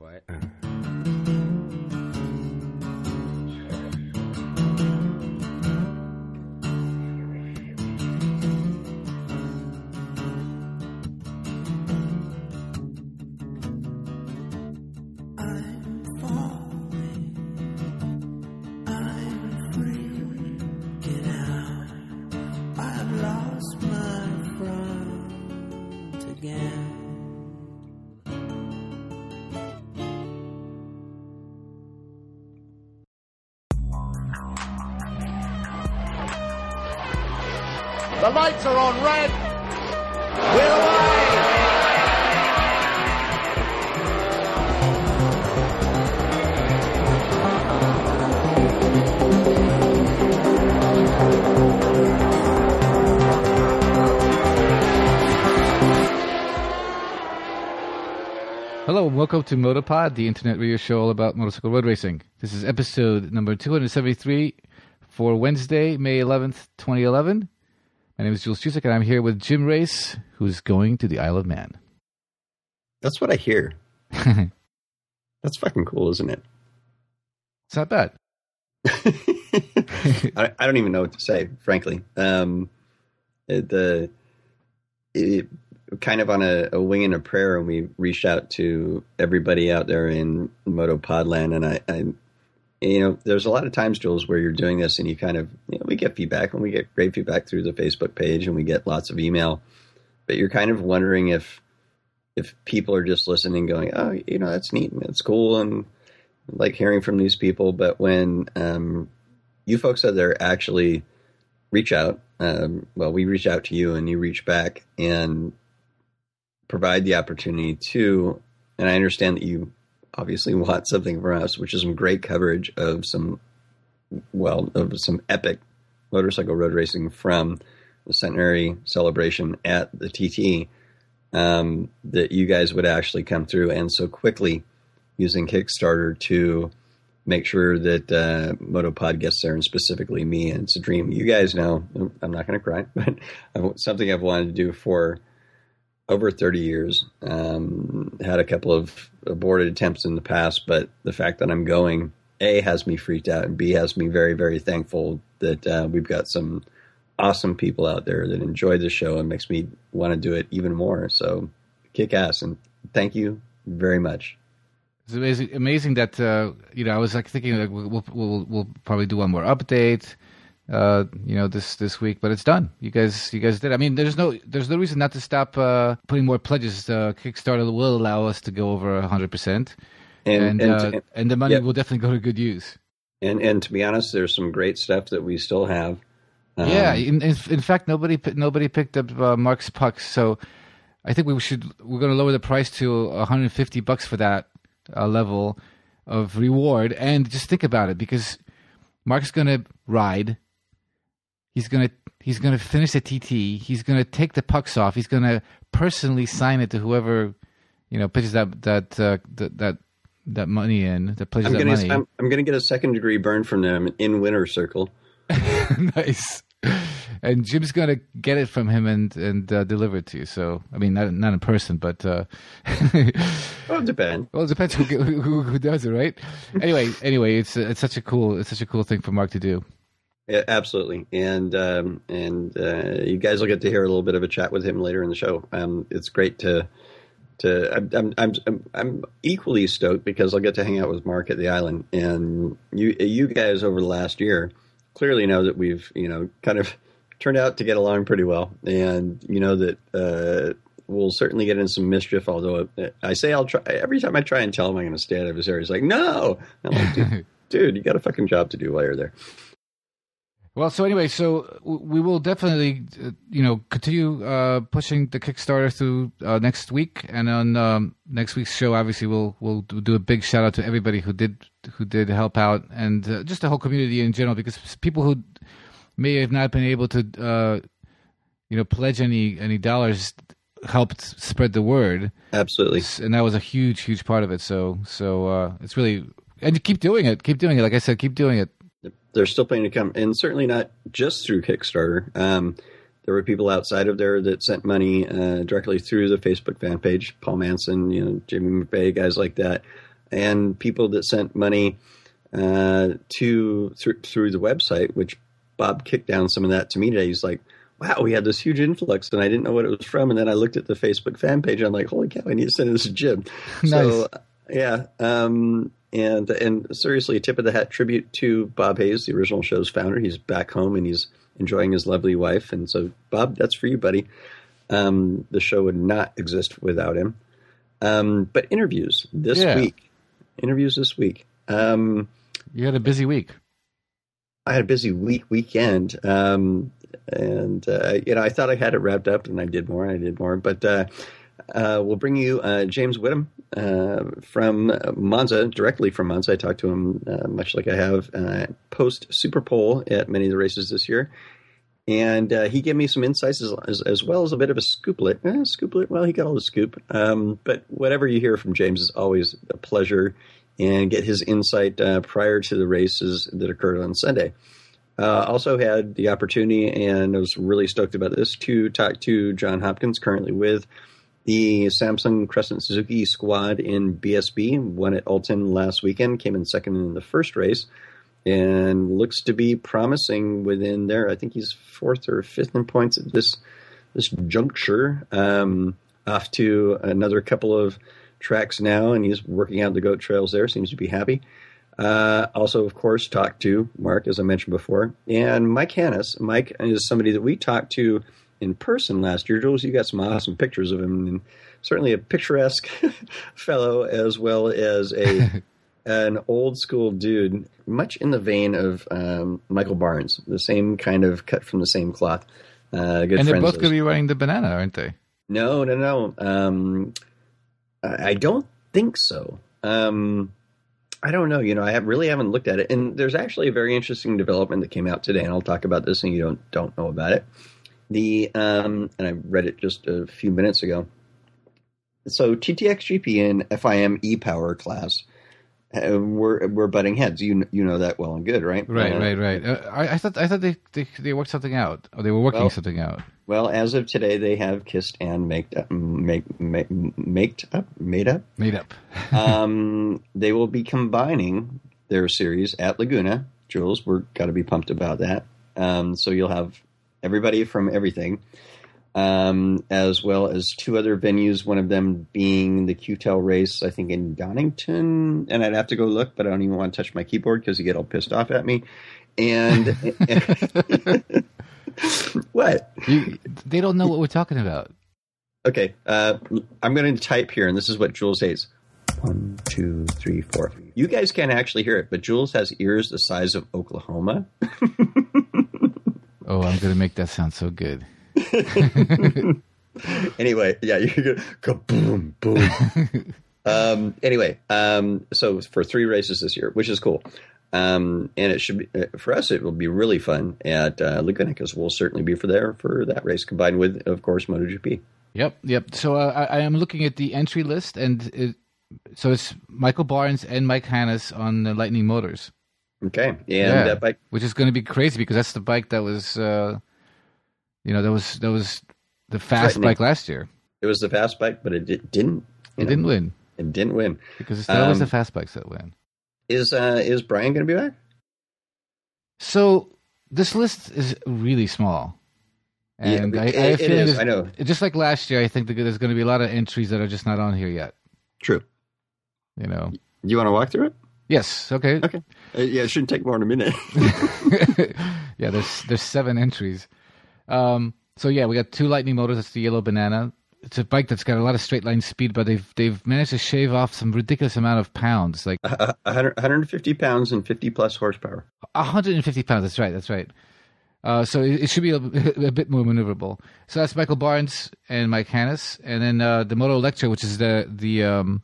Quiet. The lights are on red. We're away. Hello and welcome to Motopod, the internet radio show all about motorcycle road racing. This is episode number 273 for Wednesday, May 11th, 2011. My name is Jules Cusick, and I'm here with Jim Race, who's going to the Isle of Man. That's what I hear. That's fucking cool, isn't it? It's not bad. I don't even know what to say, frankly. It kind of on a wing and a prayer, and we reached out to everybody out there in Motopodland, and I there's a lot of times, Jules, where you're doing this and you kind of, we get feedback, and we get great feedback through the Facebook page, and we get lots of email, but you're kind of wondering if people are just listening going, oh, that's neat and it's cool and like hearing from these people. But when you folks out there actually reach out, we reach out to you and you reach back and provide the opportunity to, and I understand that you obviously want something from us, which is some great coverage of some epic motorcycle road racing from the centenary celebration at the TT, that you guys would actually come through and so quickly using Kickstarter to make sure that Motopod gets there, and specifically me. And it's a dream. You guys know, I'm not going to cry, but something I've wanted to do for over 30 years. Had a couple of aborted attempts in the past, but the fact that I'm going, A, has me freaked out, and B, has me very, very thankful that we've got some awesome people out there that enjoy the show and makes me want to do it even more. So kick ass, and thank you very much. It's amazing that I was like thinking like we'll probably do one more update. This week, but it's done. You guys did. I mean, there's no reason not to stop putting more pledges. Kickstarter will allow us to go over 100%, and the money will definitely go to good use. And to be honest, there's some great stuff that we still have. In fact, nobody picked up Mark's pucks, so I think we're going to lower the price to $150 for that level of reward. And just think about it, because Mark's going to ride. He's gonna finish the TT. He's gonna take the pucks off. He's gonna personally sign it to whoever pitches that money in. That plays that money. I'm gonna get a second degree burn from them in winner's circle. Nice. And Jim's gonna get it from him and deliver it to you. So I mean, not in person, but well, it depends. Well, it depends who does it, right? Anyway, it's such a cool thing for Mark to do. Yeah, absolutely, and you guys will get to hear a little bit of a chat with him later in the show. It's great to I'm equally stoked because I'll get to hang out with Mark at the island, and you guys over the last year clearly know that we've kind of turned out to get along pretty well, and that we'll certainly get in some mischief. Although I say I'll try, every time I try and tell him I'm going to stay out of his area, he's like, no. I'm like, dude, you got a fucking job to do while you're there. Well, so anyway, we will definitely, continue pushing the Kickstarter through next week, and on next week's show, obviously, we'll do a big shout out to everybody who did help out, and just the whole community in general, because people who may have not been able to, pledge any dollars helped spread the word. Absolutely, and that was a huge part of it. So it's really, and keep doing it. Like I said, keep doing it. There's still plenty to come, and certainly not just through Kickstarter. There were people outside of there that sent money directly through the Facebook fan page. Paul Manson, Jimmy McVeigh, guys like that. and people that sent money through the website, which Bob kicked down some of that to me today. He's like, wow, we had this huge influx, and I didn't know what it was from. And then I looked at the Facebook fan page, and I'm like, holy cow, I need to send this to Jim. Nice. So, yeah. And seriously, a tip of the hat tribute to Bob Hayes, the original show's founder. He's back home, and he's enjoying his lovely wife. And so, Bob, that's for you, buddy. The show would not exist without him. But interviews this week. Interviews this week. You had a busy week. I had a busy weekend. I thought I had it wrapped up, and I did more. But we'll bring you James Whittam from Monza, directly from Monza. I talked to him, much like I have post Super Pole at many of the races this year. And he gave me some insights as well as a bit of a scooplet. Scooplet, well, he got all the scoop. But whatever you hear from James is always a pleasure, and get his insight prior to the races that occurred on Sunday. Also had the opportunity, and I was really stoked about this, to talk to John Hopkins, currently with the Samsung Crescent Suzuki squad in BSB, won at Alton last weekend, came in second in the first race, and looks to be promising within there. I think he's fourth or fifth in points at this juncture. Off to another couple of tracks now, and he's working out the goat trails there. Seems to be happy. Also, of course, talked to Mark, as I mentioned before, and Mike Hannes. Mike is somebody that we talked to in person last year. Jules, you got some awesome pictures of him, and certainly a picturesque fellow, as well as an old school dude, much in the vein of Michael Barnes, the same kind of cut from the same cloth. Good and they're friends both going to be riding the Banana, aren't they? No. I don't think so. I don't know. I really haven't looked at it. And there's actually a very interesting development that came out today, and I'll talk about this, and you don't know about it. And I read it just a few minutes ago. So TTXGP and FIM e-Power class were butting heads. You know that well and good, right? Right. I thought they worked something out, or they were working something out. Well, as of today, they have kissed and made up. They will be combining their series at Laguna. Jules, we're got to be pumped about that. So you'll have everybody from everything, as well as two other venues, one of them being the QTEL race, I think, in Donington. And I'd have to go look, but I don't even want to touch my keyboard because you get all pissed off at me. And what? They don't know what we're talking about. Okay, I'm going to type here, and this is what Jules hates. 1, 2, 3, 4. You guys can't actually hear it, but Jules has ears the size of Oklahoma. Oh, I'm going to make that sound so good. Anyway, yeah, you're going to boom, boom. Anyway, so for 3 races this year, which is cool. And it should be, for us, it will be really fun at Laguna, because we'll certainly be there for that race, combined with, of course, MotoGP. Yep. So I am looking at the entry list, and so it's Michael Barnes and Mike Hannes on the Lightning Motors. Okay, and that bike, which is going to be crazy because that's the bike that was, that was the fast bike last year. It was the fast bike, but it didn't. It didn't win. It didn't win because that was the fast bikes that win. Is Brian going to be back? So this list is really small, and yeah, I have a feeling I know. Just like last year, I think there's going to be a lot of entries that are just not on here yet. True. Do you want to walk through it? Yes. Okay. Yeah, it shouldn't take more than a minute. Yeah, there's 7 entries. So yeah, we got 2 Lightning Motors. That's the Yellow Banana. It's a bike that's got a lot of straight line speed, but they've managed to shave off some ridiculous amount of pounds, like 150 pounds and 50 plus horsepower. 150 pounds. That's right. So it should be a bit more maneuverable. So that's Michael Barnes and Mike Hannes, and then the Moto Electra, which is the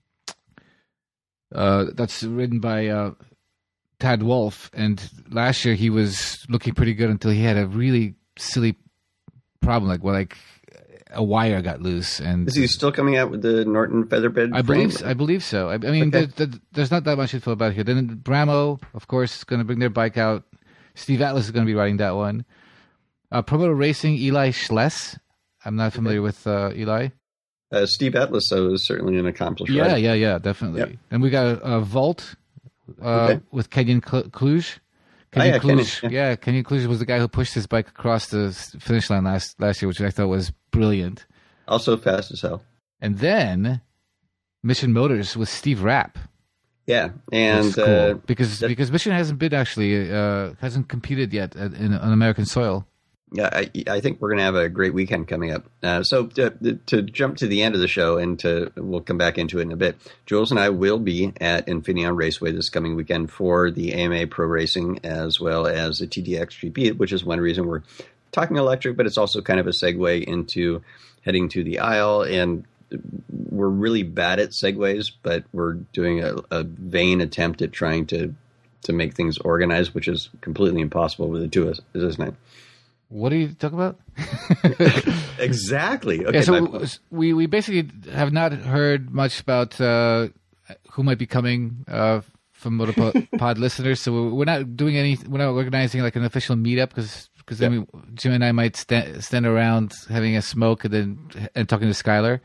that's ridden by Tad Wolff. And last year he was looking pretty good until he had a really silly problem, like a wire got loose. And is he still coming out with the Norton Featherbed? I believe so. I mean, okay. There's not that much info about it here. Then Bramo, of course, is going to bring their bike out. Steve Atlas is going to be riding that one. Promoto Racing, Eli Schless. I'm not familiar with Eli. Steve Atlas was certainly an accomplished Yeah, rider. definitely. Yep. And we got a vault with Kenyon Kluge. Yeah, Kluge, Kenyon Kluge was the guy who pushed his bike across the finish line last year, which I thought was brilliant. Also fast as hell. And then Mission Motors with Steve Rapp. Yeah, and cool. because Mission hasn't been actually hasn't competed yet on American soil. Yeah, I think we're going to have a great weekend coming up. So to jump to the end of the show, and we'll come back into it in a bit. Jules and I will be at Infineon Raceway this coming weekend for the AMA Pro Racing as well as the TDX GP, which is one reason we're talking electric, but it's also kind of a segue into heading to the aisle. And we're really bad at segues, but we're doing a vain attempt at trying to make things organized, which is completely impossible with the two of us, isn't it? What are you talking about? Exactly. Okay, yeah, so we basically have not heard much about who might be coming from MotoPod listeners. So we're not organizing like an official meetup because then Jim and I might stand around having a smoke and talking to Skylar.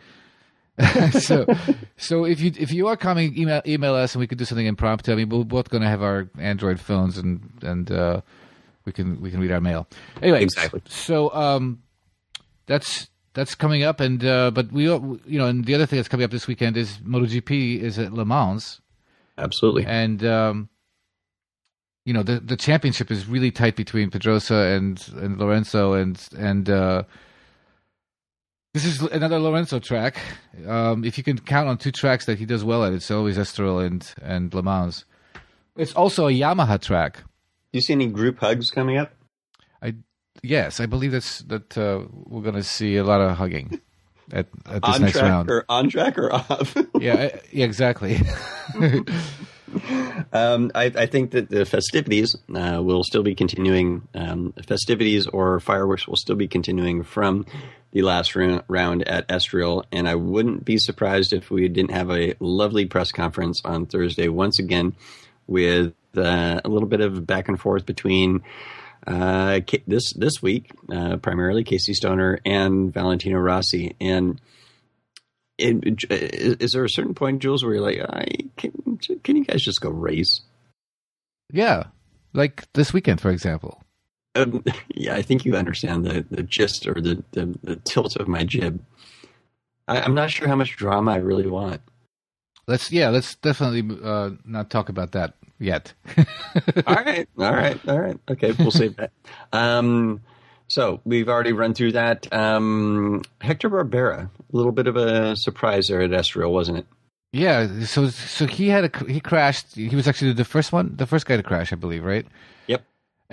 so if you are coming, email us and we could do something impromptu. I mean, we're both going to have our Android phones and we can read our mail. Anyway, exactly. So that's coming up, and but we and the other thing that's coming up this weekend is MotoGP is at Le Mans. Absolutely. And the championship is really tight between Pedrosa and Lorenzo, and this is another Lorenzo track. If you can count on two tracks that he does well at, it's always Estoril and Le Mans. It's also a Yamaha track. Do you see any group hugs coming up? Yes, I believe that we're going to see a lot of hugging at this next round. On track or off? yeah, exactly. I think that the festivities will still be continuing. Festivities or fireworks will still be continuing from the last round at Estoril, and I wouldn't be surprised if we didn't have a lovely press conference on Thursday once again with a little bit of back and forth between this week, primarily Casey Stoner and Valentino Rossi. And is there a certain point, Jules, where you're like, can you guys just go race? Yeah, like this weekend, for example. Yeah, I think you understand the gist or the tilt of my jib. I'm not sure how much drama I really want. Let's definitely not talk about that yet. All right. Okay, we'll save that. So we've already run through that. Hector Barbera, a little bit of a surprise there at Estoril, wasn't it? Yeah. So he crashed. He was actually the first guy to crash, I believe, right? Yep.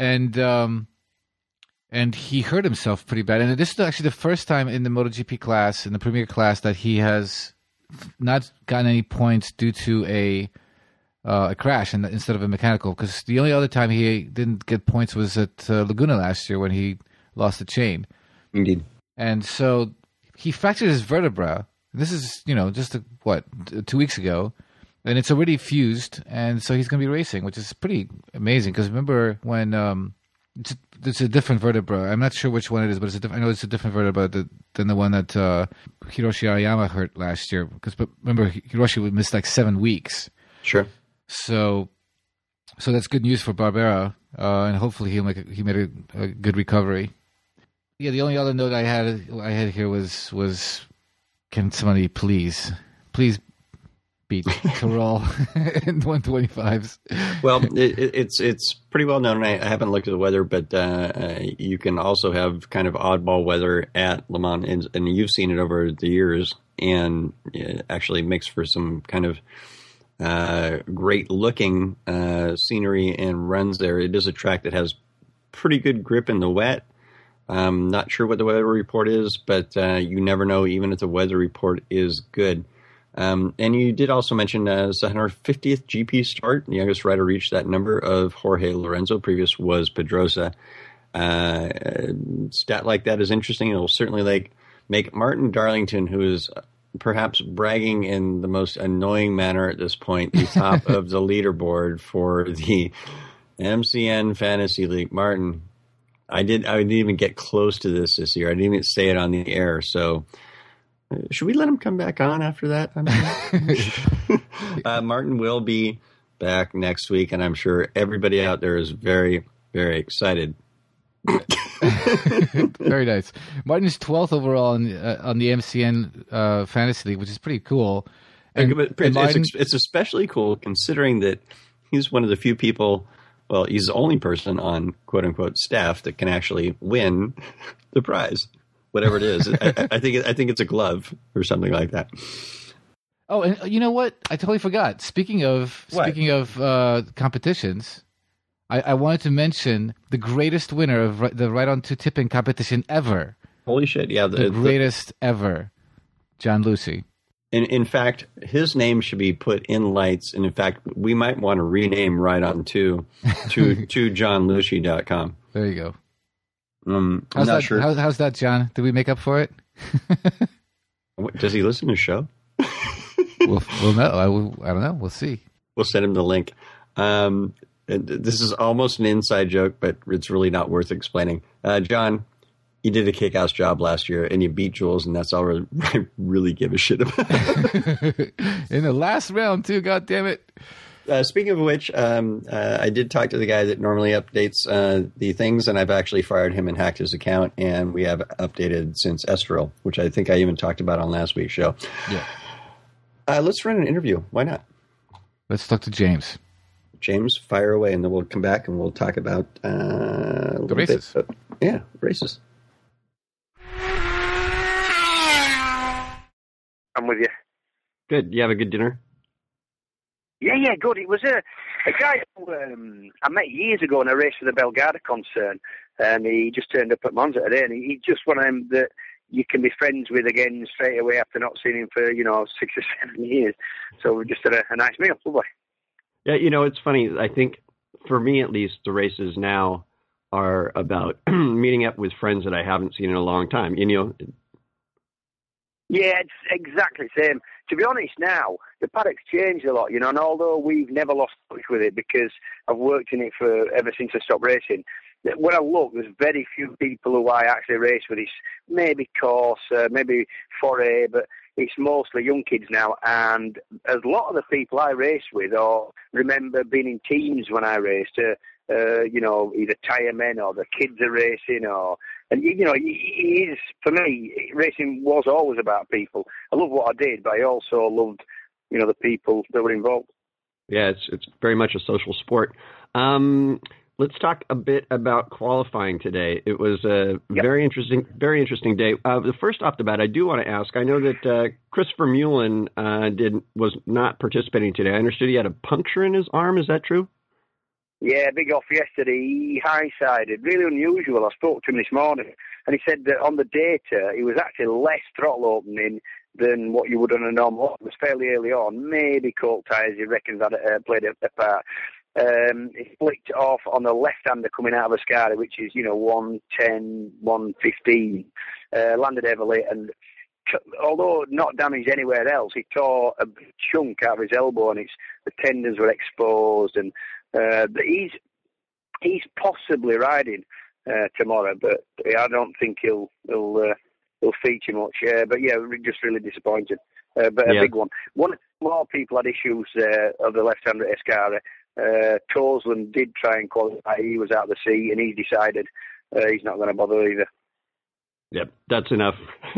And he hurt himself pretty bad. And this is actually the first time in the MotoGP class, in the Premier class, that he has not gotten any points due to a crash instead of a mechanical. Because the only other time he didn't get points was at Laguna last year when he lost the chain. Indeed. And so he fractured his vertebra. This is, just 2 weeks ago, and it's already fused, and so he's going to be racing, which is pretty amazing. Because remember when it's a different vertebra. I'm not sure which one it is, but I know it's a different vertebra than the one that Hiroshi Arayama hurt last year. Because remember, Hiroshi missed like 7 weeks. Sure. So that's good news for Barbera, and hopefully he made a good recovery. Yeah, the only other note I had here was can somebody please beat Tyrrell in 125s? Well, it's pretty well known. I haven't looked at the weather, but you can also have kind of oddball weather at Le Mans, and you've seen it over the years, and it actually makes for some kind of great looking scenery and runs there. It is a track that has pretty good grip in the wet. Not sure what the weather report is, but you never know, even if the weather report is good. And you did also mention it's the 150th GP start. The youngest rider reached that number of Jorge Lorenzo. Previous was Pedrosa. Stat like that is interesting. It'll certainly make Martin Darlington, who is perhaps bragging in the most annoying manner at this point, the top of the leaderboard for the MCN Fantasy League. Martin, I didn't even get close to this year. I didn't even say it on the air. So Should we let him come back on after that? Martin will be back next week, and I'm sure everybody out there is very, very excited. Very nice. Martin's 12th overall on the MCN Fantasy League, which is pretty cool. And Martin, it's especially cool considering that he's one of the few people, well, he's the only person on quote-unquote staff that can actually win the prize, whatever it is. I think it's a glove or something like that. Oh, and you know what? I totally forgot. Speaking of competitions, I wanted to mention the greatest winner of the Right On 2 tipping competition ever. Holy shit! Yeah, the greatest ever, John Lucy. In fact, his name should be put in lights, and in fact, we might want to rename Right On 2 to johnlucy.com. There you go. I'm not sure. How's that, John? Did we make up for it? Does he listen to the show? We'll know. I don't know. We'll see. We'll send him the link. This is almost an inside joke, but it's really not worth explaining. John, you did a kick-ass job last year, and you beat Jules, and that's all I really give a shit about. In the last round, too, God damn it. Speaking of which, I did talk to the guy that normally updates the things, and I've actually fired him and hacked his account, and we have updated since Estoril, which I think I even talked about on last week's show. Yeah. Let's run an interview. Why not? Let's talk to James. James, fire away, and then we'll come back and we'll talk about the races. Races. I'm with you. Good. You have a good dinner? Yeah, good. It was a guy who I met years ago in a race for the Belgarda concern, and he just turned up at Monza today, and he's just one of them that you can be friends with again straight away after not seeing him for, 6 or 7 years. So we just had a nice meal. Lovely. Yeah, it's funny. I think, for me at least, the races now are about meeting up with friends that I haven't seen in a long time. Yeah, it's exactly the same. To be honest now, the paddock's changed a lot, and although we've never lost touch with it because I've worked in it ever since I stopped racing, when I look, there's very few people who I actually race with. It's maybe Corsa, maybe Foray, but it's mostly young kids now, and a lot of the people I race with or remember being in teams when I raced, either tyre men or the kids are racing and it is, for me, racing was always about people. I love what I did, but I also loved, the people that were involved. Yeah, it's very much a social sport. Let's talk a bit about qualifying today. It was a very interesting day. First off the bat, I do want to ask, I know that Christopher Mullen was not participating today. I understood he had a puncture in his arm. Is that true? Yeah, big off yesterday. He high-sided. Really unusual. I spoke to him this morning, and he said that on the data, it was actually less throttle opening than what you would on a normal. It was fairly early on. Maybe cold tyres, he reckons, that played a part. He flicked off on the left-hander coming out of Ascari, which is, 110, 115. Landed heavily, and although not damaged anywhere else, he tore a big chunk out of his elbow, and the tendons were exposed. And but he's possibly riding tomorrow, but I don't think he'll feature much. But yeah, just really disappointed. But a big one. One more people had issues of the left-hander at Ascari. Torsland did try and qualify. He was out of the seat, and he decided he's not going to bother either. Yep, that's enough.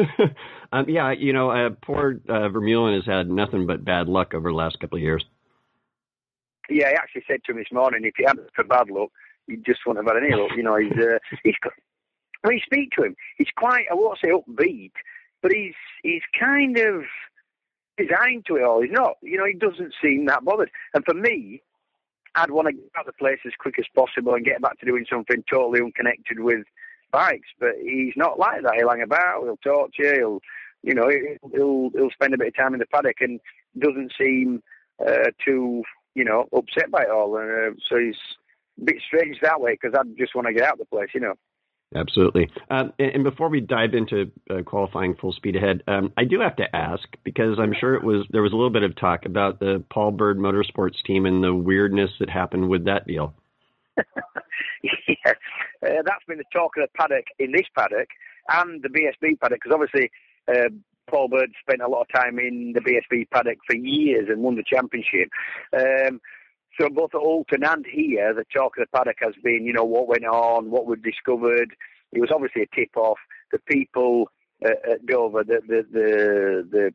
Poor Vermeulen has had nothing but bad luck over the last couple of years. Yeah, I actually said to him this morning, if he hadn't for bad luck, he just wouldn't have had any luck. When you speak to him, he's quite, I won't say upbeat, but he's kind of designed to it all. He's not, he doesn't seem that bothered. And for me, I'd want to get out of the place as quick as possible and get back to doing something totally unconnected with bikes. But he's not like that. He'll hang about. He'll talk to you. He'll spend a bit of time in the paddock and doesn't seem too upset by it all. So he's a bit strange that way because I just want to get out of the place. Absolutely. And before we dive into qualifying full speed ahead, I do have to ask, because I'm sure there was a little bit of talk about the Paul Bird Motorsports team and the weirdness that happened with that deal. Yeah, that's been the talk of the paddock in this paddock and the BSB paddock, because obviously Paul Bird spent a lot of time in the BSB paddock for years and won the championship. So both at Oulton and here, the talk of the paddock has been, what went on, what was discovered. It was obviously a tip-off. The people at Dover, the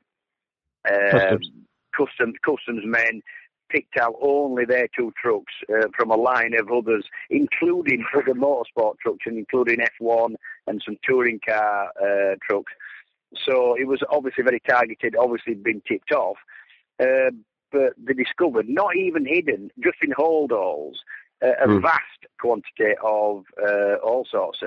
customs men, picked out only their 2 trucks from a line of others, including other motorsport trucks and including F1 and some touring car trucks. So it was obviously very targeted, obviously been tipped off. But they discovered, not even hidden, just in holdalls, a vast quantity of all sorts.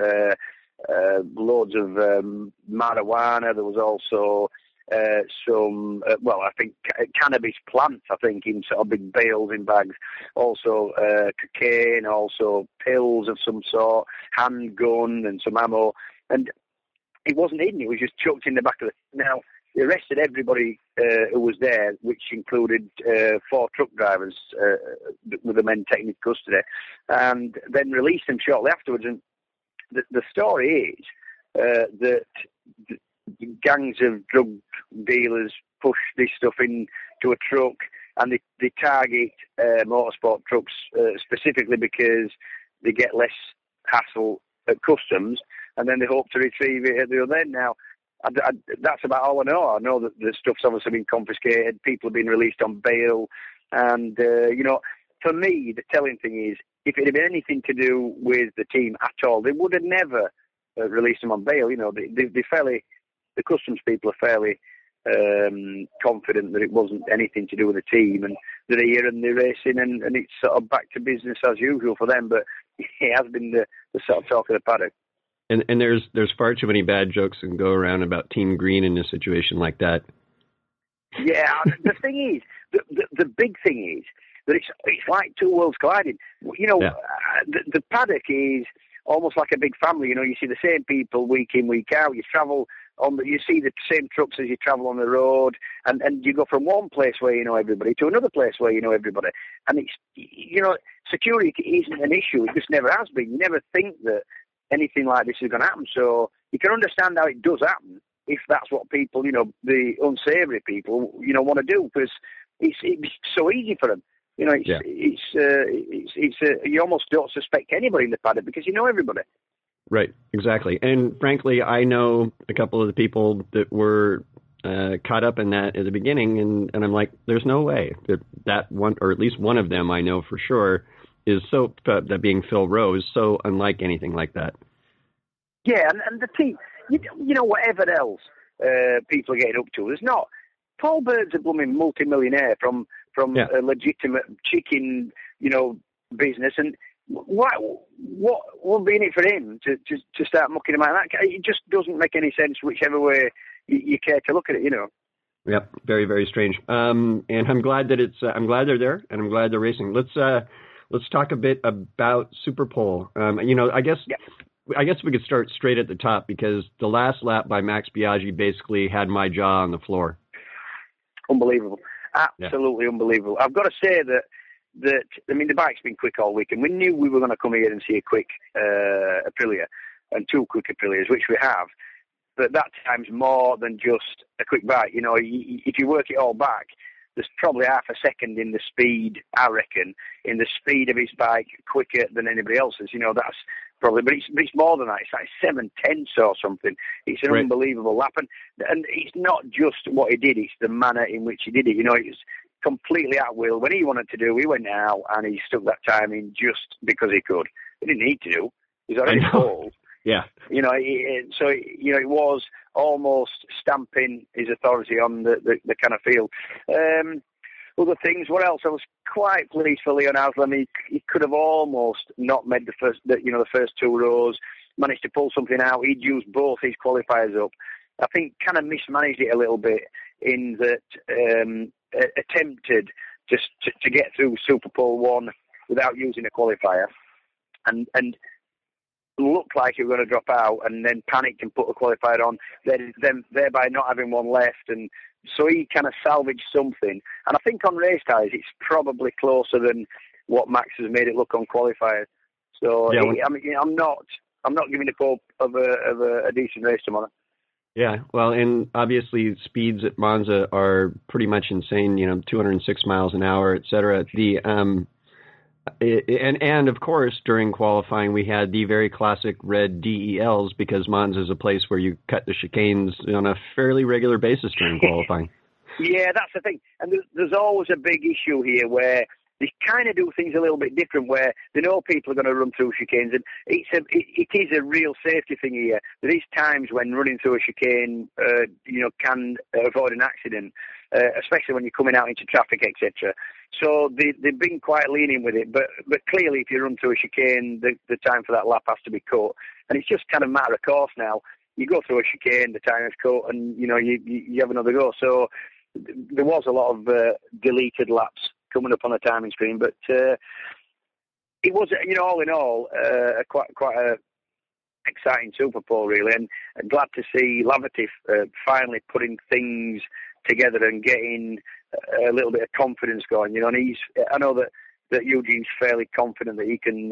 Loads of marijuana. There was also some, I think cannabis plants, in sort of big bales in bags. Also cocaine, also pills of some sort, handgun and some ammo. And it wasn't hidden, it was just chucked in the back of the... Now, they arrested everybody who was there, which included 4 truck drivers with the men taken into custody, and then released them shortly afterwards. And the story is that gangs of drug dealers push this stuff into a truck, and they target motorsport trucks specifically because they get less hassle at customs, and then they hope to retrieve it at the other end. Now, that's about all I know. I know that the stuff's obviously been confiscated, people have been released on bail, and, for me, the telling thing is, if it had been anything to do with the team at all, they would have never released them on bail. The customs people are fairly confident that it wasn't anything to do with the team, and they're here and they're racing, and it's sort of back to business as usual for them, but it has been the sort of talk of the paddock. And there's far too many bad jokes that can go around about Team Green in a situation like that. Yeah, the thing is, the big thing is that it's like two worlds colliding. The paddock is almost like a big family. You see the same people week in, week out. You travel you see the same trucks as you travel on the road, and you go from one place where you know everybody to another place where you know everybody. And it's, security isn't an issue. It just never has been. You never think that anything like this is going to happen. So you can understand how it does happen if that's what people, the unsavoury people, want to do, because it's so easy for them. You almost don't suspect anybody in the paddock because you know everybody. Right, exactly. And frankly, I know a couple of the people that were caught up in that at the beginning, and I'm like, there's no way that one, or at least one of them I know for sure, is so, that being Phil Rose, so unlike anything like that. Yeah, and the team, whatever else people are getting up to, there's not. Paul Bird's a blooming multimillionaire from a legitimate chicken, business, and what would be in it for him to start mucking him like that? It just doesn't make any sense whichever way you care to look at it, Yep, very, very strange. And I'm glad that I'm glad they're there, and I'm glad they're racing. Let's talk a bit about Superpole. I guess we could start straight at the top, because the last lap by Max Biaggi basically had my jaw on the floor. Unbelievable. Absolutely unbelievable. I've got to say that the bike's been quick all week, and we knew we were going to come here and see a quick Aprilia, and 2 quick Aprilias, which we have. But that time's more than just a quick bike. If you work it all back, there's probably half a second in the speed, I reckon, in the speed of his bike quicker than anybody else's. That's probably, but it's more than that. It's like 7/10 or something. It's an unbelievable lap, and it's not just what he did; it's the manner in which he did it. It's completely at will. When he wanted to do, he went out and he stuck that time in just because he could. He didn't need to do. He's already told. Yeah. It was almost stamping his authority on the kind of field. Other things, what else? I was quite pleased for Leon Haslam. He could have almost not made the first 2 rows, managed to pull something out. He'd used both his qualifiers up. I think kind of mismanaged it a little bit in that attempted just to get through Superpole 1 without using a qualifier, and looked like he was going to drop out, and then panicked and put a qualifier on, then thereby not having one left, and so he kind of salvaged something. And I think on race tyres, it's probably closer than what Max has made it look on qualifiers. So I'm not giving up hope of a decent race tomorrow. Yeah, well, and obviously speeds at Monza are pretty much insane. 206 miles an hour, et cetera. And of course, during qualifying, we had the very classic red DELs because Monza is a place where you cut the chicanes on a fairly regular basis during qualifying. Yeah, that's the thing. And there's always a big issue here where they kind of do things a little bit different, where they know people are going to run through chicanes, and it is a real safety thing here. There is times when running through a chicane, can avoid an accident, especially when you're coming out into traffic, etc. So they've been quite lenient with it, but clearly if you run through a chicane, the time for that lap has to be cut, and it's just kind of a matter of course now. You go through a chicane, the time is cut, and you have another go. So there was a lot of deleted laps coming up on the timing screen, but it was, all in all, quite a exciting Super Pole, really, and I'm glad to see Laverty finally putting things together and getting a little bit of confidence going. And I know that Eugene's fairly confident that he can,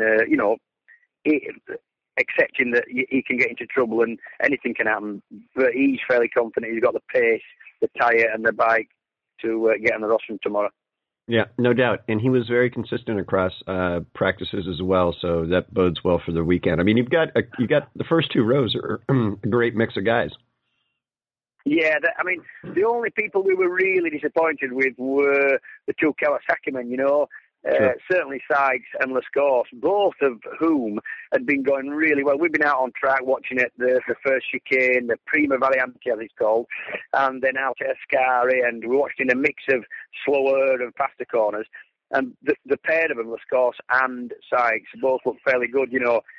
accepting that he can get into trouble and anything can happen, but he's fairly confident he's got the pace, the tyre, and the bike to get on the rostrum tomorrow. Yeah, no doubt. And he was very consistent across practices as well, so that bodes well for the weekend. I mean, you've got the first two rows are a great mix of guys. Yeah, the only people we were really disappointed with were the two Kawasaki men, Sure. Certainly Sykes and Lascaux, both of whom had been going really well. We've been out on track watching it, the first chicane, the Prima Variante as it's called, and then out at Ascari, and we watched in a mix of slower and faster corners. And the pair of them, Lascaux and Sykes, both looked fairly good,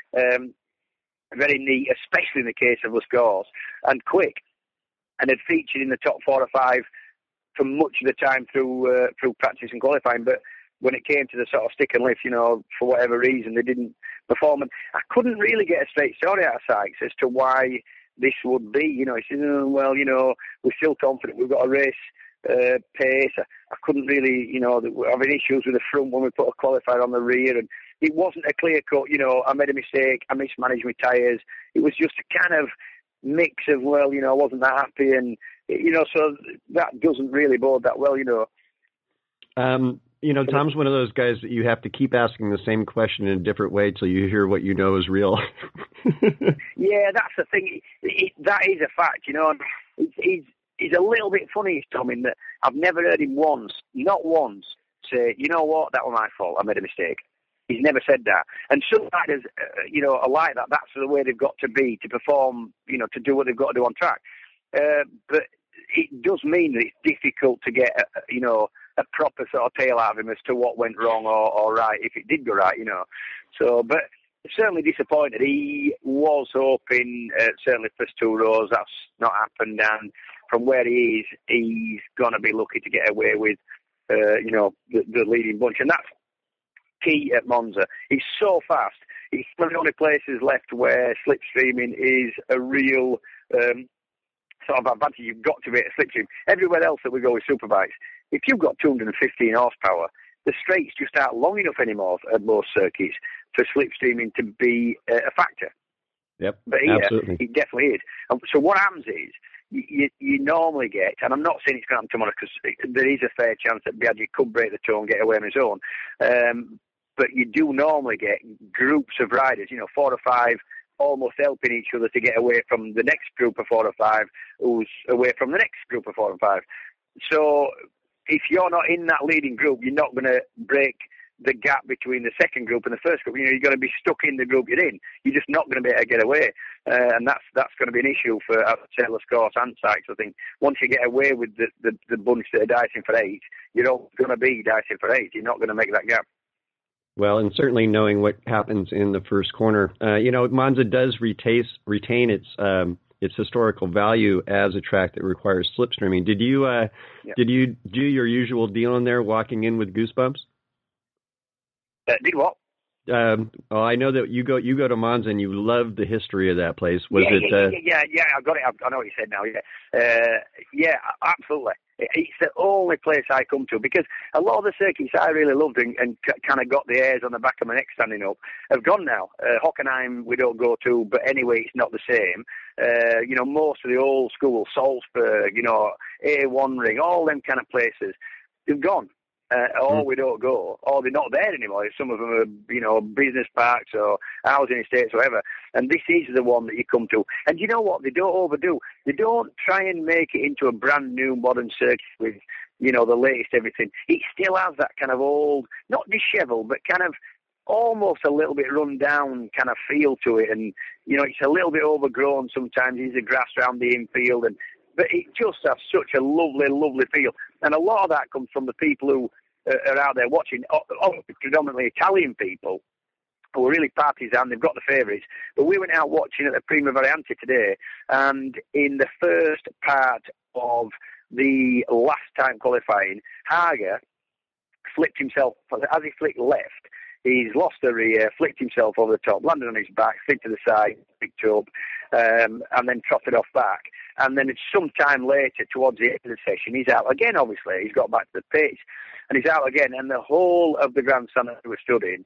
very neat, especially in the case of Lascaux, and quick, and had featured in the top 4 or 5 for much of the time through practice and qualifying, but when it came to the sort of stick and lift, for whatever reason, they didn't perform. And I couldn't really get a straight story out of Sykes as to why this would be. He said, we're still confident we've got a race pace. I couldn't really, having issues with the front when we put a qualifier on the rear. And it wasn't a clear cut, I made a mistake, I mismanaged my tyres. It was just a kind of mix of, I wasn't that happy. And, so that doesn't really bode that well, Tom's one of those guys that you have to keep asking the same question in a different way till you hear what you know is real. Yeah, that's the thing. That is a fact, He's a little bit funny, Tom, in that I've never heard him not once, say, you know what, that was my fault, I made a mistake. He's never said that. And some riders, are like that. That's the way they've got to be to perform, to do what they've got to do on track. But it does mean that it's difficult to get, a proper sort of tale out of him as to what went wrong or right, if it did go right, So, but certainly disappointed. He was hoping, certainly first 2 rows, that's not happened, and from where he is, he's going to be lucky to get away with, the leading bunch. And that's key at Monza. He's so fast. He's one of the only places left where slipstreaming is a real sort of advantage. You've got to be a slipstream. Everywhere else that we go with superbikes, if you've got 215 horsepower, the straights just aren't long enough anymore at most circuits for slipstreaming to be a factor. Yep, but absolutely. It definitely is. So what happens is, you normally get, and I'm not saying it's going to happen tomorrow because there is a fair chance that Biaggi could break the toe and get away on his own, but you do normally get groups of riders, 4 or 5, almost helping each other to get away from the next group of 4 or 5 who's away from the next group of 4 or 5. So if you're not in that leading group, you're not going to break the gap between the second group and the first group. You're going to be stuck in the group you're in. You're just not going to be able to get away. And that's going to be an issue for Taylor Scott and Sykes. I think once you get away with the bunch that are dicing for 8, you're all going to be dicing for 8. You're not going to make that gap. Well, and certainly knowing what happens in the first corner, Monza does retain its historical value as a track that requires slipstreaming. Did you do your usual deal in there, walking in with goosebumps? Did what? Well, I know that you go to Monza and you love the history of that place. Was yeah, it? Yeah, I got it. I know what you said now. Yeah, absolutely. It's the only place I come to because a lot of the circuits I really loved and kind of got the hairs on the back of my neck standing up have gone now. Hockenheim we don't go to, but anyway, it's not the same. Most of the old school, Salzburg, A1 Ring, all them kind of places, they've gone. Or we don't go, or they're not there anymore. Some of them are, business parks or housing estates, whatever. And this is the one that you come to. And you know what? They don't overdo. They don't try and make it into a brand new modern circuit with, the latest everything. It still has that kind of old, not disheveled, but kind of almost a little bit run down kind of feel to it. And, it's a little bit overgrown sometimes. There's the grass around the infield but it just has such a lovely, lovely feel. And a lot of that comes from the people who are out there watching, predominantly Italian people, who are really partisan. They've got the favourites. But we went out watching at the Prima Variante today, and in the first part of the last time qualifying, Hager flipped himself, as he flicked left, he's lost the rear, flicked himself over the top, landed on his back, slid to the side, picked up, and then trotted off back. And then some time later, towards the end of the session, he's out again, obviously. He's got back to the pitch, and he's out again. And the whole of the grandstand that we stood in,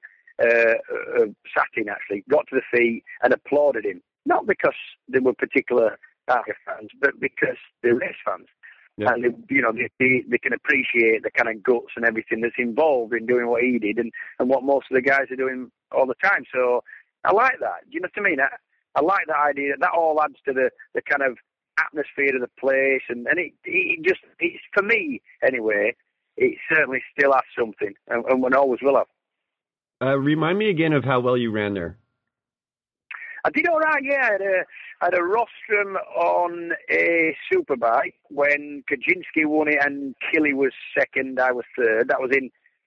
sat in actually, got to the feet and applauded him. Not because they were particular Tiger fans, but because they're race fans. Yeah. And they can appreciate the kind of guts and everything that's involved in doing what he did and what most of the guys are doing all the time. So I like that. Do you know what I mean? I like that idea. That all adds to the kind of atmosphere of the place, and it's for me anyway. It certainly still has something, and one always will have. Remind me again of how well you ran there. I did all right, yeah. I had a rostrum on a superbike when Kaczynski won it and Killy was second, I was third. That was in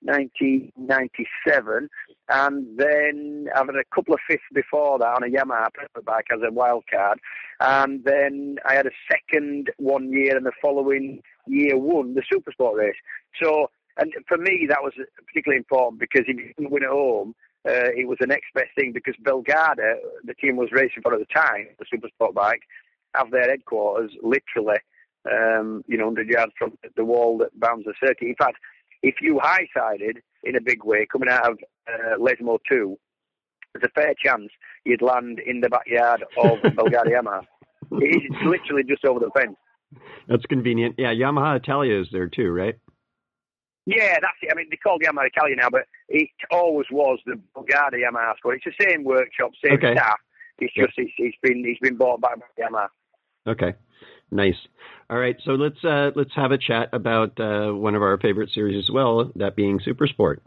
1997. And then I've had a couple of fifths before that on a Yamaha bike as a wild card. And then I had a second 1 year, and the following year won the Supersport race. So, and for me, that was particularly important because if you didn't win at home, it was the next best thing because Belgarda, the team was racing for at the time, the Supersport bike, have their headquarters literally, 100 yards from the wall that bounds the circuit. In fact, if you high-sided in a big way coming out of Lesmo 2, there's a fair chance you'd land in the backyard of Belgarda Yamaha. It's literally just over the fence. That's convenient. Yeah, Yamaha Italia is there too, right? Yeah, that's it. I mean, they call Yamaha Italia now, but it always was the Belgarda Yamaha squad. It's the same workshop, same staff. It's just it's been bought by Yamaha. Okay, nice. All right, so let's have a chat about one of our favorite series as well, that being Supersport.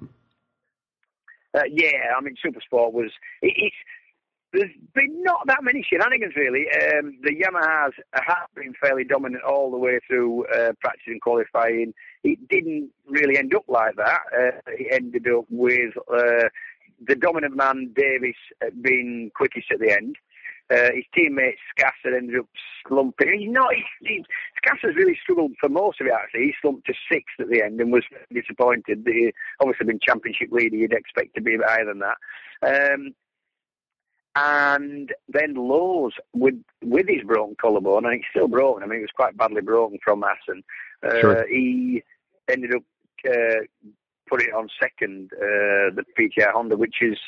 Yeah, I mean, Supersport was there's been not that many shenanigans, really. The Yamahas have been fairly dominant all the way through practice and qualifying. It didn't really end up like that. It ended up with the dominant man, Davis, being quickest at the end. His teammate, Skasser, ended up slumping. Skasser's really struggled for most of it, actually. He slumped to sixth at the end and was disappointed. He obviously been championship leader. You'd expect to be a bit higher than that. And then Lowe's with his broken collarbone, and it's still broken. I mean, it was quite badly broken from Assen. Sure. He ended up putting it on second, the PTR Honda, which is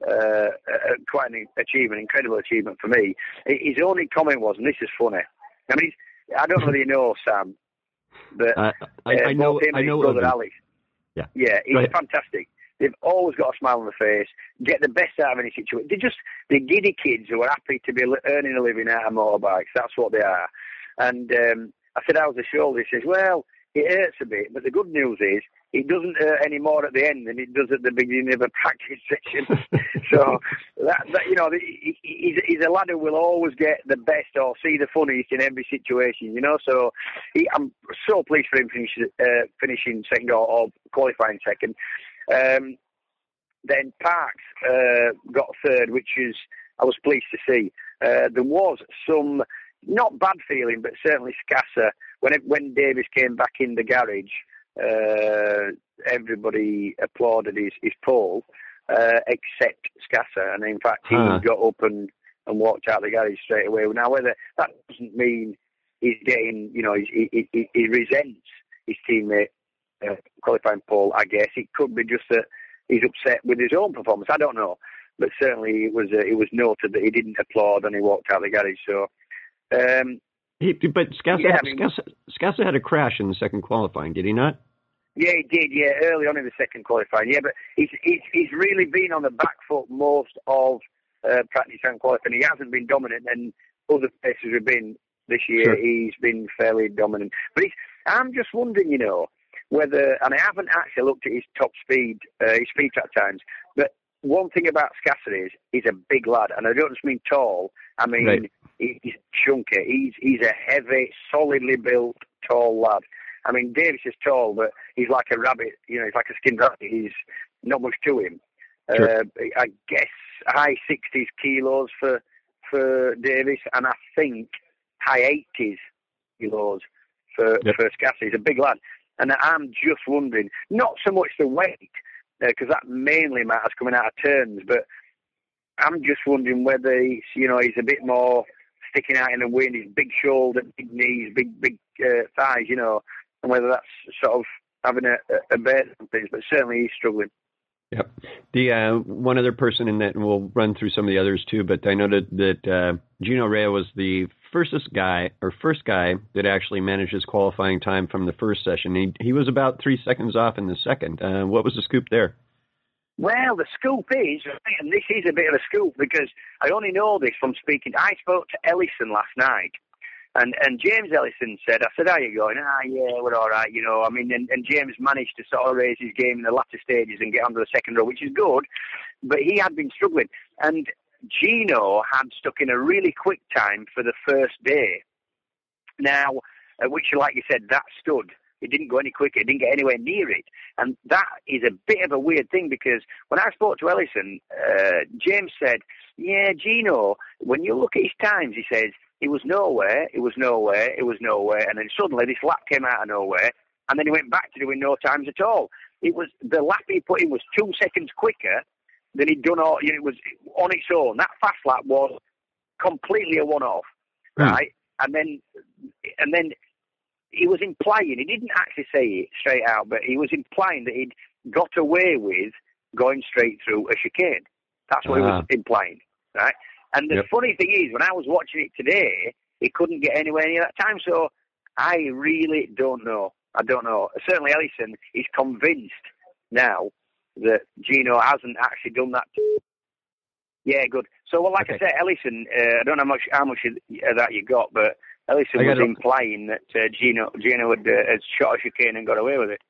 quite an achievement, incredible achievement for me. His only comment was, and this is funny. I mean, I don't know whether you know Sam, but I know his brother Alex. Yeah, he's fantastic. They've always got a smile on their face, get the best out of any situation. They're giddy kids who are happy to be earning a living out of motorbikes. That's what they are. And I said, how's the shoulder? He says, well, it hurts a bit, but the good news is it doesn't hurt any more at the end than it does at the beginning of a practice session. So, he's a lad who will always get the best or see the funniest in every situation, So I'm so pleased for him finishing second or qualifying second. Then Parks got third, which I was pleased to see. There was some, not bad feeling, but certainly Skasser. When Davis came back in the garage, everybody applauded his pole. except Scasser. And in fact, he got up and walked out the garage straight away. Now, whether that doesn't mean he's getting, he resents his teammate qualifying pole, I guess. It could be just that he's upset with his own performance. I don't know. But certainly it was noted that he didn't applaud and he walked out the garage. So, but Scasser had a crash in the second qualifying, did he not? Yeah, he did. Yeah, early on in the second qualifying. Yeah, but he's really been on the back foot most of practice and qualifying. He hasn't been dominant, and other places have been this year. Sure. He's been fairly dominant. But I'm just wondering, whether, and I haven't actually looked at his top speed, his speed track times, but one thing about Scasser is he's a big lad, and I don't just mean tall. I mean, right. He's chunky. He's a heavy, solidly built, tall lad. I mean, Davis is tall, but he's like a rabbit. He's like a skinned rabbit. He's not much to him. Sure. I guess high 60s kilos for Davis, and I think high 80s kilos for Scasser. He's a big lad. And I'm just wondering, not so much the weight, because that mainly matters coming out of turns, but I'm just wondering whether he's a bit more sticking out in the wind, his big shoulder, big knees, big thighs, and whether that's sort of having a bear on things, but certainly he's struggling. Yep. The one other person in that, and we'll run through some of the others too, but I know that Gino Rea was the first guy that actually managed his qualifying time from the first session. He was about 3 seconds off in the second. What was the scoop there? Well, the scoop is, and this is a bit of a scoop because I only know this from speaking. I spoke to Ellison last night, and James Ellison said, I said, how are you going? Yeah, we're all right, I mean, and James managed to sort of raise his game in the latter stages and get onto the second row, which is good, but he had been struggling. And Gino had stuck in a really quick time for the first day. Now, which, like you said, that stood. It didn't go any quicker. It didn't get anywhere near it. And that is a bit of a weird thing because when I spoke to Ellison, James said, yeah, Gino, when you look at his times, he says, it was nowhere, and then suddenly this lap came out of nowhere, and then he went back to doing no times at all. It was the lap he put in was 2 seconds quicker than he'd done all, it was on its own. That fast lap was completely a one-off, right? And then he was implying, he didn't actually say it straight out, but he was implying that he'd got away with going straight through a chicane. That's what he was implying, right? And the funny thing is, when I was watching it today, he couldn't get anywhere near that time, so I really don't know. I don't know. Certainly Ellison is convinced now that Gino hasn't actually done that. Yeah, good. So, well, like I said, Ellison, I don't know how much of that you got, but Ellison was implying that Gino had shot a chicane and got away with it.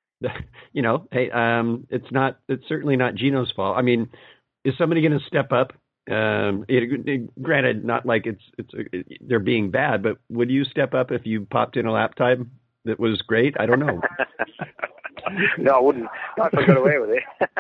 Hey, it's certainly not Gino's fault. I mean, is somebody going to step up? Granted, not like they're being bad, but would you step up if you popped in a lap time that was great? I don't know. No, I wouldn't. Not if I got away with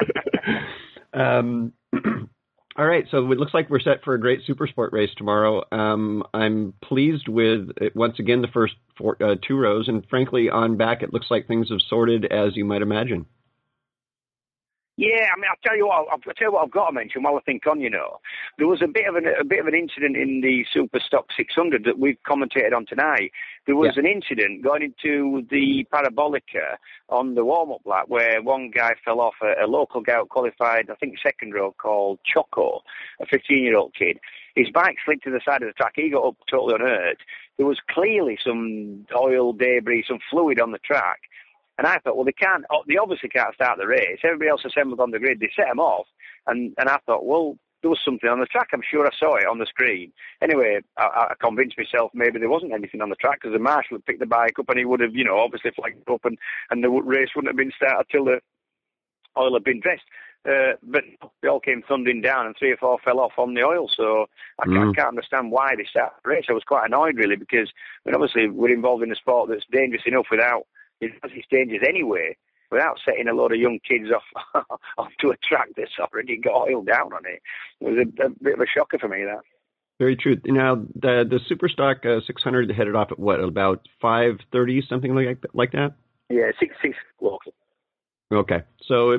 it. All right, so it looks like we're set for a great Supersport race tomorrow. I'm pleased with, once again, the first 2 rows, and frankly, on back, it looks like things have sorted as you might imagine. Yeah, I mean, I'll tell you what I've got to mention while I think on, there was a bit of an incident in the Superstock 600 that we've commentated on tonight. There was an incident going into the Parabolica on the warm-up lap where one guy fell off, a local guy qualified, I think second row, called Choco, a 15-year-old kid. His bike slid to the side of the track. He got up totally unhurt. There was clearly some oil debris, some fluid on the track. And I thought, well, they obviously can't start the race. Everybody else assembled on the grid. They set them off. And I thought, well, there was something on the track. I'm sure I saw it on the screen. Anyway, I convinced myself maybe there wasn't anything on the track because the marshal had picked the bike up and he would have, obviously flagged up and the race wouldn't have been started till the oil had been dressed. But they all came thundering down and 3 or 4 fell off on the oil. So I can't understand why they started the race. I was quite annoyed, really, because obviously we're involved in a sport that's dangerous enough without... It's dangerous anyway, without setting a load of young kids off onto a track that's already got oil down on it. It was a bit of a shocker for me, that. Very true. Now, the Superstock 600 headed off at what, about 5:30, something like that? Yeah, 6 o'clock. Okay. So,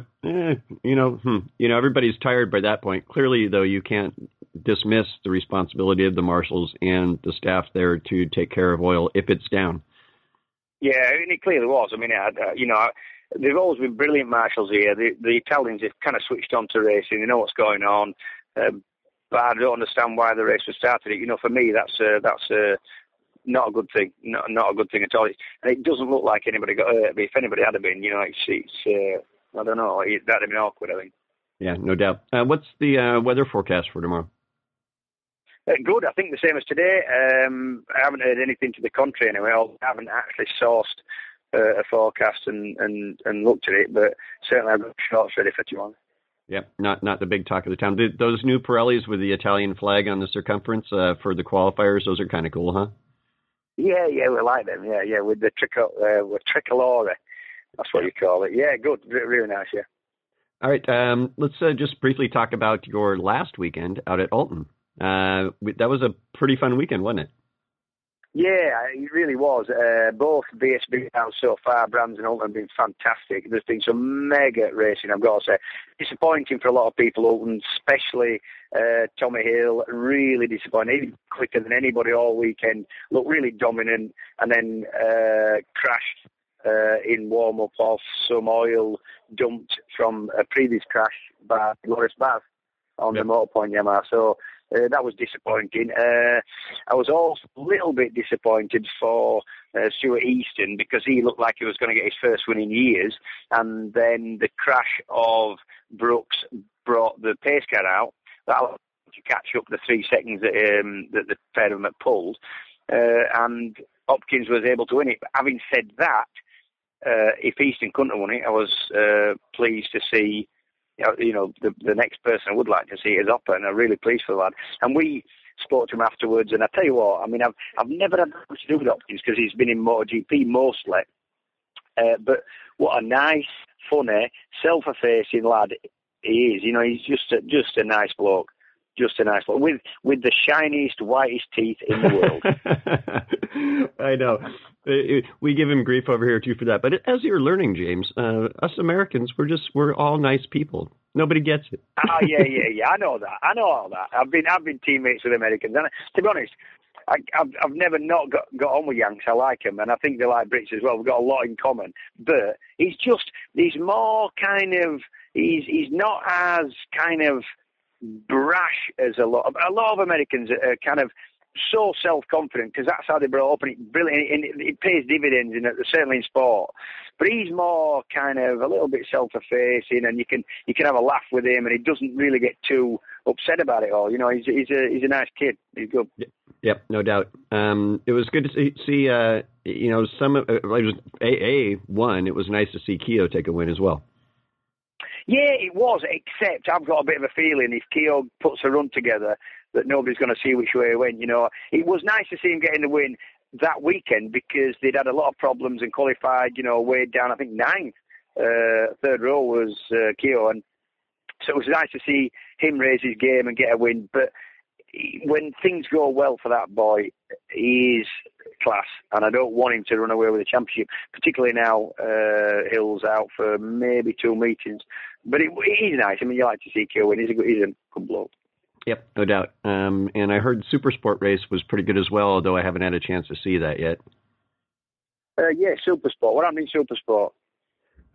everybody's tired by that point. Clearly, though, you can't dismiss the responsibility of the marshals and the staff there to take care of oil if it's down. Yeah, and it clearly was. I mean, they've always been brilliant marshals here. The Italians have kind of switched on to racing. They know what's going on. But I don't understand why the race was started. For me, that's not a good thing. Not a good thing at all. And it doesn't look like anybody got hurt. But if anybody had been, it's I don't know. That'd have been awkward, I think. Yeah, no doubt. What's the weather forecast for tomorrow? Good. I think the same as today. I haven't heard anything to the contrary anyway. I haven't actually sourced a forecast and looked at it, but certainly I've got shorts ready for tomorrow. Yeah, not the big talk of the town. Those new Pirellis with the Italian flag on the circumference for the qualifiers, those are kind of cool, huh? Yeah, we like them. Yeah, with the tricolore. That's what you call it. Yeah, good. Really nice, yeah. All right, let's just briefly talk about your last weekend out at Alton. That was a pretty fun weekend, wasn't it? Yeah, it really was. Both BSB rounds so far, Brands and Alton, have been fantastic. There's been some mega racing, I've got to say. Disappointing for a lot of people, Alton, especially Tommy Hill. Really disappointing. He was quicker than anybody all weekend. Looked really dominant, and then crashed in warm-up off some oil dumped from a previous crash by Loris Baz on the Motorpoint Yamaha. So that was disappointing. I was also a little bit disappointed for Stuart Easton because he looked like he was going to get his first win in years, and then the crash of Brooks brought the pace car out. That allowed him to catch up the 3 seconds that the pair of them had pulled, and Hopkins was able to win it. But having said that, if Easton couldn't have won it, I was pleased to see. The next person I would like to see is Hopper, and I'm really pleased for the lad. And we spoke to him afterwards, and I tell you what, I mean, I've never had much to do with Hopkins because he's been in MotoGP mostly. But what a nice, funny, self-effacing lad he is. He's just a nice bloke. Just a nice bloke with the shiniest, whitest teeth in the world. I know. We give him grief over here too for that. But as you're learning, James, us Americans, we're all nice people. Nobody gets it. Yeah. I know that. I know all that. I've been teammates with Americans, and to be honest, I've never not got on with Yanks. I like him, and I think they like Brits as well. We've got a lot in common. But he's more kind of he's not as kind of brash as a lot of Americans are kind of so self-confident because that's how they brought up, and it pays dividends certainly in sport. But he's more kind of a little bit self-effacing, and you can have a laugh with him, and he doesn't really get too upset about it all. He's a nice kid. He's good. Yep, no doubt. It was good to see some it was AA won. It was nice to see Keogh take a win as well. Yeah, it was, except I've got a bit of a feeling if Keogh puts a run together that nobody's going to see which way he went. It was nice to see him getting the win that weekend because they'd had a lot of problems and qualified, weighed down, I think, 9th. Third row was Keogh, and so it was nice to see him raise his game and get a win. But when things go well for that boy, he's class, and I don't want him to run away with the championship, particularly now Hill's out for maybe 2 meetings. But he's nice. I mean, you like to see Keogh win. He's a good bloke. Yep, no doubt. And I heard Super Sport race was pretty good as well, although I haven't had a chance to see that yet. Yeah, Super Sport. What happened in Super Sport? I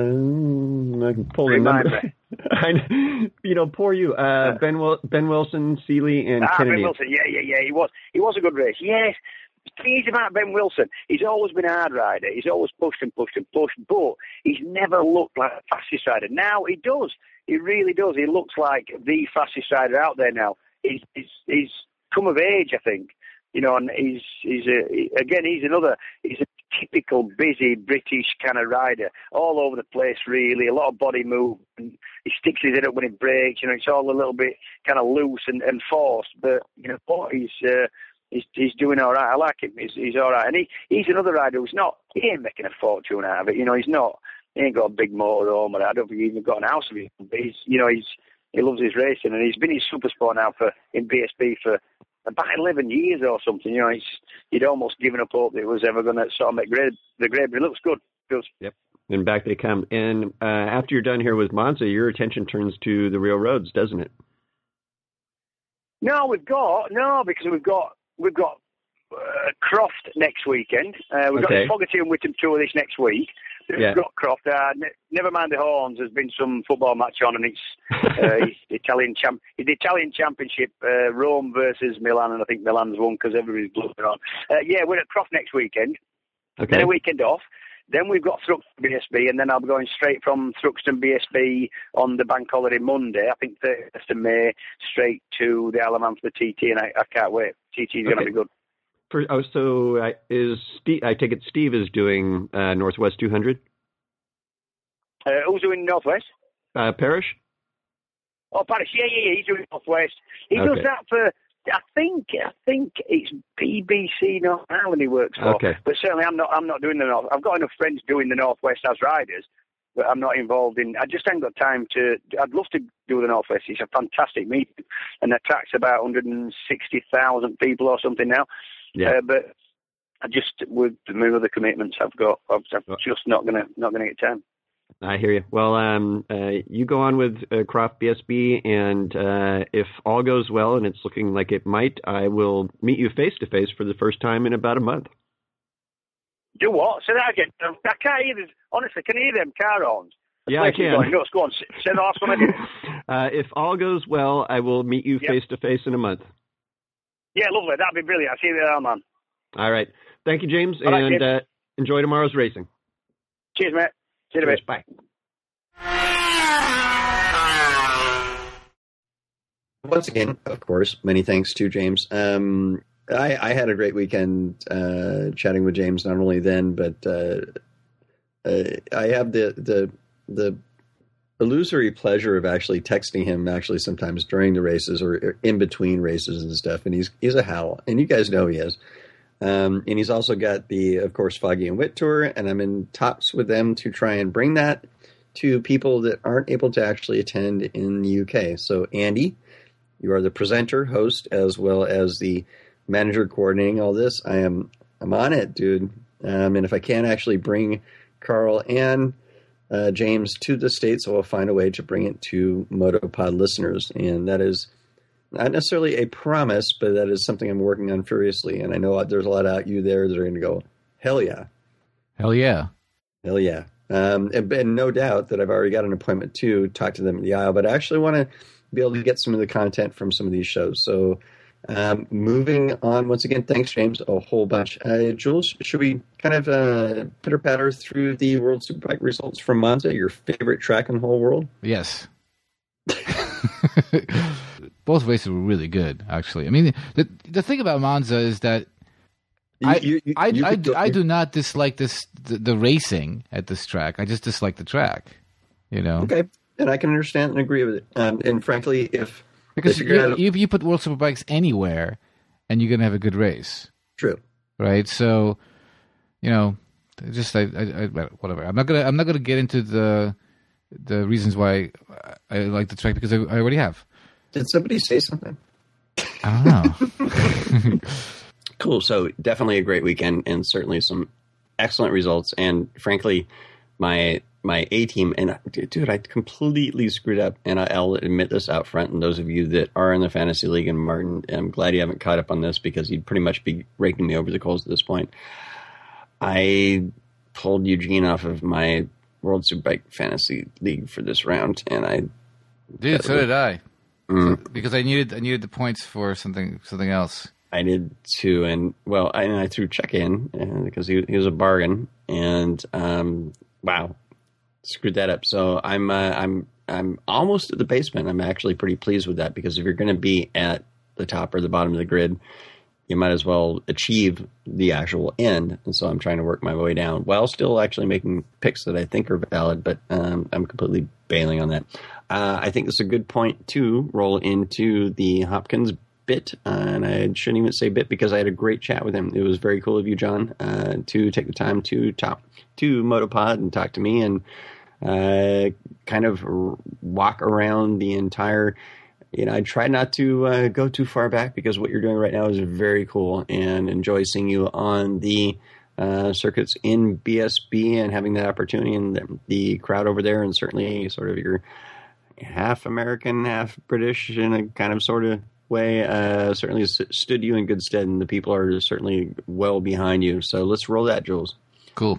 can pull the number. Poor you. Ben Wilson, Seeley, and Kennedy. Ben Wilson. Yeah. He was a good race. Yes. The thing is about Ben Wilson, he's always been a hard rider. He's always pushed, but he's never looked like the fastest rider. Now he does. He really does. He looks like the fastest rider out there now. He's come of age, I think. And he's a typical busy British kind of rider, all over the place really, a lot of body movement. He sticks his head up when he brakes, it's all a little bit kind of loose and forced, but he's doing all right. I like him. He's all right. And he's another rider he ain't making a fortune out of it. He ain't got a big motorhome, or I don't think he's even got an house of his own. But he loves his racing, and he's been in Super Sport now in BSB for about 11 years or something. He'd almost given up hope that it was ever going to sort of make the grade, but it looks good. Yep. And back they come. And after you're done here with Monza, your attention turns to the real roads, doesn't it? No, because we've got Croft next weekend. We've got the Fogarty and Whittam tour this next week. We've got Croft. Never mind the horns. There's been some football match on, and it's the Italian Championship, Rome versus Milan, and I think Milan's won because everybody's blowing on. We're at Croft next weekend. Okay. Then a weekend off. Then we've got Thruxton BSB, and then I'll be going straight from Thruxton BSB on the bank holiday Monday, I think 1st of May, straight to the Isle of Man for the TT, and I can't wait. TT is going to be good. Is Steve? I take it Steve is doing Northwest 200. Who's doing Northwest? Parrish. Oh, Parrish, yeah, he's doing Northwest. He does that for. I think it's BBC North Ireland he works for. Okay. But certainly I'm not doing the North. I've got enough friends doing the Northwest as riders, but I'm not involved in. I just haven't got time to. I'd love to do the Northwest. It's a fantastic meeting, and attracts about 160,000 people or something now. Yeah. But I just, with my other commitments I've got, I'm just not gonna get time. I hear you. Well, you go on with Croft BSB, and if all goes well, and it's looking like it might, I will meet you face to face for the first time in about a month. Do what? Say that again. I can't hear this. Honestly, can you hear them car horns? Yeah, I can. Go on. Say the last one again. If all goes well, I will meet you face to face in a month. Yeah, lovely. That'd be brilliant. I'll see you there, man. All right. Thank you, James, and enjoy tomorrow's racing. Cheers, mate. See you in a bit. Bye. Once again, of course, many thanks to James. I had a great weekend chatting with James. Not only then, but I have the illusory pleasure of actually texting him actually sometimes during the races or in between races and stuff. And he's a howl, and you guys know he is. And he's also got the, of course, Foggy and Wit tour, and I'm in talks with them to try and bring that to people that aren't able to actually attend in the UK. So, Andy, you are the presenter, host, as well as the manager coordinating all this. I'm on it, dude. And if I can't actually bring Carl and James to the States, I will find a way to bring it to Motopod listeners. And that is not necessarily a promise, but that is something I'm working on furiously. And I know there's a lot out you there that are going to go, hell yeah. Hell yeah. Hell yeah. And no doubt that I've already got an appointment to talk to them at the Isle, but I actually want to be able to get some of the content from some of these shows. So moving on, once again, thanks, James, a whole bunch. Jules, should we kind of pitter-patter through the World Superbike results from Monza, your favorite track in the whole world? Yes. Both races were really good, actually. I mean, the thing about Monza is that I do not dislike the racing at this track. I just dislike the track, you know? Okay, and I can understand and agree with it. And frankly, because if you put World Superbikes anywhere, and you're going to have a good race. True. Right? So, you know, just whatever. I'm not gonna get into the reasons why I like the track, because I already have. Did somebody say something? I don't know. Cool. So definitely a great weekend, and certainly some excellent results. And frankly, my A team, and dude, I completely screwed up, and I'll admit this out front. And those of you that are in the fantasy league, and Martin, I'm glad you haven't caught up on this, because you'd pretty much be raking me over the coals at this point. I pulled Eugene off of my World Superbike fantasy league for this round, and Dude, so did I. Because I needed the points for something else. I did too, and I threw Check in because he was a bargain, and wow, screwed that up. So I'm almost at the basement. I'm actually pretty pleased with that, because if you're going to be at the top or the bottom of the grid, you might as well achieve the actual end. And so I'm trying to work my way down while still actually making picks that I think are valid, but I'm completely bailing on that. I think this is a good point to roll into the Hopkins bit, and I shouldn't even say bit, because I had a great chat with him. It was very cool of you, John, to take the time to talk to Motopod and talk to me, and kind of walk around the entire. I try not to go too far back, because what you're doing right now is very cool, and enjoy seeing you on the circuits in BSB and having that opportunity and the crowd over there, and certainly sort of your half American, half British in a kind of sort of way, certainly stood you in good stead, and the people are certainly well behind you. So let's roll that, Jules. Cool.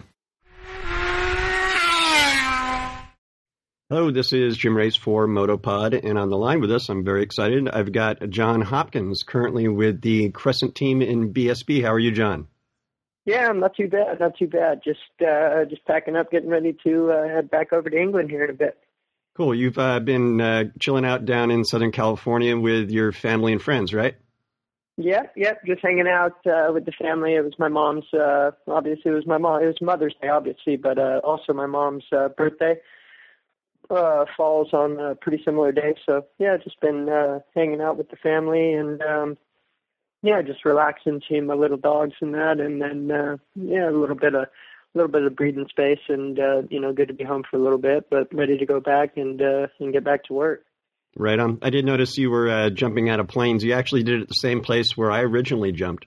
Hello, this is Jim Race for Motopod, and on the line with us, I'm very excited. I've got John Hopkins, currently with the Crescent team in BSB. How are you, John? Yeah, I'm not too bad. Just packing up, getting ready to head back over to England here in a bit. Cool. You've been chilling out down in Southern California with your family and friends, right? Yep. Just hanging out with the family. It was my mom's. Obviously, it was Mother's Day, obviously, but also my mom's birthday falls on a pretty similar day. So yeah, just been hanging out with the family and just relaxing, seeing my little dogs and that, and then a little bit of breathing space, and good to be home for a little bit, but ready to go back and get back to work. Right on. I did notice you were jumping out of planes. You actually did it at the same place where I originally jumped.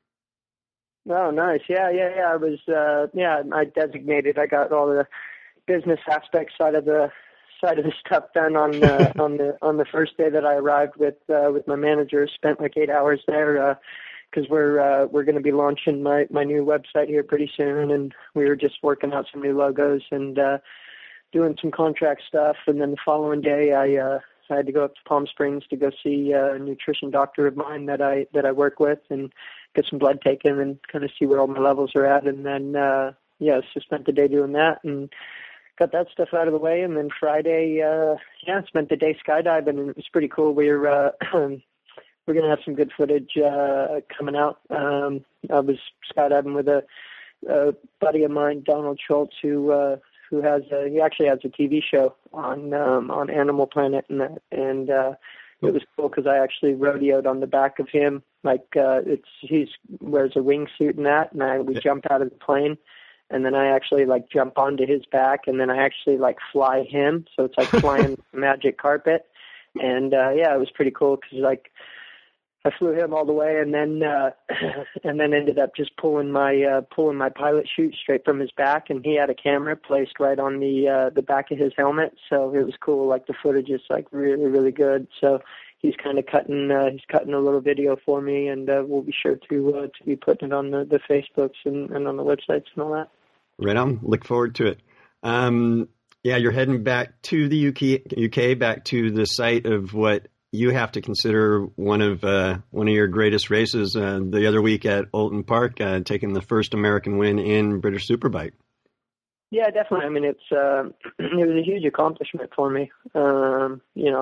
Oh, nice. Yeah. I was I designated. I got all the business aspect side of the stuff done on the first day that I arrived with my manager. Spent like 8 hours there because we're going to be launching my new website here pretty soon, and we were just working out some new logos and doing some contract stuff. And then the following day, I had to go up to Palm Springs to go see a nutrition doctor of mine that I work with and get some blood taken and kind of see where all my levels are at. And then so spent the day doing that and got that stuff out of the way. And then Friday, spent the day skydiving, and it was pretty cool. We're going to have some good footage coming out. I was skydiving with a buddy of mine, Donald Schultz, who actually has a TV show on Animal Planet, and it was cool because I actually rodeoed on the back of him. Like he wears a wingsuit and that, and we jump out of the plane. And then I actually like jump onto his back, and then I actually like fly him. So it's like flying magic carpet. And it was pretty cool because like I flew him all the way, and then ended up just pulling my pilot chute straight from his back, and he had a camera placed right on the back of his helmet. So it was cool. Like the footage is like really, really good. So he's kind of cutting a little video for me, and we'll be sure to be putting it on the Facebooks and on the websites and all that. Right on. Look forward to it. You're heading back to the UK, back to the site of what you have to consider one of your greatest races the other week at Oulton Park, taking the first American win in British Superbike. Yeah, definitely. I mean, it was a huge accomplishment for me. And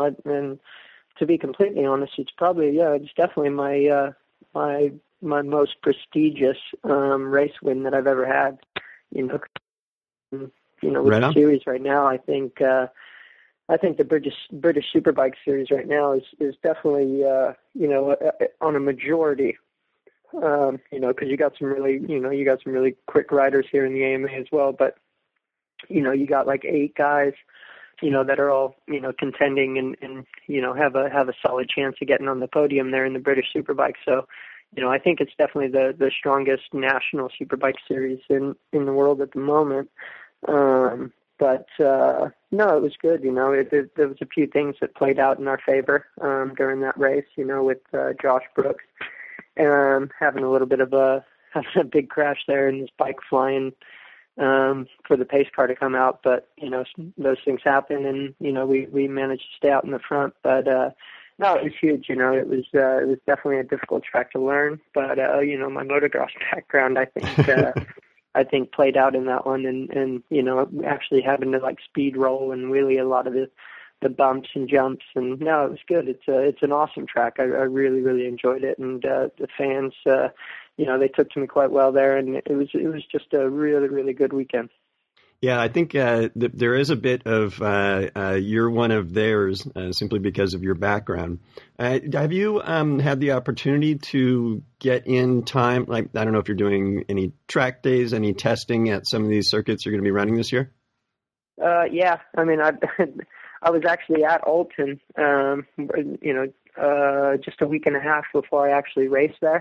to be completely honest, it's definitely my most prestigious race win that I've ever had. With right the series right now, I think the British Superbike series right now is definitely on a majority. Because you got some really quick riders here in the AMA as well, but you got like 8 guys that are all contending and have a solid chance of getting on the podium there in the British Superbike. So I think it's definitely the strongest national superbike series in the world at the moment. But it was good. There was a few things that played out in our favor during that race. With Josh Brooks having a little bit of a big crash there and his bike flying for the pace car to come out. But those things happen, and we managed to stay out in the front. But no, it was huge. It was definitely a difficult track to learn. But my motocross background, I think, played out in that one, and actually having to like speed roll and wheelie a lot of the bumps and jumps, and no, it was good. It's an awesome track. I really, really enjoyed it, and the fans, they took to me quite well there, and it was just a really, really good weekend. Yeah, I think there is a bit of you're one of theirs simply because of your background. Have you had the opportunity to get in time? Like, I don't know if you're doing any track days, any testing at some of these circuits you're going to be running this year? Yeah, I mean, I was actually at Oulton, just a week and a half before I actually raced there.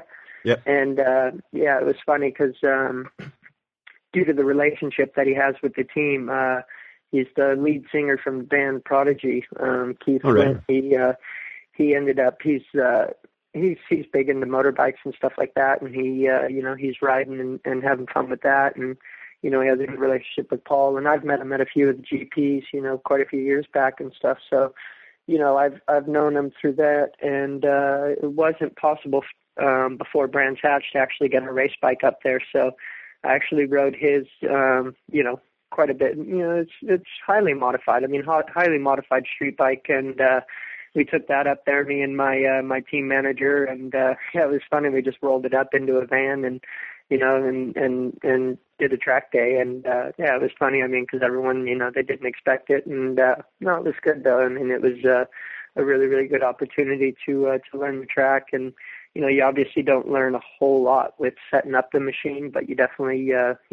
Yep. And yeah, it was funny because due to the relationship that he has with the team, he's the lead singer from the band Prodigy, Keith right. Flint. He ended up he's big into motorbikes and stuff like that, and he he's riding and having fun with that, and he has a good relationship with Paul, and I've met him at a few of the GPs, quite a few years back and stuff. So, I've known him through that, and it wasn't possible before Brands Hatch to actually get a race bike up there. So I actually rode his, quite a bit. It's highly modified. I mean, highly modified street bike, and we took that up there, me and my team manager, and it was funny. We just rolled it up into a van and and did a track day, and it was funny. I mean, because everyone, they didn't expect it, and no, it was good though. I mean, it was a really, really good opportunity to learn the track, and you obviously don't learn a whole lot with setting up the machine, but you definitely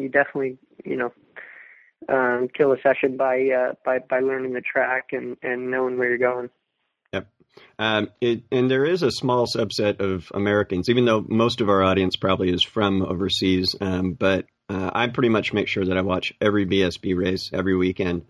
kill a session by learning the track and knowing where you're going. Yep. And there is a small subset of Americans, even though most of our audience probably is from overseas. But I pretty much make sure that I watch every BSB race every weekend.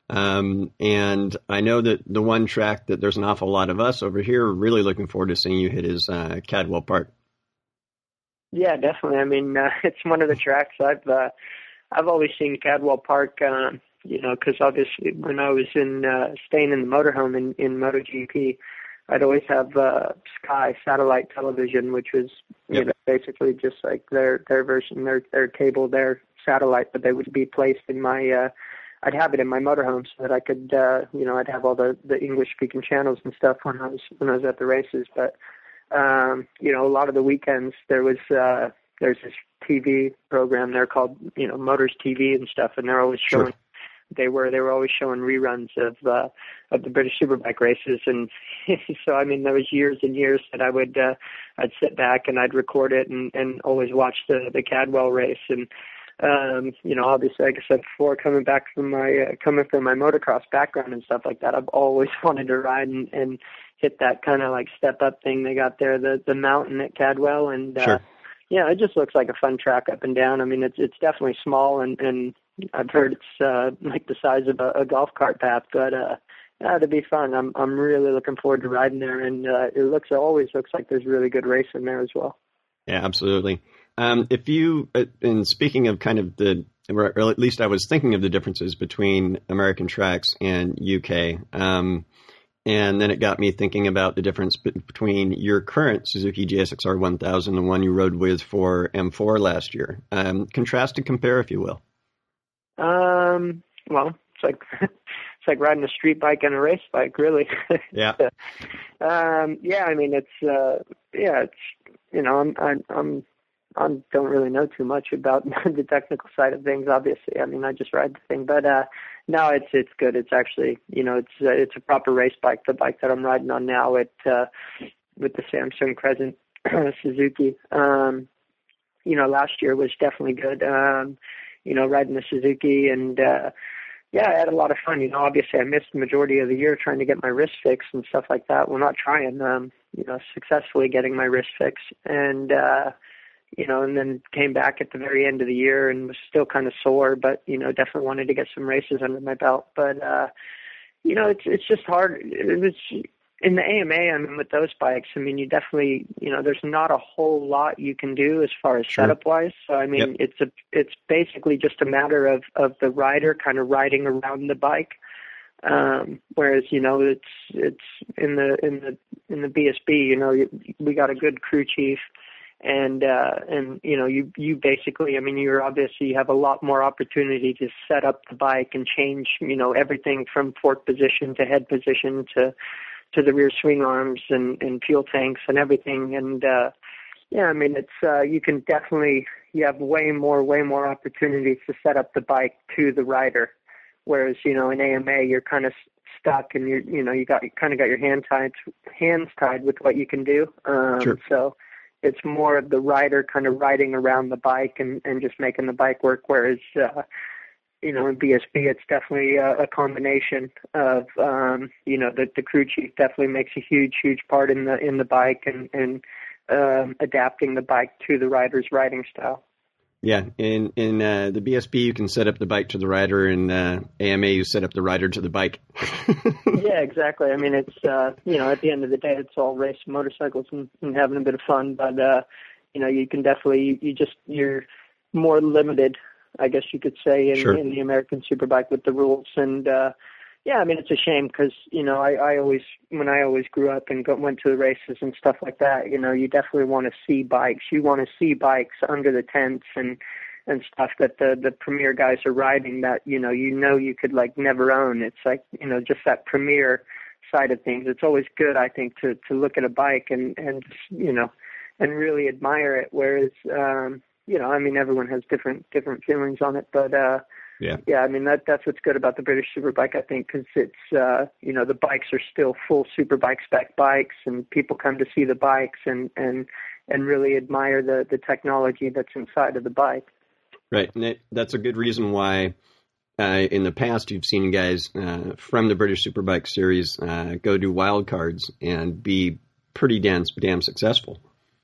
And I know that the one track that there's an awful lot of us over here really looking forward to seeing you hit is Cadwell Park. Yeah, definitely. I mean, it's one of the tracks I've always seen Cadwell Park. Because obviously when I was staying in the motorhome in MotoGP, I'd always have Sky satellite television, which was basically just like their version, their cable, their satellite, but they would be placed in my. I'd have it in my motorhome so that I could, I'd have all the English speaking channels and stuff when I was at the races. But a lot of the weekends there's this TV program there called Motors TV and stuff, and they're always showing. Sure. They were always showing reruns of the British Superbike races, and so I mean there was years and years that I'd sit back and I'd record it and always watch the Cadwell race, and obviously like I said before, coming from my motocross background and stuff like that, I've always wanted to ride and hit that kind of like step up thing they got there, the mountain at Cadwell, and sure. It just looks like a fun track up and down. I mean it's definitely small and I've heard it's like the size of a golf cart path, but it'll be fun. I'm really looking forward to riding there, and it always looks like there's really good racing there as well. Yeah, absolutely. If you, and speaking of kind of or at least I was thinking of the differences between American tracks and UK, and then it got me thinking about the difference between your current Suzuki GSXR 1000 and the one you rode with for M4 last year. Contrast and compare, if you will. Well, it's like riding a street bike and a race bike, really. Yeah. I mean, it's I don't really know too much about the technical side of things, obviously. I mean, I just ride the thing, but no, it's good. It's actually, it's a proper race bike. The bike that I'm riding on now with the Samsung Crescent Suzuki. Last year was definitely good. Riding the Suzuki, and I had a lot of fun. Obviously I missed the majority of the year trying to get my wrist fixed and stuff like that. Well, not trying, successfully getting my wrist fixed, and and then came back at the very end of the year and was still kind of sore, but definitely wanted to get some races under my belt. But it's just hard. It was in the AMA. I mean, with those bikes, I mean, you definitely, there's not a whole lot you can do as far as setup wise. So I mean, it's basically just a matter of the rider kind of riding around the bike. Whereas it's in the BSB, we got a good crew chief, and you basically, I mean, you have a lot more opportunity to set up the bike and change everything from fork position to head position to the rear swing arms and fuel tanks and everything. And, I mean, it's, you have way more opportunities to set up the bike to the rider. Whereas, in AMA, you're kind of stuck and you kind of got your hands tied with what you can do. Sure. So it's more of the rider kind of riding around the bike and just making the bike work. Whereas, in BSB, it's definitely a combination of, the crew chief definitely makes a huge part in the bike and adapting the bike to the rider's riding style. Yeah, in the BSB, you can set up the bike to the rider, and AMA, you set up the rider to the bike. Yeah, exactly. I mean, it's, at the end of the day, it's all race motorcycles and having a bit of fun, but, you can definitely, you're more limited, I guess you could say, in the American Superbike with the rules. And, I mean, it's a shame because, when I always grew up and went to the races and stuff like that, you definitely want to see bikes. You want to see bikes under the tents and stuff that the premier guys are riding that, you could like never own. It's like, just that premier side of things. It's always good, I think, to look at a bike and and really admire it. Whereas, I mean, everyone has different feelings on it, but, I mean, that's what's good about the British Superbike, I think, because it's, the bikes are still full Superbike spec bikes, and people come to see the bikes and really admire the technology that's inside of the bike. Right, and that's a good reason why in the past you've seen guys from the British Superbike series go do wild cards and be pretty damn successful.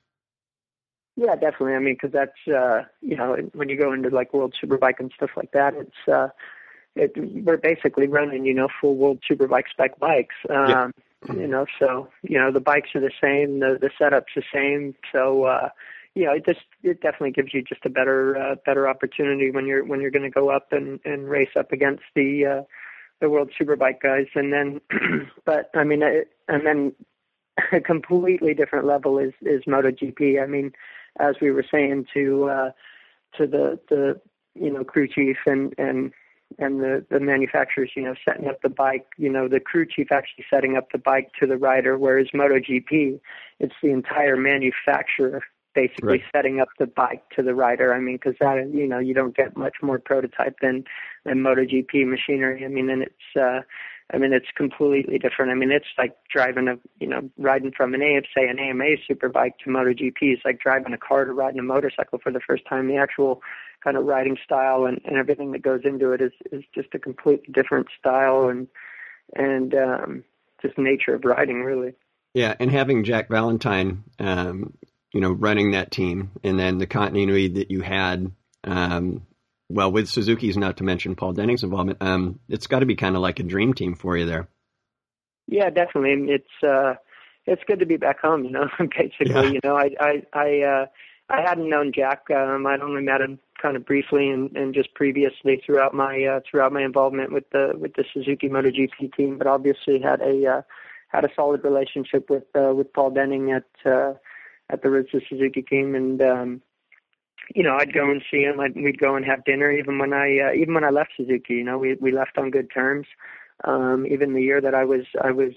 Yeah, definitely. I mean, because that's, when you go into like World Superbike and stuff like that, we're basically running, full World Superbike spec bikes. So, the bikes are the same, the setup's the same. So, it definitely gives you just a better opportunity when you're going to go up and race up against the World Superbike guys. And then, but I mean, and then a completely different level is MotoGP. I mean, as we were saying to the crew chief and the manufacturers, setting up the bike, the crew chief actually setting up the bike to the rider, whereas MotoGP, it's the entire manufacturer basically setting up the bike to the rider. I mean, because that, you don't get much more prototype than MotoGP machinery. I mean, and it's completely different. I mean, it's like riding from an AMA Superbike to MotoGP. It's like driving a car to riding a motorcycle for the first time. The actual kind of riding style and everything that goes into it is just a completely different style and just nature of riding, really. Yeah, and having Jack Valentine, running that team, and then the continuity that you had, with Suzuki's, not to mention Paul Denning's involvement, it's got to be kind of like a dream team for you there. Yeah, definitely. It's good to be back home, basically. Yeah. I hadn't known Jack. I'd only met him kind of briefly and just previously throughout my involvement with the Suzuki MotoGP team, but obviously had a solid relationship with Paul Denning at the Rizzo Suzuki team, and I'd go and see him. We'd go and have dinner even when I left Suzuki. We left on good terms. Even the year that I was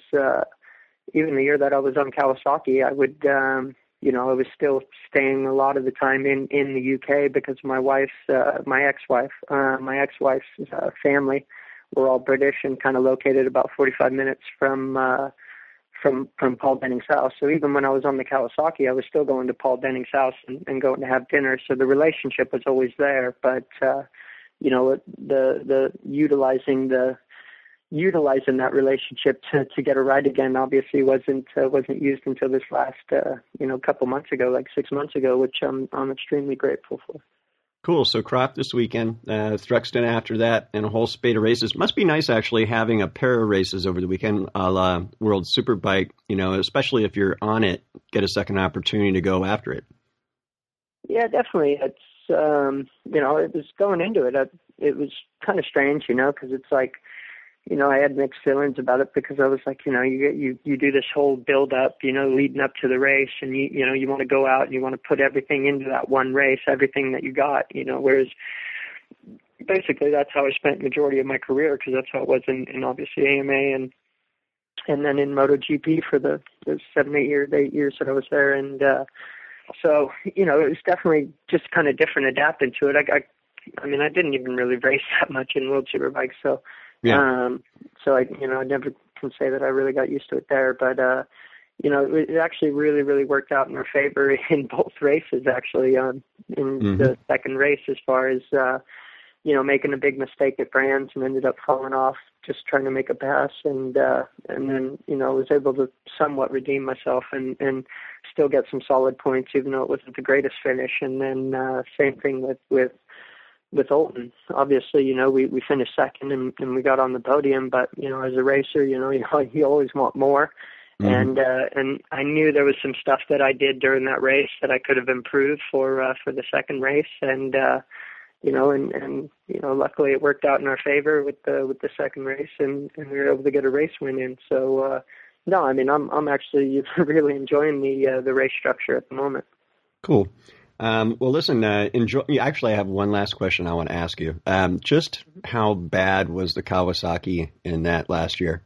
on Kawasaki, I would I was still staying a lot of the time in the UK because my ex-wife's family were all British and kind of located about 45 minutes from Paul Denning's house. So even when I was on the Kawasaki, I was still going to Paul Denning's house and going to have dinner. So the relationship was always there. But the utilizing that relationship to get a ride again obviously wasn't used until this last couple months ago, like 6 months ago, which I'm extremely grateful for. Cool. So Croft this weekend, Thruxton after that, and a whole spate of races. Must be nice actually having a pair of races over the weekend, a la World Superbike, especially if you're on it, get a second opportunity to go after it. Yeah, definitely. It's, it was going into it. It was kind of strange, because it's like, I had mixed feelings about it because I was like, you do this whole build up, leading up to the race, and you want to go out and you want to put everything into that one race, everything that you got, whereas basically that's how I spent the majority of my career, because that's how it was in obviously AMA and then in MotoGP for the 8 years that I was there. And so, it was definitely just kind of different adapting to it. I mean, I didn't even really race that much in World Superbike, so yeah. So I never can say that I really got used to it there, but it actually really, really worked out in our favor in both races. Actually, in the second race, as far as making a big mistake at Brands and ended up falling off just trying to make a pass, and then was able to somewhat redeem myself and still get some solid points, even though it wasn't the greatest finish. And then same thing with Olton. Obviously, we finished second and we got on the podium, but as a racer, you always want more. Mm-hmm. And I knew there was some stuff that I did during that race that I could have improved for the second race, and luckily it worked out in our favor with the second race, and we were able to get a race win in. So no, I mean I'm actually really enjoying the race structure at the moment. Cool. Well, listen, enjoy. Actually, I have one last question I want to ask you. Just how bad was the Kawasaki in that last year?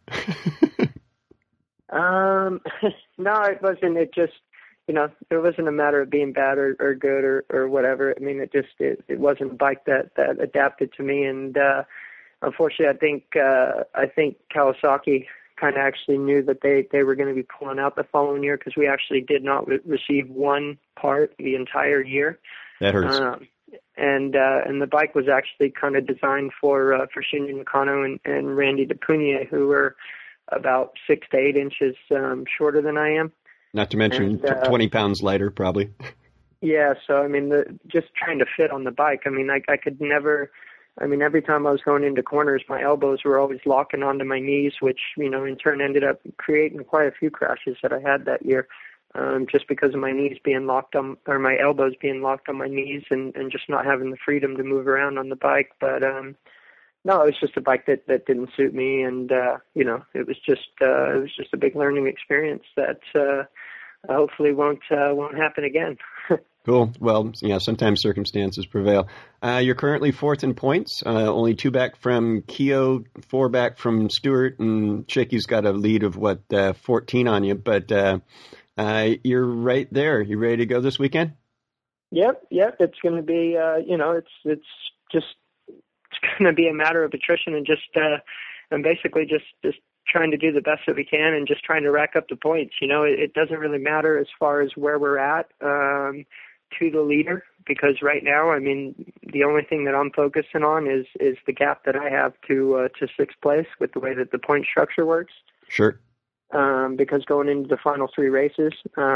No, it wasn't. It just, it wasn't a matter of being bad or good or whatever. I mean, it wasn't a bike that adapted to me. And, unfortunately, I think Kawasaki kind of actually knew that they were going to be pulling out the following year, because we actually did not receive one part the entire year. That hurts. And the bike was actually kind of designed for Shinji Nakano and Randy DePugnier, who were about 6 to 8 inches shorter than I am. Not to mention 20 pounds lighter, probably. Yeah, so, I mean, just trying to fit on the bike. I mean, I could never, every time I was going into corners, my elbows were always locking onto my knees, which, in turn ended up creating quite a few crashes that I had that year, just because of my knees being locked on, or my elbows being locked on my knees and just not having the freedom to move around on the bike. But, no, it was just a bike that didn't suit me, and it was just a big learning experience that hopefully won't happen again. Cool. Well, sometimes circumstances prevail. You're currently fourth in points, only 2 back from Keogh, 4 back from Stewart, and Chicky's got a lead of 14 on you. But you're right there. You ready to go this weekend? Yep. It's going to be it's going to be a matter of attrition and just basically just trying to do the best that we can and just trying to rack up the points. It doesn't really matter as far as where we're at to the leader, because right now, the only thing that I'm focusing on is the gap that I have to 6th place with the way that the point structure works. Sure. Because going into the final 3 races,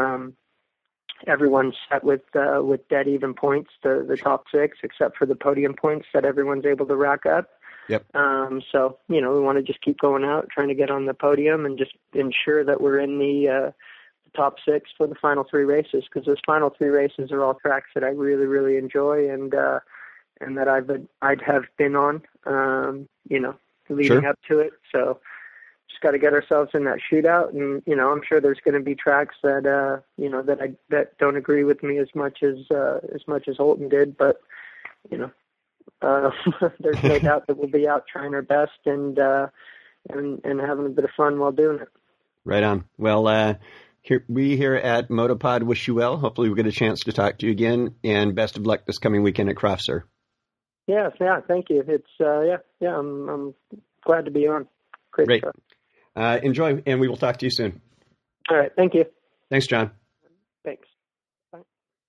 everyone's set with dead even points, the top 6, except for the podium points that everyone's able to rack up. Yep. So, we want to just keep going out, trying to get on the podium and just ensure that we're in the top 6 for the final 3 races, because those final 3 races are all tracks that I really, really enjoy and that I'd have been on, leading up to it. So just got to get ourselves in that shootout, and I'm sure there's going to be tracks that that don't agree with me as much as Holton did, but there's no doubt that we'll be out trying our best and having a bit of fun while doing it. Right on. Well, we here at Motopod wish you well. Hopefully we'll get a chance to talk to you again, and best of luck this coming weekend at Croft, sir. Yeah, thank you. It's I'm glad to be on. Great. Stuff. Enjoy, and we will talk to you soon. All right, thank you. Thanks, John. Thanks. Bye.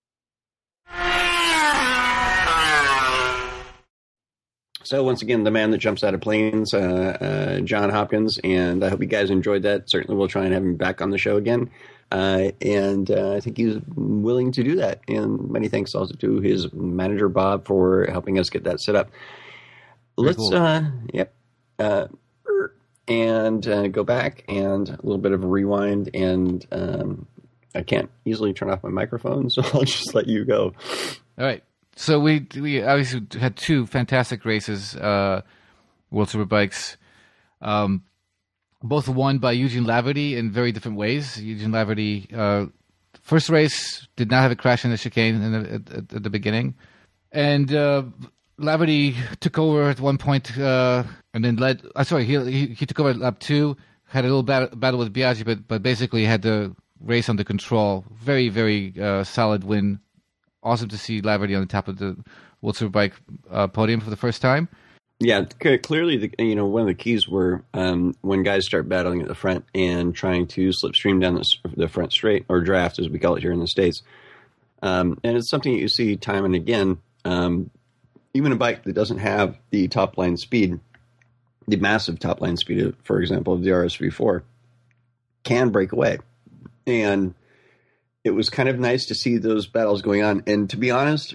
So once again, the man that jumps out of planes, John Hopkins, and I hope you guys enjoyed that. Certainly we'll try and have him back on the show again. And I think he's willing to do that. And many thanks also to his manager, Bob, for helping us get that set up. Let's, cool. And go back and a little bit of a rewind. And I can't easily turn off my microphone, so I'll just let you go. All right. So we obviously had 2 fantastic races, World Superbikes, both won by Eugene Laverty in very different ways. Eugene Laverty, first race, did not have a crash in the chicane at the beginning. And Laverty took over at one point and then led. He took over at lap 2, had a little battle with Biaggi, but basically had the race under control. Very, very solid win. Awesome to see Laverty on the top of the World Superbike podium for the first time. Yeah, clearly, one of the keys were when guys start battling at the front and trying to slipstream down the front straight, or draft, as we call it here in the States. And it's something that you see time and again. even a bike that doesn't have the top line speed, the massive top line speed, for example, of the RSV4, can break away. And it was kind of nice to see those battles going on. And to be honest,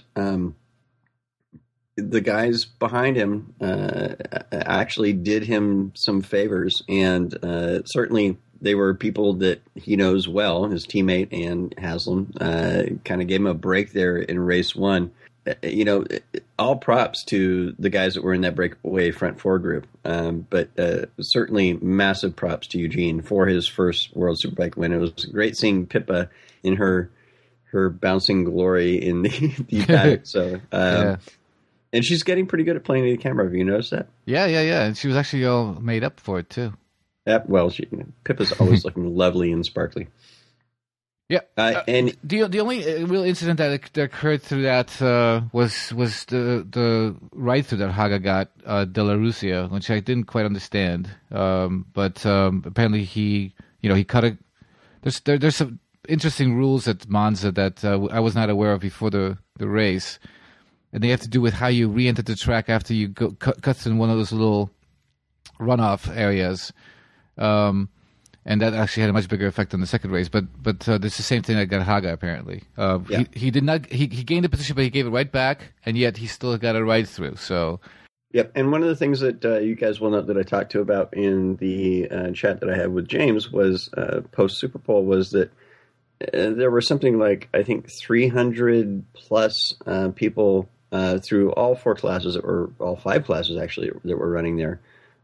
the guys behind him actually did him some favors, and certainly they were people that he knows well. His teammate and Haslam kind of gave him a break there in race one. All props to the guys that were in that breakaway front four group, but certainly massive props to Eugene for his first World Superbike win. It was great seeing Pippa in her bouncing glory in the paddock. So. Yeah. And she's getting pretty good at playing the camera. Have you noticed that? Yeah. And she was actually all made up for it, too. Well, Pippa's always looking lovely and sparkly. Yeah. And the only real incident that occurred through that was the ride-through that Haga got De La Rusia, which I didn't quite understand. But apparently he cut a... There's some interesting rules at Monza that I was not aware of before the race. And they have to do with how you re-enter the track after you cut through one of those little runoff areas, and that actually had a much bigger effect on the second race. But it's the same thing that got Haga apparently. Yeah. He did not. He gained the position, but he gave it right back, and yet he still got a ride through. So. Yep, and one of the things that you guys will note that I talked to about in the chat that I had with James was post Superpole was that there were something like I think 300 plus people. Through all four classes, or all five classes actually, that were running there,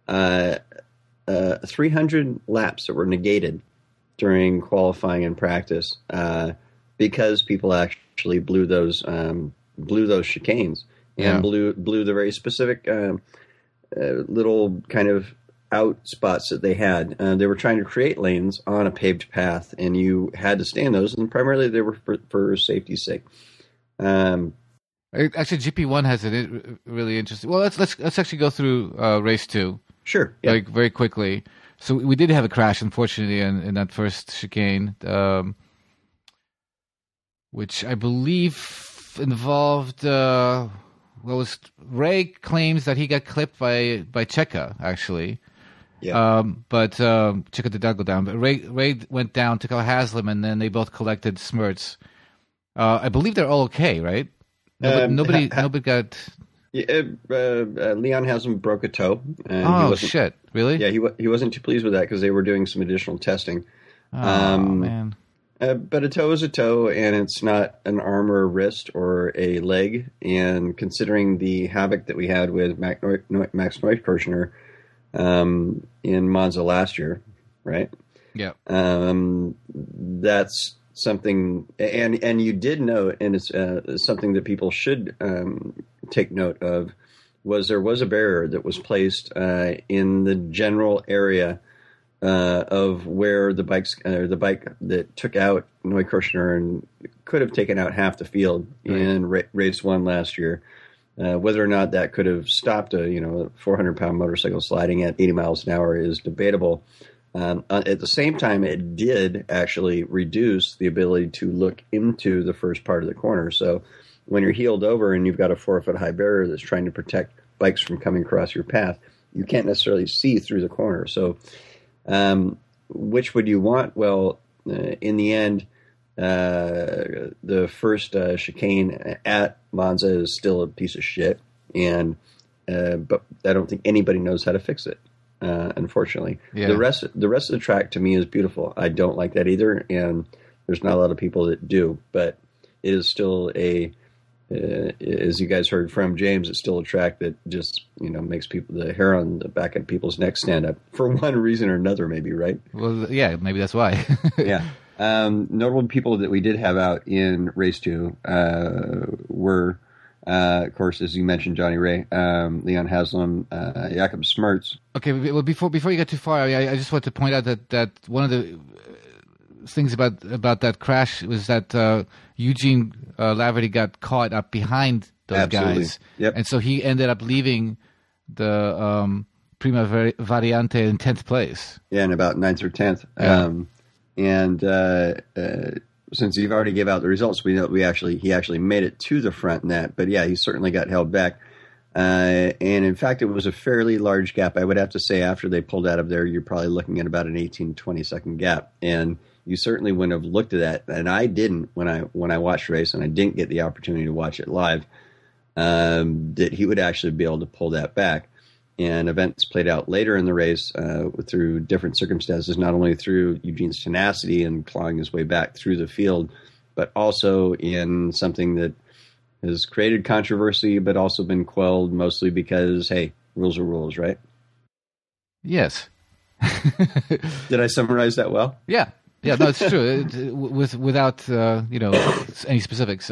300 laps that were negated during qualifying and practice because people actually blew those chicanes and blew the very specific little kind of out spots that they had. They were trying to create lanes on a paved path, and you had to stay in those, and primarily they were for safety's sake. Actually, GP1 has a really interesting. Well, let's actually go through race 2. Sure. Yeah. Very quickly. So we did have a crash, unfortunately, in that first chicane, which I believe involved. Ray claims that he got clipped by Checa, actually. Yeah. But Checa did not go down. But Ray went down, took out Haslam, and then they both collected smirts. I believe they're all okay, right? Nobody got. Yeah, Leon Haslam broke a toe. Oh shit! Really? Yeah, he wasn't too pleased with that because they were doing some additional testing. Oh man! But a toe is a toe, and it's not an arm or a wrist or a leg. And considering the havoc that we had with Max Neukirchner in Monza last year, right? Yeah. That's something, and you did note, and it's something that people should take note of, was there was a barrier that was placed in the general area of where the bike that took out Neukirchner and could have taken out half the field in race 1 last year. Whether or not that could have stopped a 400-pound motorcycle sliding at 80 miles an hour is debatable. At the same time, it did actually reduce the ability to look into the first part of the corner. So when you're heeled over and you've got a 4-foot high barrier that's trying to protect bikes from coming across your path, you can't necessarily see through the corner. So which would you want? Well, in the end, the first chicane at Monza is still a piece of shit, and but I don't think anybody knows how to fix it. Unfortunately, the rest of the track to me is beautiful. I don't like that either, and there's not a lot of people that do. But it is still as you guys heard from James, it's still a track that just makes the hair on the back of people's necks stand up for one reason or another, maybe, right? Well, yeah, maybe that's why. Yeah. Notable people that we did have out in race 2 were. Of course, as you mentioned, Johnny Ray, Leon Haslam, Jakob Smertz. Okay, well, before you get too far, I just want to point out that one of the things about that crash was that Eugene Laverty got caught up behind those guys, and so he ended up leaving the Prima Variante in 10th place. Yeah, in about 9th or 10th. Yeah. Since you've already gave out the results, we know he actually made it to the front in that. But yeah, he certainly got held back. And in fact, it was a fairly large gap. I would have to say after they pulled out of there, you're probably looking at about an 18, 20-second gap. And you certainly wouldn't have looked at that. And I didn't when I watched the race, and I didn't get the opportunity to watch it live, that he would actually be able to pull that back. And events played out later in the race through different circumstances, not only through Eugene's tenacity and clawing his way back through the field, but also in something that has created controversy, but also been quelled mostly because, hey, rules are rules, right? Yes. Did I summarize that well? Yeah. Yeah, no, it's true. Without any specifics.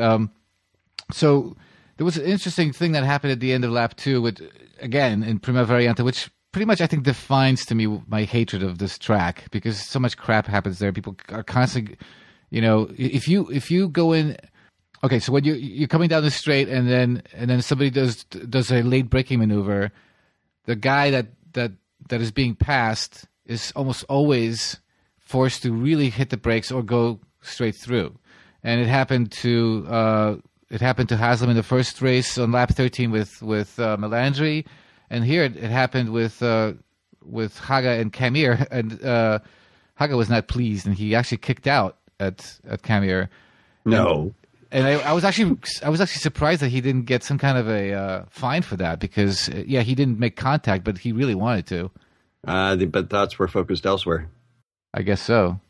So there was an interesting thing that happened at the end of lap 2, with again in Prima Variante, which pretty much I think defines to me my hatred of this track, because so much crap happens there. People are constantly, if you go in. Okay, so when you're coming down the straight and then somebody does a late braking maneuver, the guy that is being passed is almost always forced to really hit the brakes or go straight through. And it happened to Haslam in the first race on lap 13 with Melandri, and here it happened with Haga and Camir, and Haga was not pleased, and he actually kicked out at Camir. No. And I was actually surprised that he didn't get some kind of a fine for that, because he didn't make contact, but he really wanted to. But thoughts were focused elsewhere. I guess so.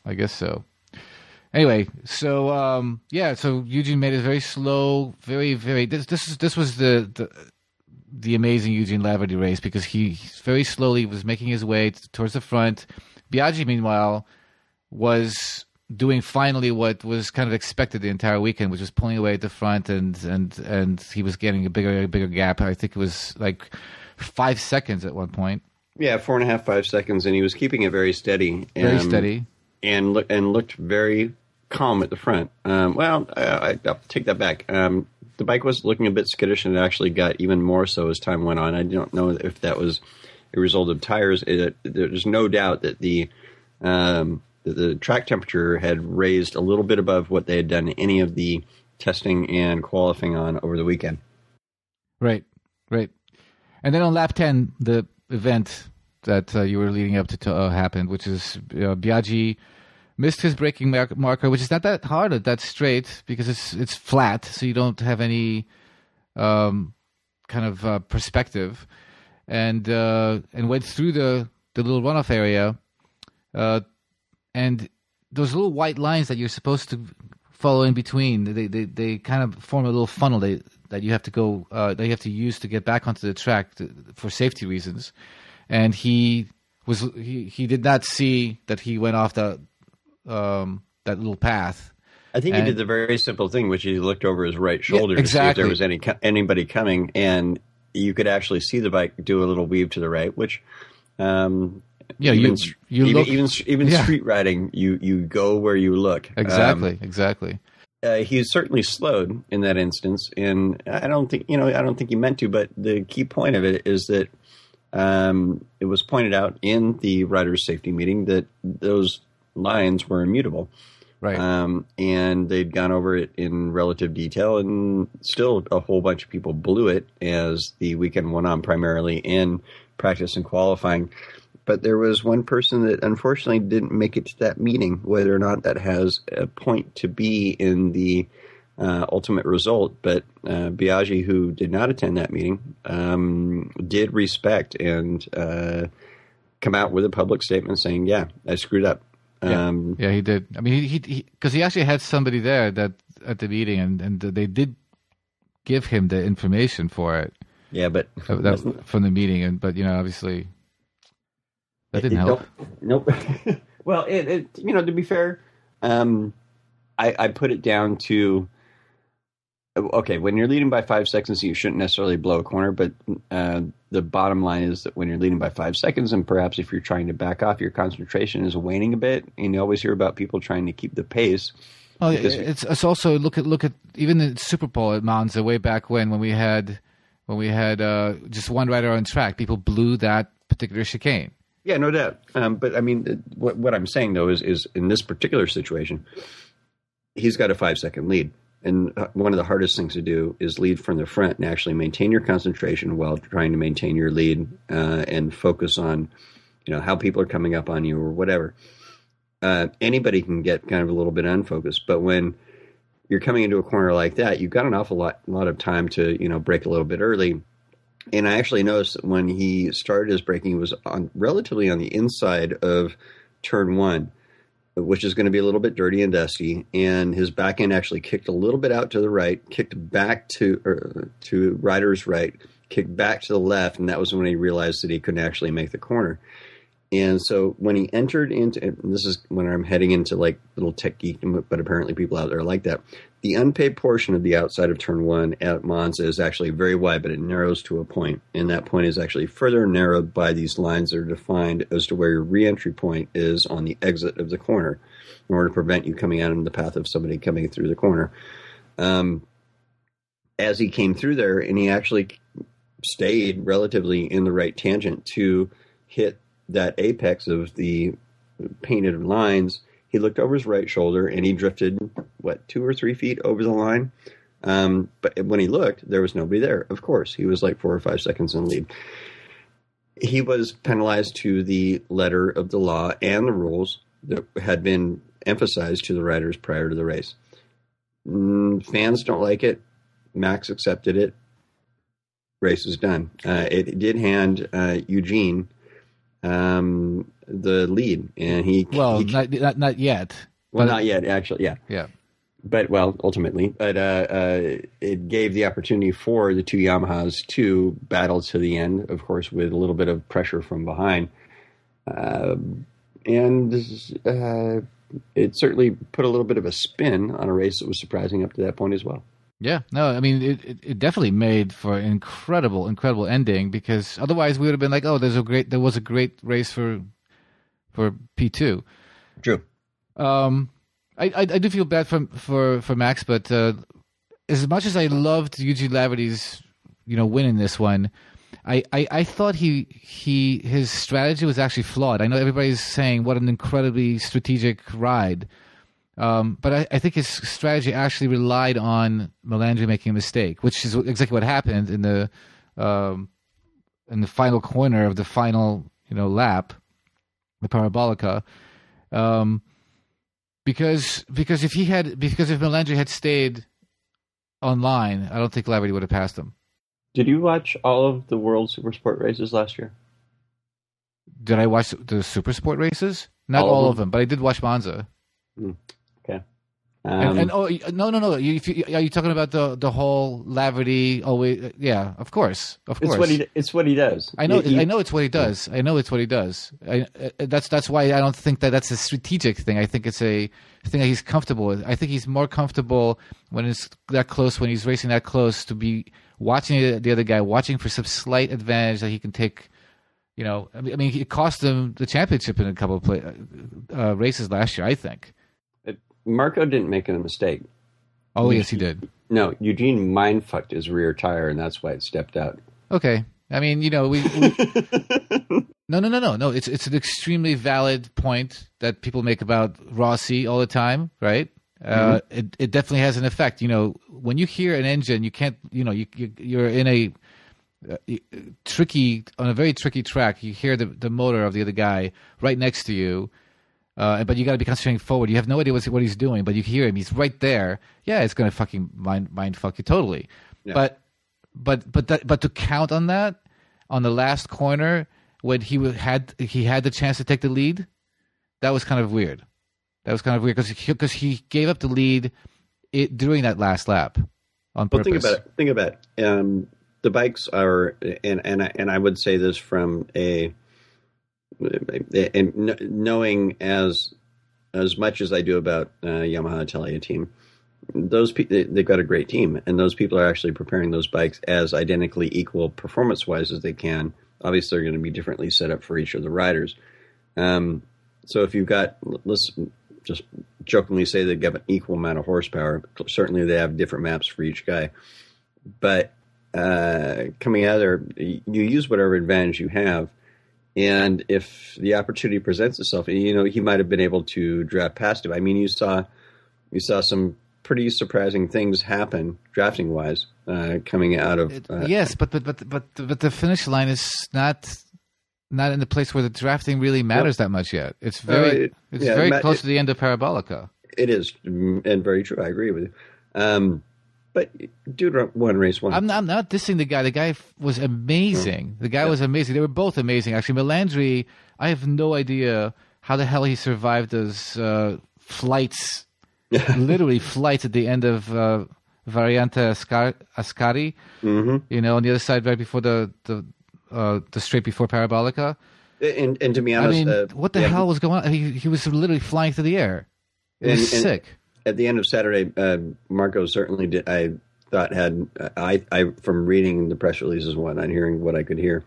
Anyway, so so Eugene made it very slow, very very. This was the amazing Eugene Laverty race, because he very slowly was making his way towards the front. Biaggi, meanwhile, was doing finally what was kind of expected the entire weekend, which was pulling away at the front, and he was getting a bigger gap. I think it was like 5 seconds at one point. Yeah, 4.5, 5 seconds, and he was keeping it very steady. Very steady. And looked very calm at the front. I'll take that back. The bike was looking a bit skittish, and it actually got even more so as time went on. I don't know if that was a result of tires. There's no doubt that the track temperature had raised a little bit above what they had done any of the testing and qualifying on over the weekend. Right. And then on lap 10, the event that you were leading up to happened, which is Biaggi missed his braking marker, which is not that hard at that straight, because it's flat, so you don't have any kind of perspective, and went through the little runoff area, and those little white lines that you're supposed to follow in between, they kind of form a little funnel that you have to go that you have to use to get back onto the track for safety reasons. And he did not see that he went off that little path. I think he did the very simple thing, which he looked over his right shoulder to see if there was anybody coming, and you could actually see the bike do a little weave to the right, which even street riding, you go where you look. Exactly. He's certainly slowed in that instance, and I don't think he meant to. But the key point of it is that it was pointed out in the riders' safety meeting that those lines were immutable, right? And they'd gone over it in relative detail, and still a whole bunch of people blew it as the weekend went on, primarily in practice and qualifying. But there was one person that unfortunately didn't make it to that meeting, whether or not that has a point to be in the ultimate result. But Biaggi, who did not attend that meeting, did respect and come out with a public statement saying, yeah, I screwed up. Yeah, he did. I mean, because he actually had somebody there that at the meeting, and they did give him the information for it. Yeah, but from the meeting, but obviously that didn't help. Nope. Well, to be fair, I put it down to, okay, when you're leading by 5 seconds, you shouldn't necessarily blow a corner, but the bottom line is that when you're leading by 5 seconds, and perhaps if you're trying to back off, your concentration is waning a bit, and you always hear about people trying to keep the pace. Oh, it's also look at even the Super Bowl at Monza way back when we had just one rider on track, people blew that particular chicane. Yeah, no doubt. But I mean, what I'm saying though is in this particular situation, he's got a 5 second lead. And one of the hardest things to do is lead from the front and actually maintain your concentration while trying to maintain your lead and focus on, how people are coming up on you or whatever. Anybody can get kind of a little bit unfocused, but when you're coming into a corner like that, you've got an awful lot of time to, break a little bit early. And I actually noticed that when he started his braking, it was relatively on the inside of turn 1, which is going to be a little bit dirty and dusty. And his back end actually kicked a little bit out to the right, kicked back to rider's right, kicked back to the left. And that was when he realized that he couldn't actually make the corner. And so when he entered into, and this is when I'm heading into like little tech geek, but apparently people out there like that. The unpaved portion of the outside of turn 1 at Monza is actually very wide, but it narrows to a point. And that point is actually further narrowed by these lines that are defined as to where your re-entry point is on the exit of the corner in order to prevent you coming out in the path of somebody coming through the corner. As he came through there, and he actually stayed relatively in the right tangent to hit that apex of the painted lines, he looked over his right shoulder and he drifted, 2 or 3 feet over the line. But when he looked, there was nobody there. Of course, he was like 4 or 5 seconds in the lead. He was penalized to the letter of the law and the rules that had been emphasized to the riders prior to the race. Fans don't like it. Max accepted it. Race is done. It did hand Eugene the lead, and not yet. Well, not yet, actually. Yeah. But ultimately, it gave the opportunity for the two Yamahas to battle to the end, of course, with a little bit of pressure from behind, and it certainly put a little bit of a spin on a race that was surprising up to that point as well. Yeah, no, I mean, it definitely made for an incredible ending, because otherwise we would have been like, oh, there was a great race for P2. True. I do feel bad for Max, but as much as I loved Eugene Laverty's win in this one, I thought his strategy was actually flawed. I know everybody's saying what an incredibly strategic ride. But I think his strategy actually relied on Melandri making a mistake, which is exactly what happened in the final corner of the final lap, the Parabolica. Because if Melandri had stayed online, I don't think Laverty would have passed him. Did you watch all of the World Supersport races last year? Did I watch the Supersport races? Not all of them, but I did watch Monza. Okay. No. Are you talking about the whole Laverty? Always, yeah, of course. It's what he does. I know. I know it's what he does. I know it's what he does. That's why I don't think that's a strategic thing. I think it's a thing that he's comfortable with. I think he's more comfortable when it's that close, when he's racing that close, to be watching the other guy, watching for some slight advantage that he can take. I mean, it cost him the championship in a couple of races last year, I think. Marco didn't make a mistake. Oh, yes, he did. No, Eugene mind-fucked his rear tire, and that's why it stepped out. Okay. I mean, we No. It's an extremely valid point that people make about Rossi all the time, right? Mm-hmm. It definitely has an effect. When you hear an engine, you can't, you're in a very tricky track. You hear the motor of the other guy right next to you. But you got to be concentrating forward. You have no idea what he's doing, but you hear him. He's right there. Yeah, it's going to fucking mind fuck you totally. Yeah. But to count on that on the last corner when he had the chance to take the lead, that was kind of weird. Because he gave up the lead during that last lap on purpose. Think about it. The bikes are, and I would say this from knowing as much as I do about Yamaha Italia team, they've got a great team, and those people are actually preparing those bikes as identically equal performance-wise as they can. Obviously, they're going to be differently set up for each of the riders. So if you've got, let's just jokingly say they've got an equal amount of horsepower. Certainly, they have different maps for each guy, but coming out there, you use whatever advantage you have. And if the opportunity presents itself, he might have been able to draft past him. I mean, you saw some pretty surprising things happen drafting wise coming out of. Yes, but the finish line is not in the place where the drafting really matters that much yet. It's very close to the end of Parabolica. It is, and very true. I agree with you. But dude won race one. I'm not dissing the guy. The guy was amazing. The guy was amazing. They were both amazing, actually. Melandri, I have no idea how the hell he survived those flights, literally flights at the end of Variante Ascari. Mm-hmm. On the other side, right before the straight before Parabolica. And to be honest, I mean, what the hell was going on? He was literally flying through the air. It was sick. At the end of Saturday, Marco certainly did. I thought I from reading the press releases and whatnot, hearing what I could hear,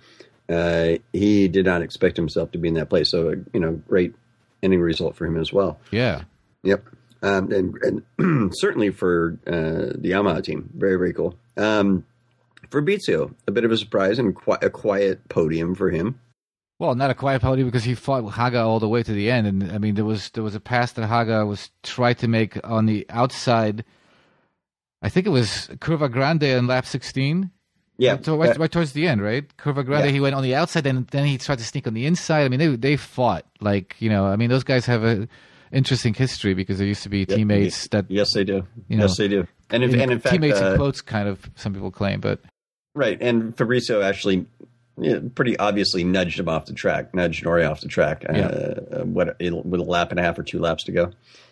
he did not expect himself to be in that place. So great ending result for him as well. Yeah. Yep. And certainly for the Yamaha team, very very cool. Fabrizio, a bit of a surprise and a quiet podium for him. Well, not a quiet podium because he fought Haga all the way to the end, and I mean there was a pass that Haga was tried to make on the outside. I think it was Curva Grande in lap 16. Yeah, so right towards the end, right? Curva Grande, he went on the outside, and then he tried to sneak on the inside. I mean, they fought I mean, those guys have a interesting history because there used to be teammates that. Yes, they do. Yes, they do. And in fact, teammates in quotes, kind of some people claim, but right. And Fabrizio actually. Pretty obviously nudged him off the track, nudged Nori off the track. With a lap and a half or 2 laps to go.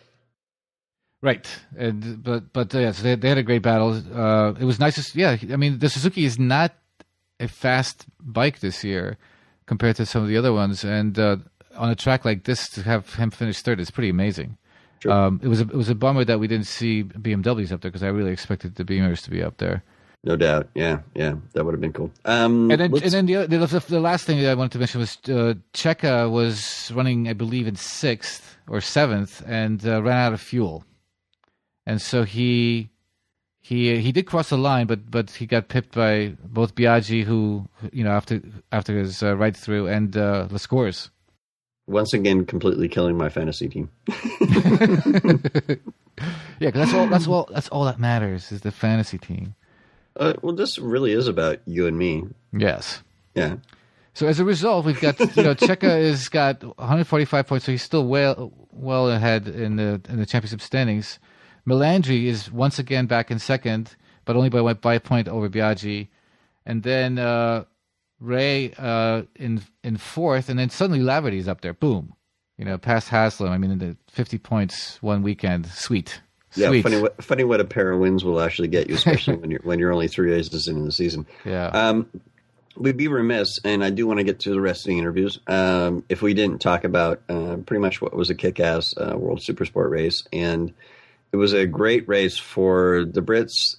Right, but so they had a great battle. It was nice to see. Yeah, I mean the Suzuki is not a fast bike this year compared to some of the other ones, and on a track like this to have him finish third is pretty amazing. Sure. It was a bummer that we didn't see BMWs up there because I really expected the Beamers to be up there. No doubt, yeah, that would have been cool. And then the last thing that I wanted to mention was Checa was running, I believe, in 6th or 7th, and ran out of fuel, and so he did cross the line, but he got pipped by both Biaggi, who after his ride through, and Lescours. Once again, completely killing my fantasy team. Yeah, because that's all that matters is the fantasy team. Well, this really is about you and me. Yes. Yeah. So as a result, we've got Checa has got 145 points, so he's still well ahead in the championship standings. Melandri is once again back in second, but only by a point over Biaggi, and then Ray in fourth, and then suddenly Laverty's up there. Boom, past Haslam. I mean, the 50 points one weekend. Sweet. Yeah, funny what a pair of wins will actually get you, especially when you're only 3 races into the season. Yeah. We'd be remiss, and I do want to get to the rest of the interviews, if we didn't talk about pretty much what was a kick-ass World Supersport race, and it was a great race for the Brits,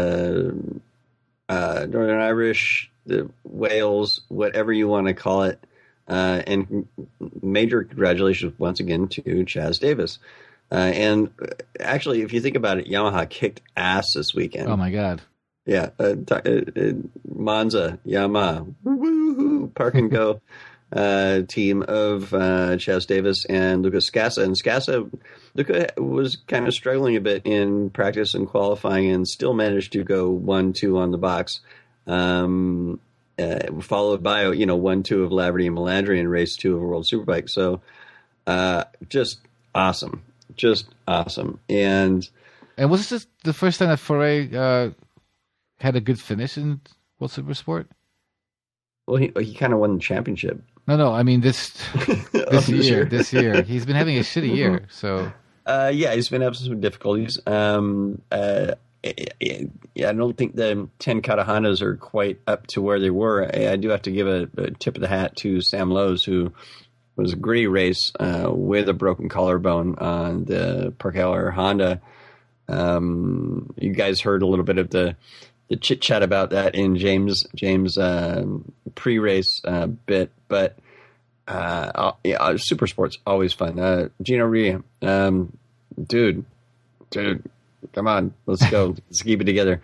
Northern Irish, the Wales, whatever you want to call it, and major congratulations once again to Chaz Davis. And actually, if you think about it, Yamaha kicked ass this weekend. Oh, my God. Yeah. Monza, Yamaha, woo-hoo, park and go team of Chaz Davis and Luca Scassa. And Luca was kind of struggling a bit in practice and qualifying and still managed to go 1-2 on the box. Followed by, 1-2 of Laverty and Melandri in race 2 of a World Superbike. So just awesome. Just awesome. And was this the first time that Foray had a good finish in World Supersport? Well, he kind of won the championship. No. I mean this year. This year, he's been having a shitty year. So he's been having some difficulties. I don't think the 10 Katahanas are quite up to where they were. I do have to give a tip of the hat to Sam Lowes, who was a gritty race with a broken collarbone on the Parkeller Honda. You guys heard a little bit of the chit chat about that in James pre-race bit, but super sports always fun. Gino Ria, dude, come on, let's go, let's keep it together.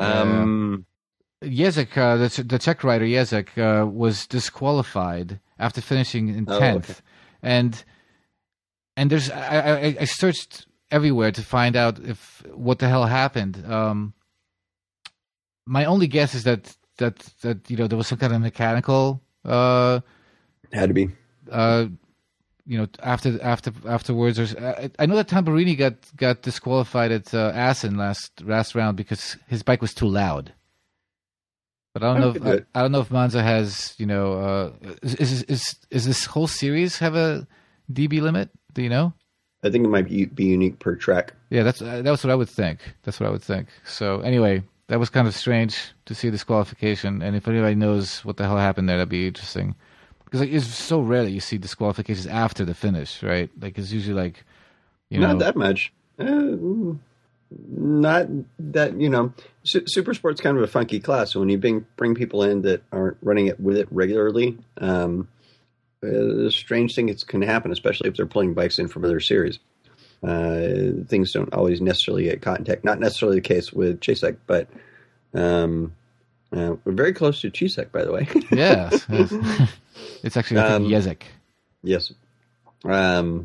Jezek, the Czech rider Jezek, was disqualified after finishing in 10th, okay. and there's I searched everywhere to find out what the hell happened. My only guess is that there was some kind of mechanical. Had to be. Afterwards, I know that Tamburini got disqualified at Assen last round because his bike was too loud. But I don't know if Monza has, is this whole series have a dB limit? Do you know? I think it might be unique per track. Yeah, that's what I would think. That's what I would think. So anyway, that was kind of strange to see disqualification. And if anybody knows what the hell happened there, that'd be interesting. Because it's so rare that you see disqualifications after the finish, right? Like it's usually not that much. Not that Super Sport's kind of a funky class. So when you bring people in that aren't running it with it regularly, strange things can happen, especially if they're pulling bikes in from other series. Things don't always necessarily get caught in tech. Not necessarily the case with Chasek, but we're very close to Chasek, by the way. Yes. It's actually Jezek. Yes. The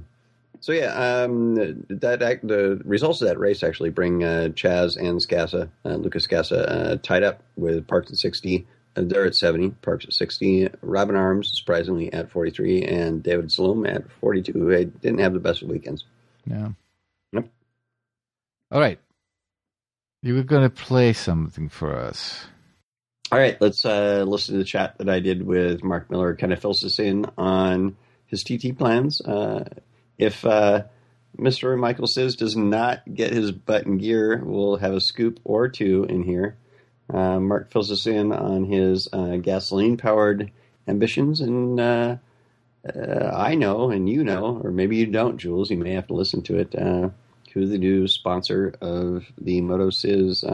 results of that race actually bring Chaz and Lucas Scassa, tied up with Parks at 60. They're at 70. Parks at 60. Robin Arms, surprisingly, at 43, and David Salome at 42. They didn't have the best of weekends. Yeah. Yep. All right. You were going to play something for us. All right, let's listen to the chat that I did with Mark Miller. Kind of fills us in on his TT plans. If Mr. Michael Sis does not get his butt in gear, we'll have a scoop or two in here. Mark fills us in on his gasoline-powered ambitions, and I know, and you know, or maybe you don't, Jules, you may have to listen to it, who the new sponsor of the Moto Sis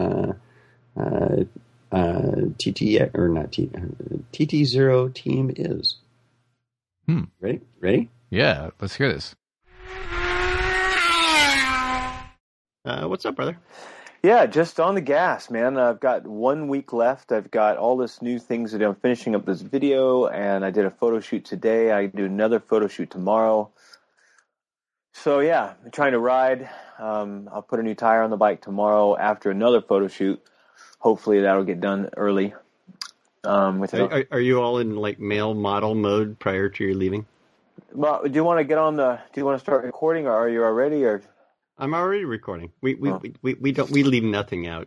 TT0 team is. Ready? Yeah, let's hear this. What's up, brother? Yeah, just on the gas, man. I've got 1 week left. I've got all this new things that I'm finishing up this video, and I did a photo shoot today. I do another photo shoot tomorrow. So yeah, I'm trying to ride. I'll put a new tire on the bike tomorrow after another photo shoot. Hopefully that'll get done early. Are you all in like male model mode prior to your leaving? Well, do you want to start recording, or are you already? Or I'm already recording. We leave nothing out.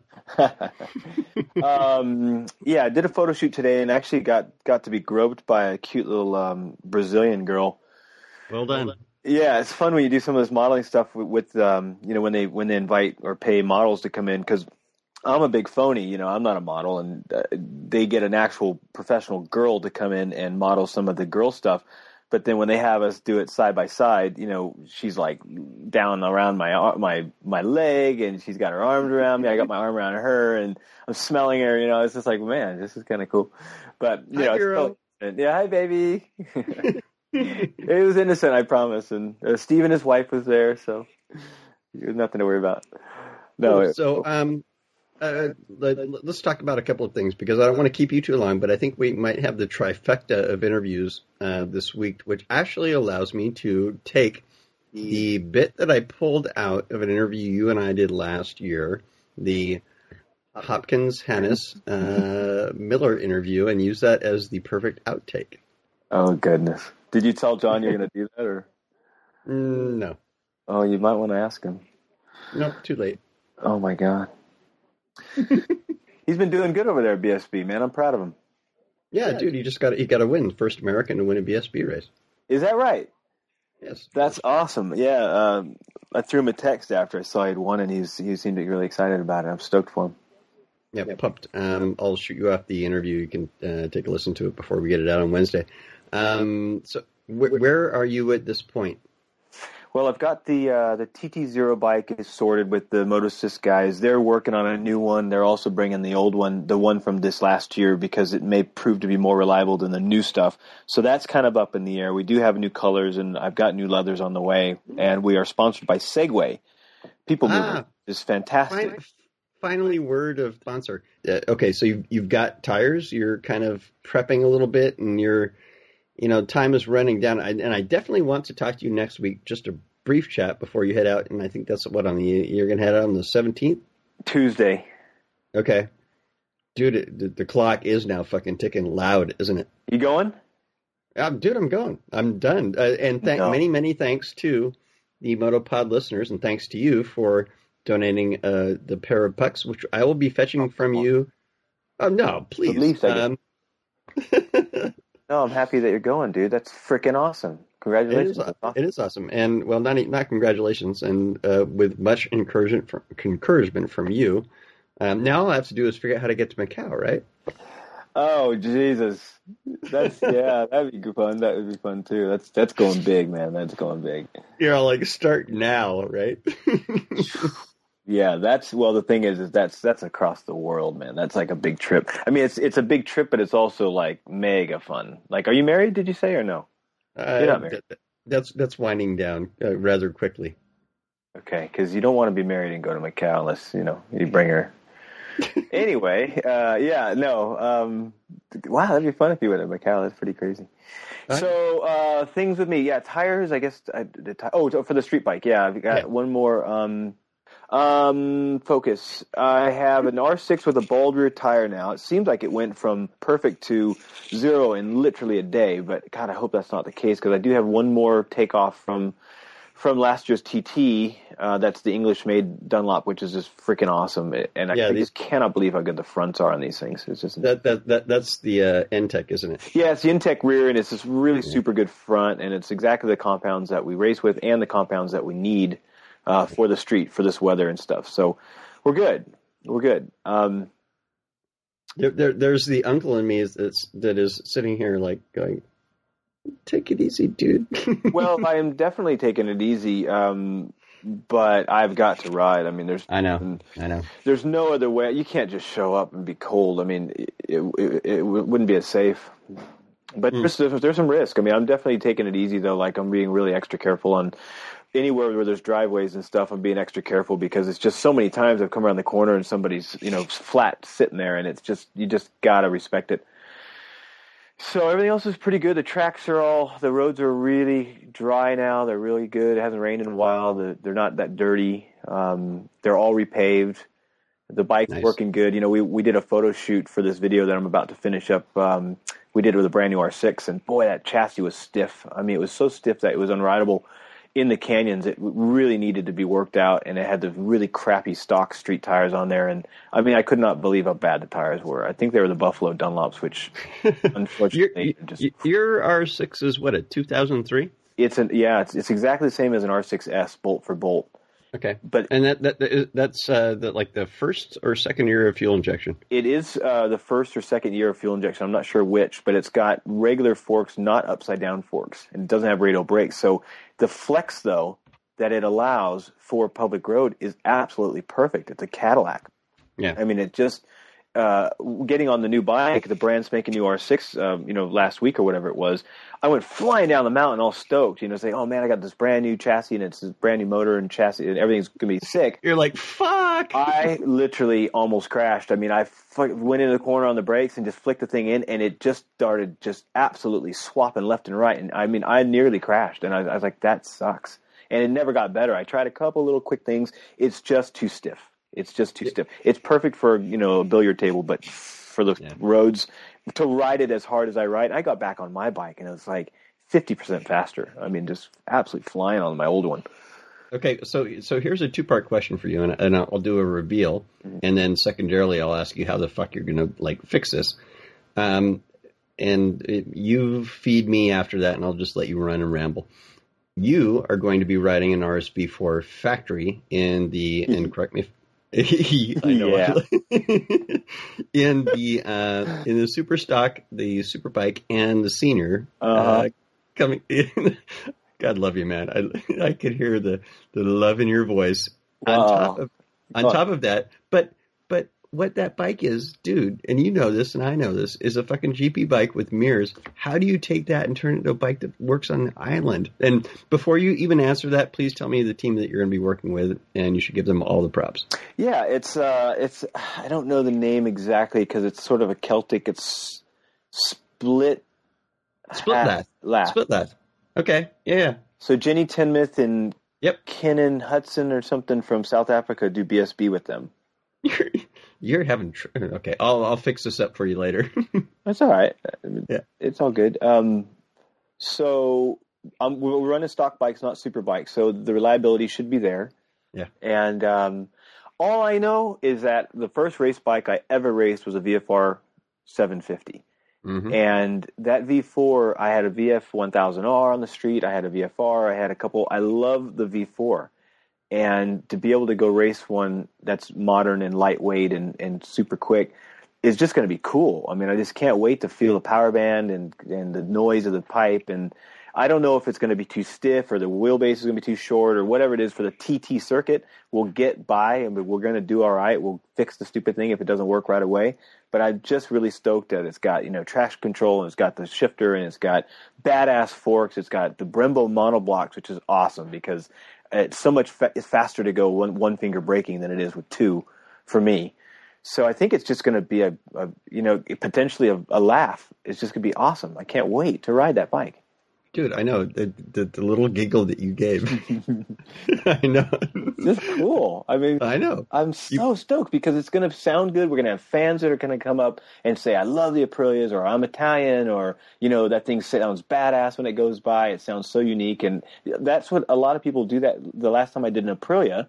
Yeah, I did a photo shoot today and actually got to be groped by a cute little Brazilian girl. Well done. Yeah, it's fun when you do some of this modeling stuff with when they invite or pay models to come in, because I'm a big phony, I'm not a model, and they get an actual professional girl to come in and model some of the girl stuff. But then when they have us do it side by side, she's like down around my leg, and she's got her arms around me. I got my arm around her, and I'm smelling her. It's just like, man, this is kind of cool. But hi, girl. Yeah, hi, baby. It was innocent, I promise. And Steve and his wife was there, so there's nothing to worry about. No. So, let's talk about a couple of things, because I don't want to keep you too long, but I think we might have the trifecta of interviews this week, which actually allows me to take the bit that I pulled out of an interview you and I did last year, the Hopkins-Hannes Miller interview, and use that as the perfect outtake. Oh, goodness. Did you tell John you're going to do that? Or no. Oh, you might want to ask him. Nope, too late. Oh, my God. He's been doing good over there at BSB, man. I'm proud of him. Yeah, dude, he got to win, first American to win a BSB race. Is that right? Yes. That's awesome. Yeah, I threw him a text after I saw he'd won, and he seemed really excited about it. I'm stoked for him. Yeah, pumped. I'll shoot you off the interview. You can take a listen to it before we get it out on Wednesday. So where are you at this point? Well, I've got the TT0 bike is sorted with the Motosys guys. They're working on a new one. They're also bringing the old one, the one from this last year, because it may prove to be more reliable than the new stuff. So that's kind of up in the air. We do have new colors, and I've got new leathers on the way. And we are sponsored by Segway. People Mover is fantastic. Finally, word of sponsor. Okay, so you've got tires. You're kind of prepping a little bit, and time is running down. And I definitely want to talk to you next week just to brief chat before you head out, and I think that's what you're going to head out on the 17th? Tuesday. Okay. Dude, the clock is now fucking ticking loud, isn't it? You going? Dude, I'm going. I'm done. And many thanks to the Motopod listeners, and thanks to you for donating the pair of pucks, which I will be fetching from you. Oh, no, please. At least no, I'm happy that you're going, dude. That's freaking awesome. Congratulations. It is awesome. And, well, not congratulations, and with much encouragement from you. Now all I have to do is figure out how to get to Macau, right? Oh, Jesus. That'd be fun. That would be fun, too. That's going big, man. That's going big. You're all like, start now, right? Yeah, the thing is that's across the world, man. That's like a big trip. I mean, it's a big trip, but it's also like mega fun. Like, are you married, did you say, or no? You're not married. That's winding down rather quickly. Okay, because you don't want to be married and go to Macau unless, you bring her. Anyway, wow, that'd be fun if you went to Macau. That's pretty crazy. So, things with me, tires, I guess. For the street bike, I've got one more Focus. I have an R6 with a bald rear tire now. It seems like it went from perfect to 0 in literally a day, but God, I hope that's not the case, because I do have one more takeoff from last year's TT. That's the English-made Dunlop, which is just freaking awesome. And I just cannot believe how good the fronts are on these things. It's just that's the N-Tech, isn't it? Yeah, it's the N-Tech rear, and it's this really super good front, and it's exactly the compounds that we race with and the compounds that we need for the street, for this weather and stuff. So we're good. We're good. There's the uncle in me that is sitting here like going, take it easy, dude. Well, I am definitely taking it easy, but I've got to ride. I mean, I know. There's no other way. You can't just show up and be cold. I mean, it wouldn't be as safe. But there's some risk. I mean, I'm definitely taking it easy, though. Like, I'm being really extra careful on anywhere where there's driveways and stuff. I'm being extra careful because it's just so many times I've come around the corner and somebody's, flat sitting there, and it's just, you just gotta respect it. So everything else is pretty good. The roads are really dry now. They're really good. It hasn't rained in a while. They're not that dirty. They're all repaved. The bike's working good. We did a photo shoot for this video that I'm about to finish up. We did it with a brand new R6, and boy, that chassis was stiff. I mean, it was so stiff that it was unrideable in the canyons. It really needed to be worked out, and it had the really crappy stock street tires on there. And I mean, I could not believe how bad the tires were. I think they were the Buffalo Dunlops, which unfortunately your R6 is what, a 2003? It's exactly the same as an R6S, bolt for bolt. Okay, and that's like the first or second year of fuel injection. It is the first or second year of fuel injection. I'm not sure which, but it's got regular forks, not upside down forks, and it doesn't have radial brakes. So the flex, though, that it allows for public road is absolutely perfect. It's a Cadillac. Yeah, I mean, it just getting on the new bike, the brand spanking new R6, last week or whatever it was. I went flying down the mountain all stoked, saying, oh man, I got this brand new chassis and it's this brand new motor and chassis and everything's going to be sick. You're like, fuck. I literally almost crashed. I mean, I went into the corner on the brakes and just flicked the thing in, and it just started just absolutely swapping left and right. And I mean, I nearly crashed, and I was like, that sucks. And it never got better. I tried a couple little quick things. It's just too stiff. It's just too stiff. It's perfect for, a billiard table, but for the roads, to ride it as hard as I ride, I got back on my bike and it was like 50% faster. I mean, just absolutely flying on my old one. Okay, so here's a two-part question for you, and I'll do a reveal, and then secondarily I'll ask you how the fuck you're going to fix this. And you feed me after that, and I'll just let you run and ramble. You are going to be riding an RSB4 factory and correct me if I know. Yeah. in the super stock, the super bike, and the senior coming in. God love you, man. I could hear the love in your voice. On top of that, but what that bike is, dude, and you know this and I know this, is a fucking GP bike with mirrors. How do you take that and turn it into a bike that works on the island? And before you even answer that, please tell me the team that you're going to be working with, and you should give them all the props. Yeah, it's I don't know the name exactly because it's sort of a Celtic. It's split lath. Okay, yeah. So Jenny Tinmouth and Yep. Kenan Hudson or something from South Africa do BSB with them. You're having okay. I'll fix this up for you later. That's all right. Yeah. It's all good. So we're running stock bikes, not super bikes, so the reliability should be there. Yeah. And all I know is that the first race bike I ever raced was a VFR 750. Mm-hmm. And that V4, I had a VF 1000R on the street. I had a VFR. I had a couple. I love the V4. And to be able to go race one that's modern and lightweight and super quick is just going to be cool. I mean, I just can't wait to feel the power band and the noise of the pipe. And I don't know if it's going to be too stiff or the wheelbase is going to be too short or whatever it is for the TT circuit. We'll get by and we're going to do all right. We'll fix the stupid thing if it doesn't work right away. But I'm just really stoked that it's got, traction control and it's got the shifter and it's got badass forks. It's got the Brembo monoblocks, which is awesome because it's so much it's faster to go one finger braking than it is with two for me. So I think it's just going to be potentially a laugh. It's just going to be awesome. I can't wait to ride that bike. Dude, I know the little giggle that you gave. I know. It's just cool. I mean, I know. I'm so stoked because it's going to sound good. We're going to have fans that are going to come up and say, I love the Aprilias, or I'm Italian, or, that thing sounds badass when it goes by. It sounds so unique. And that's what a lot of people do. That the last time I did an Aprilia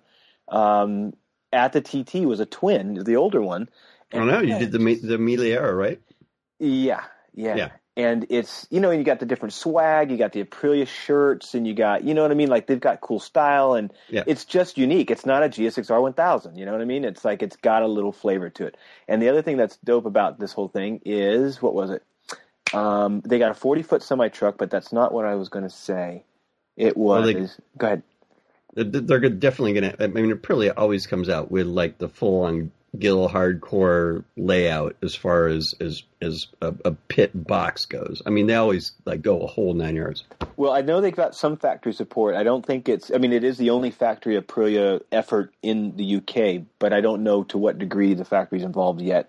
at the TT was a twin, the older one. And you did the Miliera, right? Yeah. And it's, and you got the different swag, you got the Aprilia shirts, and you got, you know what I mean? Like, they've got cool style, and It's just unique. It's not a GSX-R 1000, you know what I mean? It's like, it's got a little flavor to it. And the other thing that's dope about this whole thing is, what was it? They got a 40-foot semi-truck, but that's not what I was going to say. It was, go ahead. They're definitely going to, I mean, Aprilia always comes out with, like, the full-on Gill hardcore layout as far as a pit box goes. I mean, they always go a whole 9 yards. Well, I know they've got some factory support. I don't think it is the only factory Aprilia effort in the UK, but I don't know to what degree the factory's involved yet.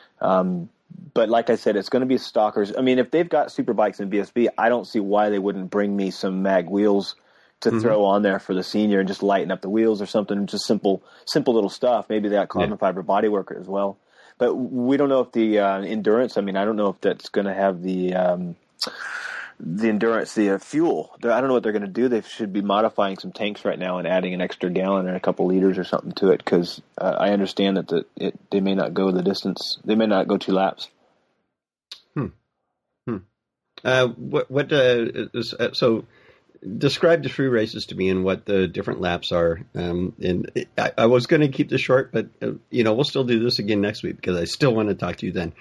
But like I said, it's going to be stockers. I mean, if they've got super bikes in BSB, I don't see why they wouldn't bring me some mag wheels to throw on there for the senior and just lighten up the wheels or something. Just simple little stuff. Maybe they got carbon fiber bodywork as well. But we don't know if the endurance, I don't know if that's going to have the endurance, the fuel. I don't know what they're going to do. They should be modifying some tanks right now and adding an extra gallon and a couple liters or something to it because I understand that they may not go the distance. They may not go 2 laps. So describe the 3 races to me and what the different laps are. And I was going to keep this short, but we'll still do this again next week because I still want to talk to you then.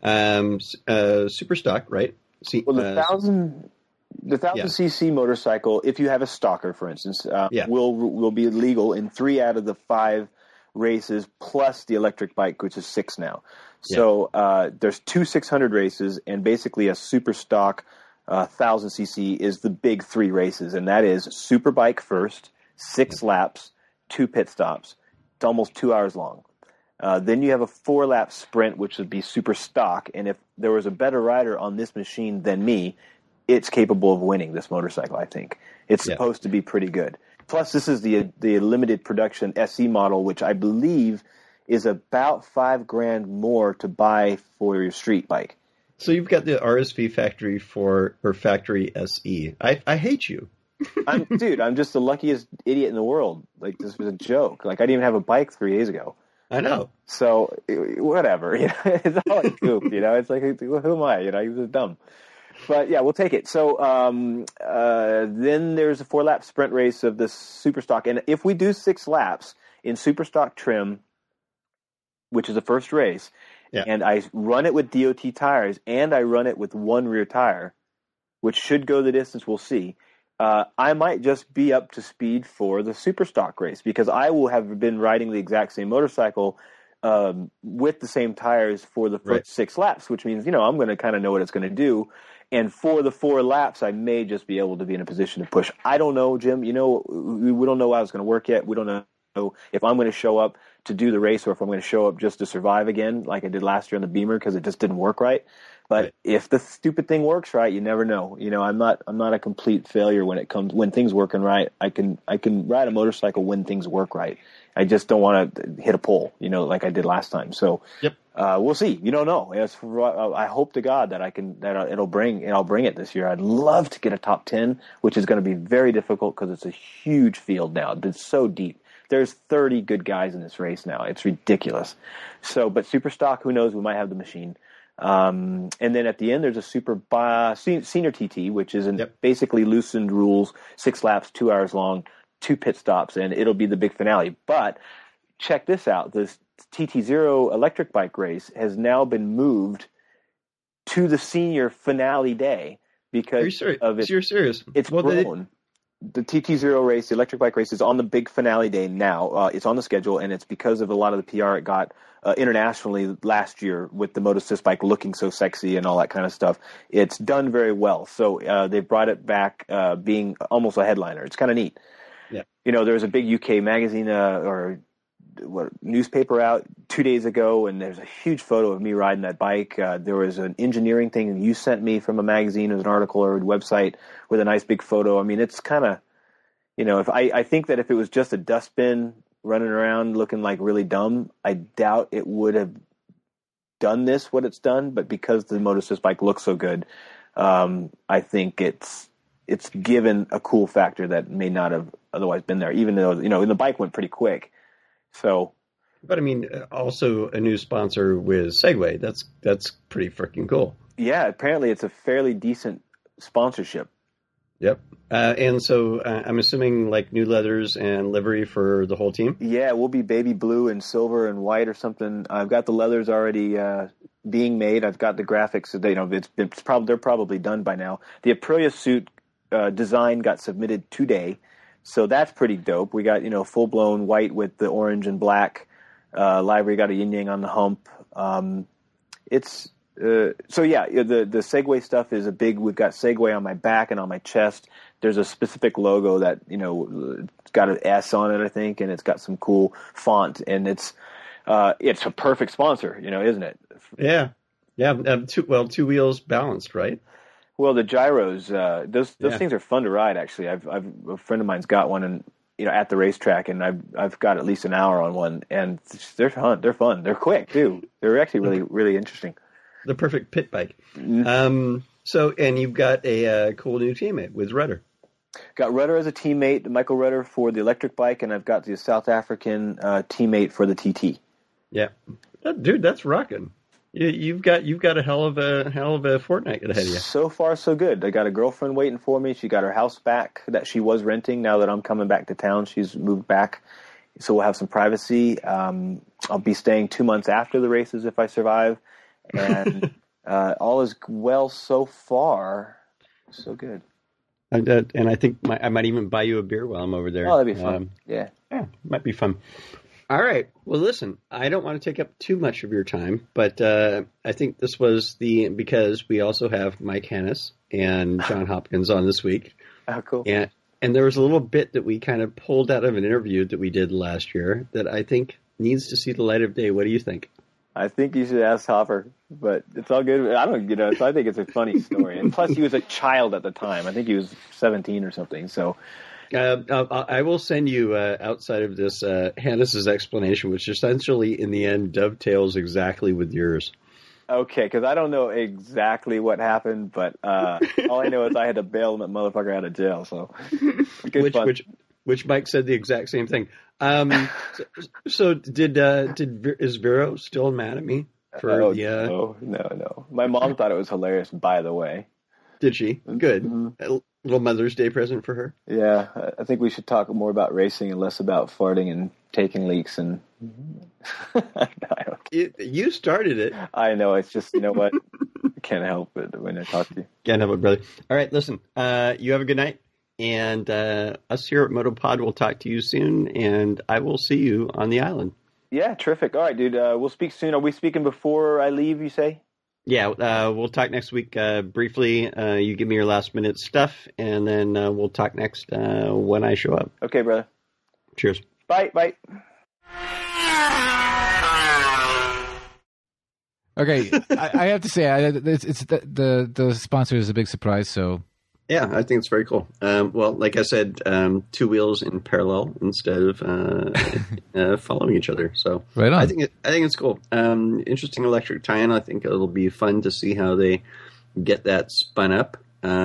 Super stock, right? The 1,000 cc motorcycle, if you have a stalker, for instance, will be legal in 3 out of the 5 races plus the electric bike, which is 6 now. So there's 2 600 races, and basically a super stock 1,000 cc is the big 3 races, and that is Superbike first, 6 laps, 2 pit stops. It's almost 2 hours long. Then you have a 4-lap sprint, which would be super stock, and if there was a better rider on this machine than me, it's capable of winning this motorcycle, I think. It's supposed to be pretty good. Plus, this is the limited production SE model, which I believe is about $5,000 more to buy for your street bike. So you've got the RSV factory factory SE. I hate you. I'm just the luckiest idiot in the world. Like, this was a joke. Like, I didn't even have a bike 3 days ago. I know. So whatever, it's all like goof. It's like, who am I? He was dumb. But yeah, we'll take it. So then there's a 4-lap sprint race of the super stock, and if we do 6 laps in super stock trim, which is the first race. And I run it with DOT tires, and I run it with 1 rear tire, which should go the distance, we'll see. I might just be up to speed for the super stock race because I will have been riding the exact same motorcycle with the same tires for the first 6 laps, which means, I'm going to kind of know what it's going to do. And for the 4 laps, I may just be able to be in a position to push. I don't know, Jim. We don't know how it's going to work yet. We don't know if I'm going to show up to do the race or if I'm going to show up just to survive again like I did last year on the Beamer because it just didn't work right. But if the stupid thing works right, you never know. I'm not a complete failure when things working right. I can ride a motorcycle when things work right. I just don't want to hit a pole, like I did last time. So we'll see. You don't know. I hope to God that I'll bring it this year. I'd love to get a top 10, which is going to be very difficult because it's a huge field now. It's so deep. There's 30 good guys in this race now. It's ridiculous. So, but super stock, who knows? We might have the machine. And then at the end, there's a super senior TT, which is basically loosened rules, 6 laps, 2 hours long, 2 pit stops, and it'll be the big finale. But check this out. This TT0 electric bike race has now been moved to the senior finale day because of it. You're serious? It's grown. The TT0 race, the electric bike race, is on the big finale day now. It's on the schedule, and it's because of a lot of the PR it got internationally last year with the Moto6 bike looking so sexy and all that kind of stuff. It's done very well. So they brought it back being almost a headliner. It's kind of neat. Yeah. There was a big UK magazine newspaper out 2 days ago, and there's a huge photo of me riding that bike. There was an engineering thing you sent me from a magazine. It was an article or a website with a nice big photo. I mean, it's kind of, if I think that if it was just a dustbin running around looking like really dumb, I doubt it would have done what it's done. But because the Moto6 bike looks so good, I think it's given a cool factor that may not have otherwise been there, even though, and the bike went pretty quick. So, but I mean, also a new sponsor with Segway. That's pretty freaking cool. Yeah, apparently it's a fairly decent sponsorship. Yep. And so I'm assuming like new leathers and livery for the whole team. Yeah, we'll be baby blue and silver and white or something. I've got the leathers already being made. I've got the graphics. They're probably done by now. The Aprilia suit design got submitted today. So that's pretty dope. We got, full-blown white with the orange and black livery. Got a yin-yang on the hump. The Segway stuff is we've got Segway on my back and on my chest. There's a specific logo that, it's got an S on it, I think, and it's got some cool font. And it's a perfect sponsor, isn't it? Yeah. Yeah. Two wheels balanced, right? Well, the gyros, those things are fun to ride. Actually, a friend of mine's got one, and at the racetrack, and I've got at least an hour on one, and they're fun. They're fun. They're quick too. They're actually really, really interesting. The perfect pit bike. And you've got a cool new teammate with Rudder. Got Rudder as a teammate, Michael Rudder for the electric bike, and I've got the South African teammate for the TT. Yeah, dude, that's rocking. You've got a hell of a fortnight ahead of you. So far, so good. I got a girlfriend waiting for me. She got her house back that she was renting. Now that I'm coming back to town, she's moved back, so we'll have some privacy. I'll be staying 2 months after the races if I survive, and all is well so far. So good. And I think I might even buy you a beer while I'm over there. Oh, that'd be fun. Yeah, might be fun. All right. Well, listen, I don't want to take up too much of your time, but I think this was because we also have Mike Hannes and John Hopkins on this week. Oh, cool. And there was a little bit that we kind of pulled out of an interview that we did last year that I think needs to see the light of day. What do you think? I think you should ask Hopper, but it's all good. I don't, so I think it's a funny story. And plus, he was a child at the time. I think he was 17 or something, so... I will send you outside of this Hannes' explanation, which essentially in the end dovetails exactly with yours. Okay, because I don't know exactly what happened, but all I know is I had to bail that motherfucker out of jail. So, which Mike said the exact same thing. So is Vero still mad at me for No. My mom thought it was hilarious. By the way, did she? Good. Mm-hmm. A little Mother's Day present for her. Yeah, I think we should talk more about racing and less about farting and taking leaks. And you started it. I know. It's just, you know what? I can't help it when I talk to you. Can't help it, brother. All right, listen. You have a good night, and us here at MotoPod will talk to you soon, and I will see you on the island. Yeah, terrific. All right, dude. We'll speak soon. Are we speaking before I leave? You say? Yeah, we'll talk next week briefly. You give me your last minute stuff, and then we'll talk next when I show up. Okay, brother. Cheers. Bye. Okay, I have to say, it's the sponsor is a big surprise. So yeah, I think it's very cool. Well, like I said, two wheels in parallel instead of following each other. So right on. I think it's cool. Interesting electric tie-in. I think it'll be fun to see how they get that spun up.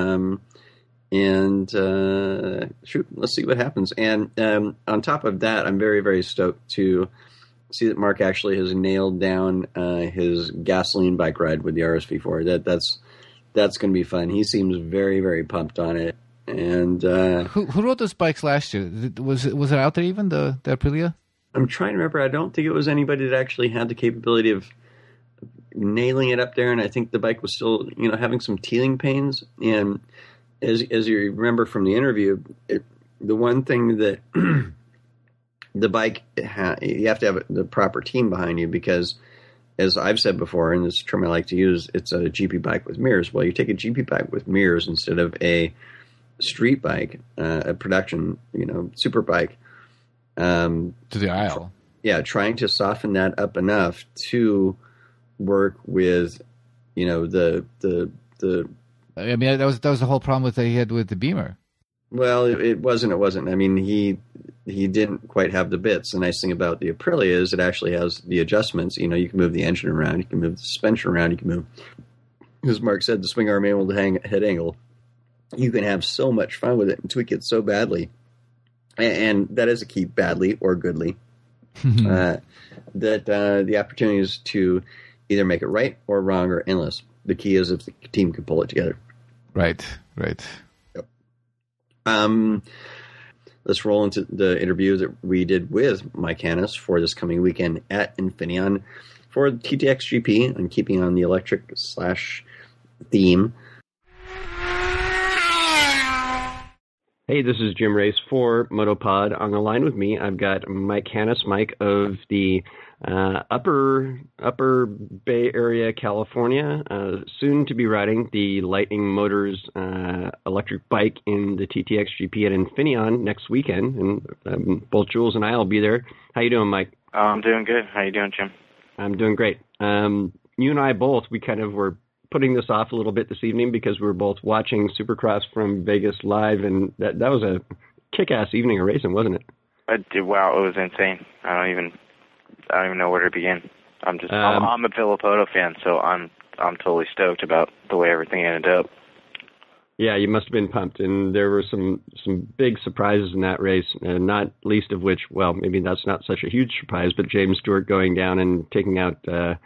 And let's see what happens. And on top of that, I'm very, very stoked to see that Mark actually has nailed down his gasoline bike ride with the RSV4. That's going to be fun. He seems very, very pumped on it. And who rode those bikes last year? Was it out there even the Aprilia? I'm trying to remember. I don't think it was anybody that actually had the capability of nailing it up there. And I think the bike was still, having some teething pains. And as you remember from the interview, the one thing that the bike, you have to have the proper team behind you because, as I've said before, and this is a term I like to use, it's a GP bike with mirrors. Well, you take a GP bike with mirrors instead of a street bike, a production, super bike. To the aisle. Yeah, trying to soften that up enough to work with, the. I mean, that was the whole problem that he had with the Beamer. Well, it wasn't. I mean, he didn't quite have the bits. The nice thing about the Aprilia is it actually has the adjustments. You can move the engine around, you can move the suspension around, you can move, as Mark said, the swing arm angle, the head angle. You can have so much fun with it and tweak it so badly. And that is a key, badly or goodly, that the opportunities to either make it right or wrong are endless. The key is if the team can pull it together. Right. Yep. Let's roll into the interview that we did with Mike Hannes for this coming weekend at Infineon for TTX GP and keeping on the electric / theme. Hey, this is Jim Race for Motopod. On the line with me, I've got Mike Hannes, Mike of the Upper Bay Area, California, soon to be riding the Lightning Motors electric bike in the TTX GP at Infineon next weekend, and both Jules and I will be there. How you doing, Mike? I'm doing good. How you doing, Jim? I'm doing great. You and I both, we kind of were putting this off a little bit this evening because we were both watching Supercross from Vegas live, and that was a kick-ass evening of racing, wasn't it? Wow, it was insane. I don't even know where to begin. I'm a Villopoto fan, so I'm totally stoked about the way everything ended up. Yeah, you must have been pumped, and there were some big surprises in that race, and not least of which, well, maybe that's not such a huge surprise, but James Stewart going down and taking out.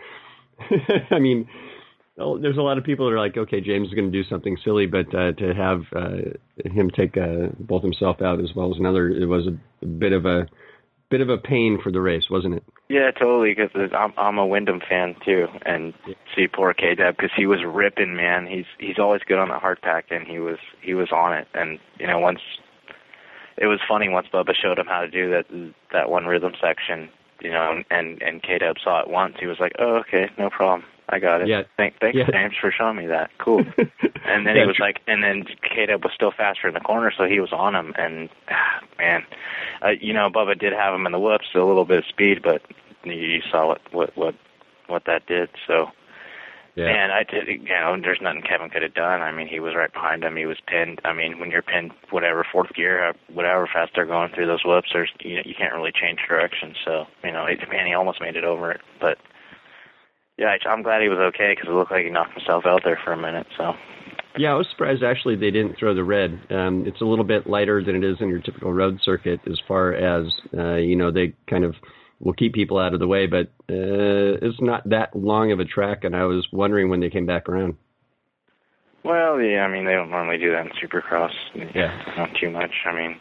I mean, there's a lot of people that are like, okay, James is going to do something silly, but to have him take both himself out as well as another, it was a bit of a pain for the race, wasn't it? Yeah, totally. Because I'm a Wyndham fan too, and see poor K-Dub because he was ripping, man. He's always good on the hard pack, and he was on it. And once it was funny once Bubba showed him how to do that one rhythm section, and K-Dub saw it once. He was like, oh, okay, no problem. I got it. Yeah. Thanks, James, for showing me that. Cool. And then he was like, and then K-Dub was still faster in the corner, so he was on him. And man, Bubba did have him in the whoops, a little bit of speed, but you saw what that did. So, and I did. There's nothing Kevin could have done. I mean, he was right behind him. He was pinned. I mean, when you're pinned, whatever fourth gear, whatever fast they're going through those whoops, you can't really change direction. So, he almost made it over it, but. Yeah, I'm glad he was okay because it looked like he knocked himself out there for a minute. So. Yeah, I was surprised actually they didn't throw the red. It's a little bit lighter than it is in your typical road circuit as far as, they kind of will keep people out of the way, but it's not that long of a track, and I was wondering when they came back around. Well, yeah, I mean, they don't normally do that in Supercross. Yeah. Not too much. I mean,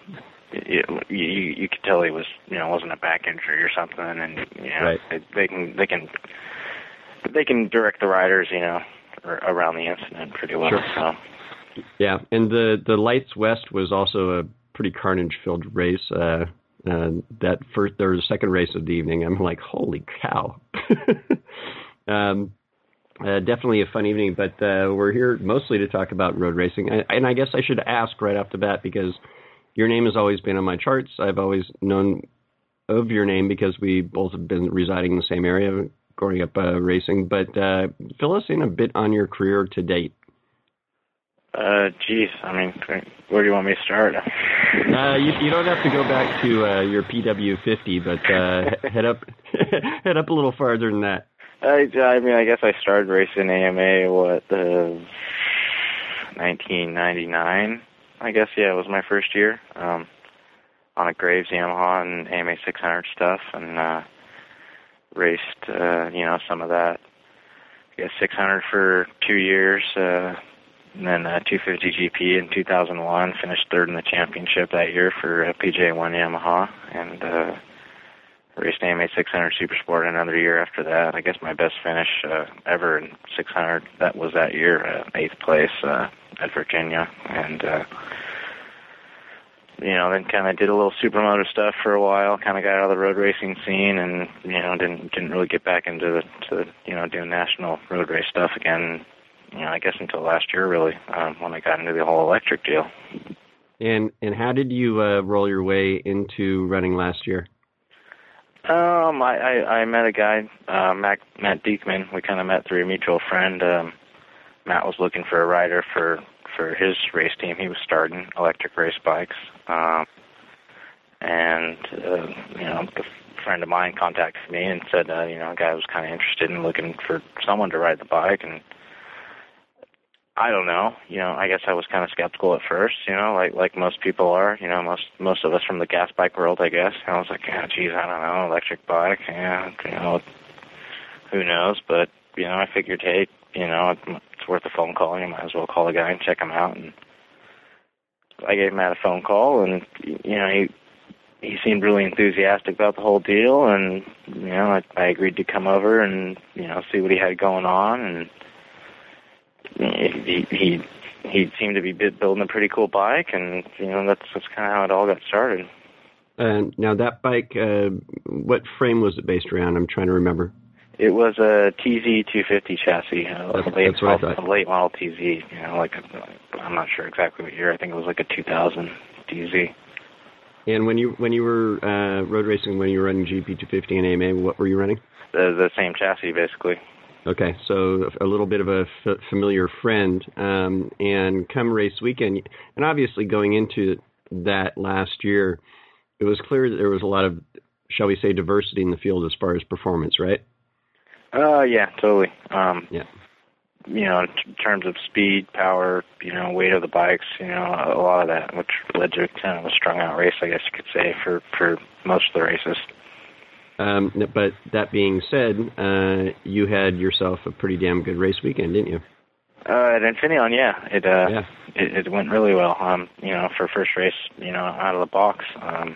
you could tell he was, wasn't a back injury or something, and, right. They can direct the riders, around the incident pretty well. Sure. So. Yeah, and the Lights West was also a pretty carnage-filled race. That first or second race of the evening, I'm like, holy cow! Definitely a fun evening, but we're here mostly to talk about road racing. And I guess I should ask right off the bat because your name has always been on my charts. I've always known of your name because we both have been residing in the same area. growing up racing, but fill us in a bit on your career to date. Geez, I mean, where do you want me to start? You don't have to go back to your PW50, but head up head up a little farther than that. I mean, I guess I started racing AMA, 1999, I guess, yeah, it was my first year, on a Graves Yamaha and AMA 600 stuff, and raced, some of that, I guess 600 for 2 years, and then 250 GP in 2001, finished third in the championship that year for PJ1 Yamaha, and raced AMA 600 Supersport another year after that. I guess my best finish ever in 600, that was that year, 8th place at Virginia, and then kind of did a little supermoto stuff for a while, kind of got out of the road racing scene, and didn't really get back into doing national road race stuff again. I guess until last year, really, when I got into the whole electric deal. And how did you roll your way into running last year? I met a guy, Matt Diekman. We kind of met through a mutual friend. Matt was looking for a rider for his race team. He was starting electric race bikes, and a friend of mine contacted me and said, a guy was kind of interested in looking for someone to ride the bike, and I don't know. I guess I was kind of skeptical at first, like most people are, most of us from the gas bike world, I guess. I was like, geez, I don't know, electric bike, who knows? But, I figured, hey, it's worth a phone call. You might as well call a guy and check him out. And I gave Matt a phone call, and, he seemed really enthusiastic about the whole deal. And, I agreed to come over and, see what he had going on. And he seemed to be building a pretty cool bike, and that's kind of how it all got started. Now that bike, what frame was it based around? I'm trying to remember. It was a TZ 250 chassis, that's what I thought. A late model TZ. I'm not sure exactly what year. I think it was like a 2000 TZ. And when you were road racing, when you were running GP 250 and AMA, what were you running? The same chassis, basically. Okay, so a little bit of a familiar friend, and come race weekend, and obviously going into that last year, it was clear that there was a lot of, shall we say, diversity in the field as far as performance, right? Yeah, totally. Yeah. In terms of speed, power, weight of the bikes, a lot of that, which led to kind of a strung-out race, I guess you could say, for most of the races. But that being said, you had yourself a pretty damn good race weekend, didn't you? At Infineon, yeah. It went really well. For first race, out of the box,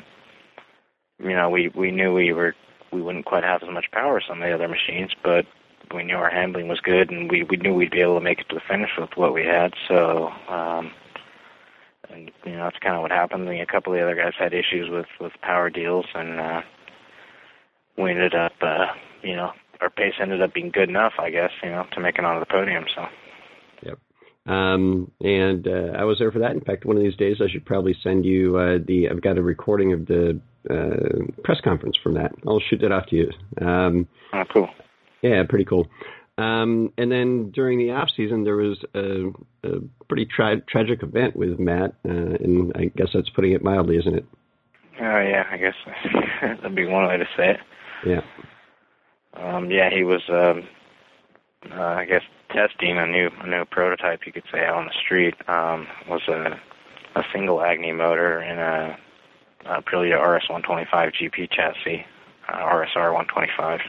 we knew we wouldn't quite have as much power as some of the other machines, but we knew our handling was good, and we knew we'd be able to make it to the finish with what we had. So, and that's kind of what happened. A couple of the other guys had issues with power deals, and we ended up, our pace ended up being good enough, I guess, to make it onto the podium. So. Yep. And I was there for that. In fact, one of these days I should probably send you I've got a recording of the press conference from that. I'll shoot that off to you. Oh, cool. Yeah, pretty cool. And then during the off season, there was a pretty tragic event with Matt, and I guess that's putting it mildly, isn't it? Oh, yeah, I guess that'd be one way to say it. Yeah. He was, I guess, testing a new prototype, you could say, out on the street. Was a single Agni motor in a Aprilia RS125 GP chassis, RSR 125,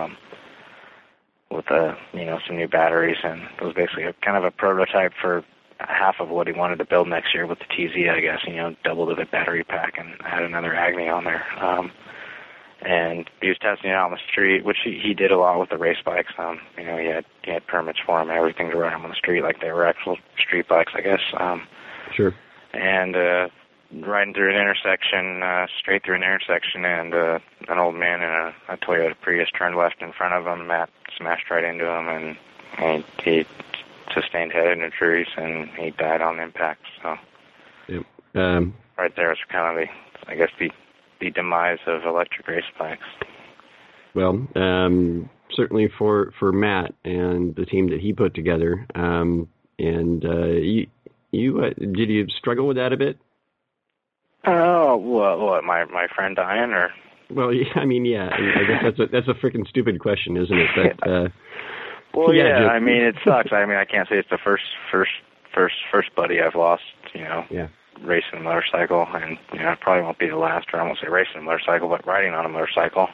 with some new batteries, and it was basically kind of a prototype for half of what he wanted to build next year with the TZ, I guess. Doubled the battery pack and had another Agni on there. And he was testing it out on the street, which he did a lot with the race bikes. He had permits for them and everything to ride them on the street, like they were actual street bikes, I guess. Sure. And riding through an intersection, straight through an intersection, and an old man in a Toyota Prius turned left in front of him. Matt smashed right into him, and he sustained head injuries, and he died on impact. So, yep. Right there is kind of the demise of electric race bikes. Well, certainly for Matt and the team that he put together. Did you struggle with that a bit? Oh, what my friend dying, or? Well, yeah, I mean, yeah. I guess that's a freaking stupid question, isn't it? But, well, yeah. I mean, it sucks. I mean, I can't say it's the first buddy I've lost. Yeah. Racing a motorcycle, and it probably won't be the last. Or I won't say racing a motorcycle, but riding on a motorcycle.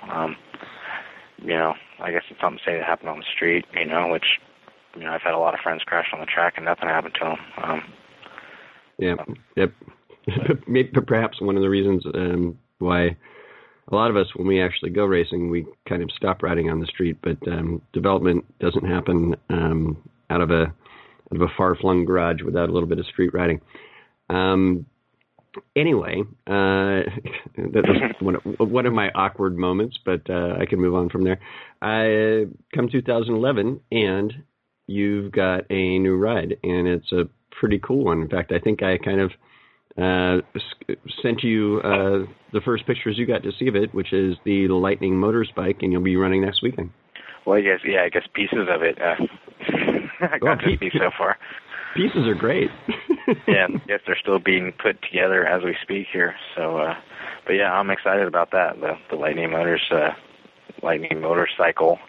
I guess it's something to say that happened on the street. Which I've had a lot of friends crash on the track and nothing happened to them. Yep. Maybe perhaps one of the reasons why a lot of us, when we actually go racing, we kind of stop riding on the street. But development doesn't happen out of a far-flung garage without a little bit of street riding. Anyway, that was one of my awkward moments, but I can move on from there. Come 2011, and you've got a new ride, and it's a pretty cool one. In fact, I think I kind of sent you the first pictures you got to see of it, which is the Lightning Motors bike, and you'll be running next weekend. Well, I guess pieces of it. I got to see so far. Pieces are great. Yeah, I guess they're still being put together as we speak here. So, but yeah, I'm excited about that. The Lightning Motors, Lightning motorcycle.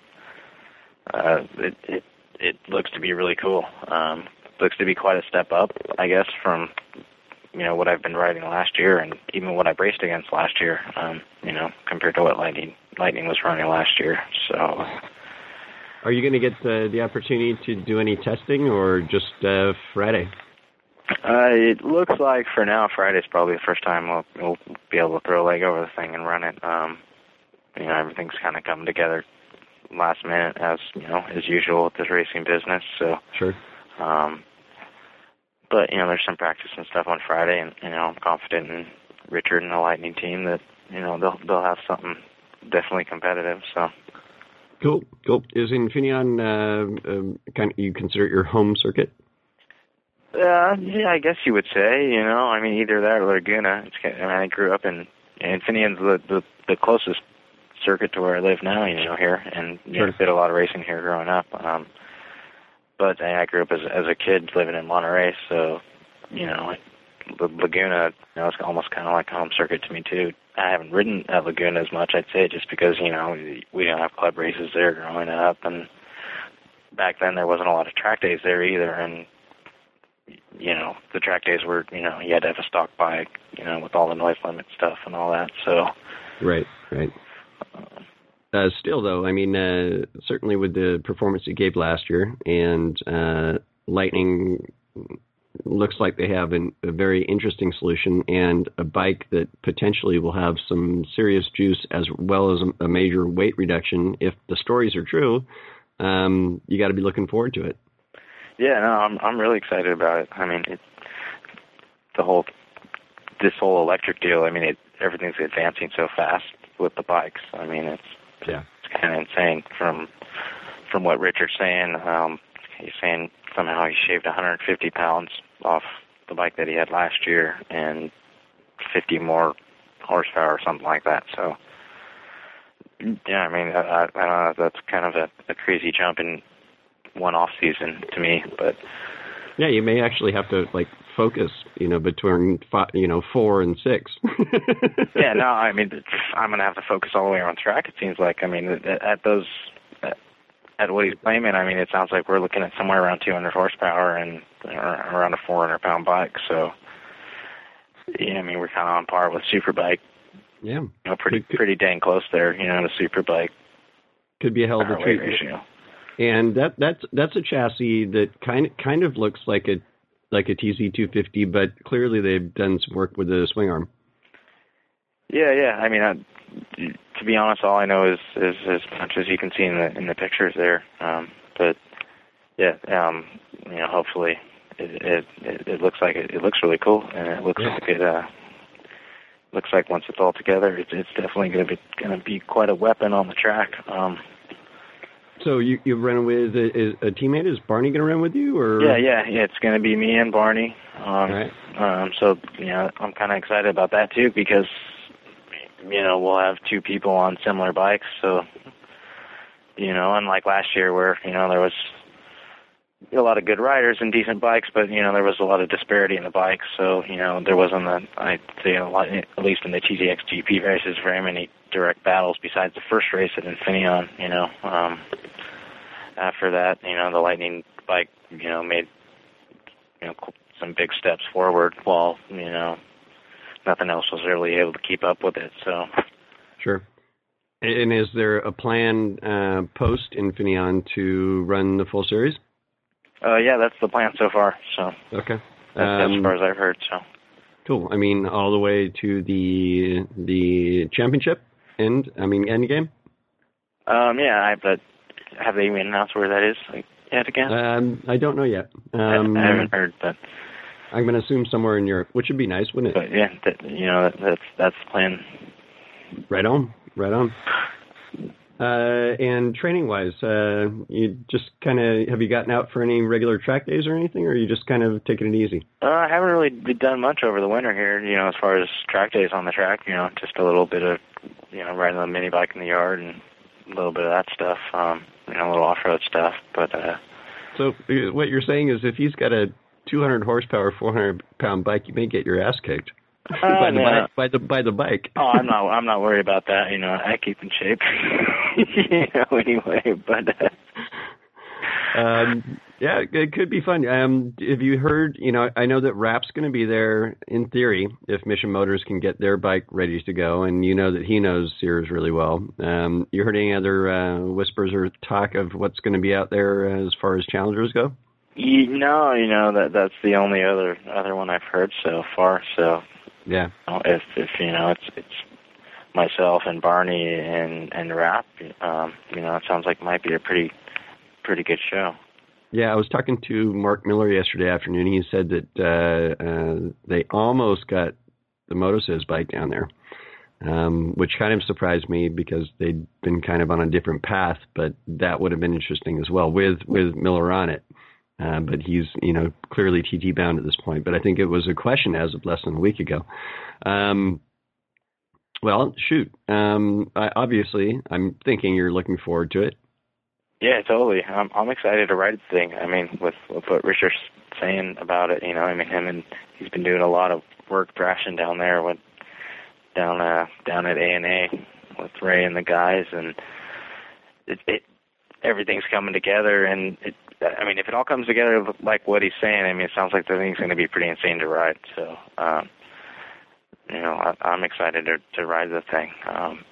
It looks to be really cool. Looks to be quite a step up, I guess, from what I've been riding last year, and even what I raced against last year. Compared to what Lightning was running last year. So. Are you going to get the opportunity to do any testing, or just Friday? It looks like for now Friday's probably the first time we'll be able to throw a leg over the thing and run it. Everything's kind of come together last minute, as usual with this racing business. So sure. But there's some practice and stuff on Friday, and I'm confident in Richard and the Lightning team that they'll have something definitely competitive. So. Cool. Is Infineon you consider it your home circuit? Yeah, I guess you would say. Either that or Laguna. I grew up in Infineon's the closest circuit to where I live now. Here, and sure. Did a lot of racing here growing up. But I grew up as a kid living in Monterey, so the Laguna it's almost kind of like a home circuit to me too. I haven't ridden at Laguna as much, I'd say, just because we didn't have club races there growing up, and back then there wasn't a lot of track days there either. And the track days were you had to have a stock bike, with all the noise limit stuff and all that. So right. Still, though, certainly with the performance you gave last year, and Lightning looks like they have a very interesting solution and a bike that potentially will have some serious juice as well as a major weight reduction. If the stories are true, you got to be looking forward to it. Yeah, no, I'm really excited about it. This whole electric deal. Everything's advancing so fast with the bikes. It's kind of insane from what Richard's saying. He's saying somehow he shaved 150 pounds off the bike that he had last year and 50 more horsepower or something like that. So, yeah, I don't know, that's kind of a crazy jump in one off season to me, but yeah, you may actually have to focus, between 4 and 6. Yeah, no, I'm going to have to focus all the way around track. It seems like, at what he's claiming, it sounds like we're looking at somewhere around 200 horsepower and around a 400-pound bike. So, yeah, we're kind of on par with Superbike. Yeah, pretty dang close there. The Superbike could be a hell of a treat. Ratio. And that's a chassis that kind of looks like a TZ250, but clearly they've done some work with the swing arm. Yeah. To be honest, all I know is as much as you can see in the pictures there. But yeah, hopefully it looks like it looks really cool, and it looks like it looks like once it's all together, it's definitely going to be quite a weapon on the track. So you run with a teammate? Is Barney going to run with you, or? Yeah. It's going to be me and Barney. Right. So I'm kind of excited about that too, because we'll have two people on similar bikes. So unlike last year where, there was a lot of good riders and decent bikes, but, there was a lot of disparity in the bikes. So, there wasn't, I'd say, a lot, at least in the TTX GP races, very many direct battles besides the first race at Infineon, After that, the Lightning bike, made, some big steps forward while, nothing else was really able to keep up with it. So, sure. And is there a plan post Infineon to run the full series? Yeah, that's the plan so far. So okay, that's as far as I've heard. So cool. I mean, all the way to the championship end game. Yeah, but have they even announced where that is yet again? I don't know yet. I haven't heard, but I'm going to assume somewhere in Europe, which would be nice, wouldn't it? But yeah, that's the plan. Right on. And training-wise, you just have you gotten out for any regular track days or anything, or are you just kind of taking it easy? I haven't really done much over the winter here, as far as track days on the track, just a little bit of, riding the mini bike in the yard and a little bit of that stuff, a little off-road stuff. But so what you're saying is if he's got a 200 horsepower, 400-pound bike, you may get your ass kicked. By the bike. Oh, I'm not worried about that. I keep in shape. Anyway, but yeah, it could be fun. Have you heard? I know that Rap's going to be there in theory if Mission Motors can get their bike ready to go, and that he knows Sears really well. You heard any other whispers or talk of what's going to be out there as far as challengers go? No, that's the only other one I've heard so far. So. Yeah. If it's myself and Barney and Rap, it sounds like it might be a pretty good show. Yeah, I was talking to Mark Miller yesterday afternoon. He said that they almost got the Motosiz bike down there, which kind of surprised me because they'd been kind of on a different path, but that would have been interesting as well with Miller on it. But he's, clearly TT bound at this point. But I think it was a question as of less than a week ago. Well, shoot. Obviously, I'm thinking you're looking forward to it. Yeah, totally. I'm excited to ride the thing. I mean, with what Richard's saying about it, he's been doing a lot of work thrashing down there down at A&A with Ray and the guys, and everything's coming together, and if it all comes together like what he's saying, it sounds like the thing's going to be pretty insane to ride. So, I'm excited to ride the thing. I'm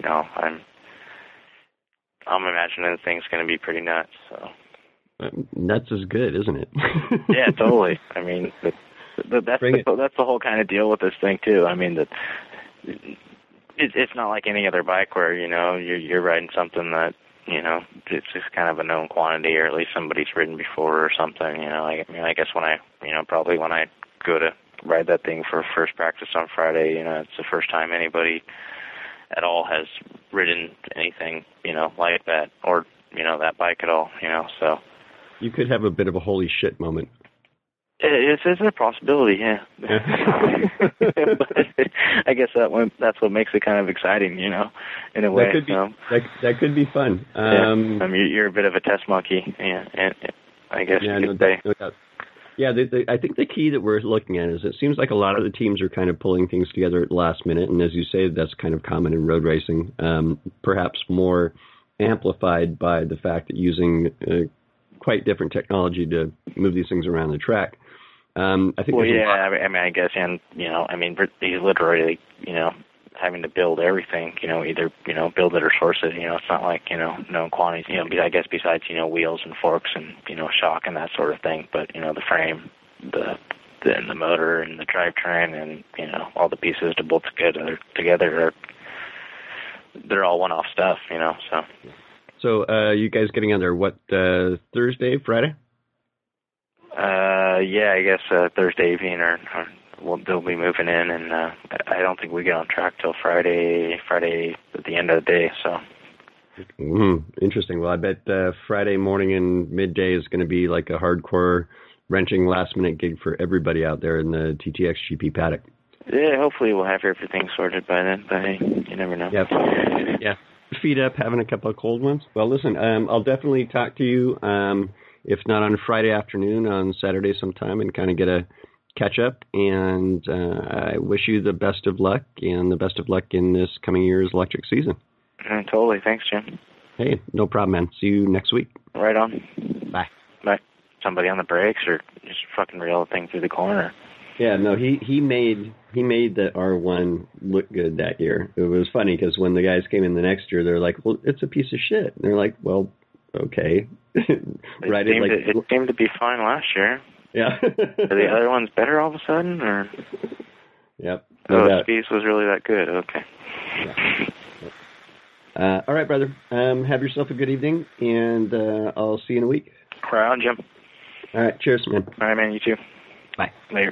imagining the thing's going to be pretty nuts. So, nuts is good, isn't it? Yeah, totally. That's the whole kind of deal with this thing too. It's not like any other bike where you're riding something that. It's just kind of a known quantity, or at least somebody's ridden before or something, I guess when I go to ride that thing for first practice on Friday, it's the first time anybody at all has ridden anything, like that, or, that bike at all, so. You could have a bit of a holy shit moment. It's a possibility, yeah. But I guess that's what makes it kind of exciting, in a way. That could be fun. You're a bit of a test monkey, and I guess you could say. No doubt. Yeah, I think the key that we're looking at is it seems like a lot of the teams are kind of pulling things together at the last minute, and as you say, that's kind of common in road racing, perhaps more amplified by the fact that using quite different technology to move these things around the track. I think. Well, yeah, I guess, and he's literally, having to build everything, either build it or source it. It's not like known quantities. I guess besides wheels and forks and shock and that sort of thing. But the frame, the motor and the drivetrain and all the pieces to bolt together they're all one-off stuff. So you guys getting on there? What Thursday, Friday? Yeah, I guess Thursday evening, or they'll be moving in, and I don't think we get on track till Friday at the end of the day. So. Interesting. Well, I bet Friday morning and midday is going to be like a hardcore, wrenching last-minute gig for everybody out there in the TTX GP paddock. Yeah, hopefully we'll have everything sorted by then, but hey, you never know. Yeah. feet up, having a couple of cold ones. Well, listen, I'll definitely talk to you, if not on Friday afternoon, on Saturday sometime, and kind of get a catch up. And I wish you the best of luck, and the best of luck in this coming year's electric season. Totally. Thanks, Jim. Hey, no problem, man. See you next week. Right on. Bye. Bye. Somebody on the brakes or just fucking reel the thing through the corner. Yeah, no, he made the R1 look good that year. It was funny because when the guys came in the next year, they're like, "Well, it's a piece of shit." And they're like, "Well, okay." Right? It seemed to be fine last year. Yeah. Are the other ones better all of a sudden, or? Yep. No, Speeds was really that good. Okay. Yeah. All right, brother. Have yourself a good evening, and I'll see you in a week. Right on, Jim. All right. Cheers, man. All right, man. You too. Bye. Later.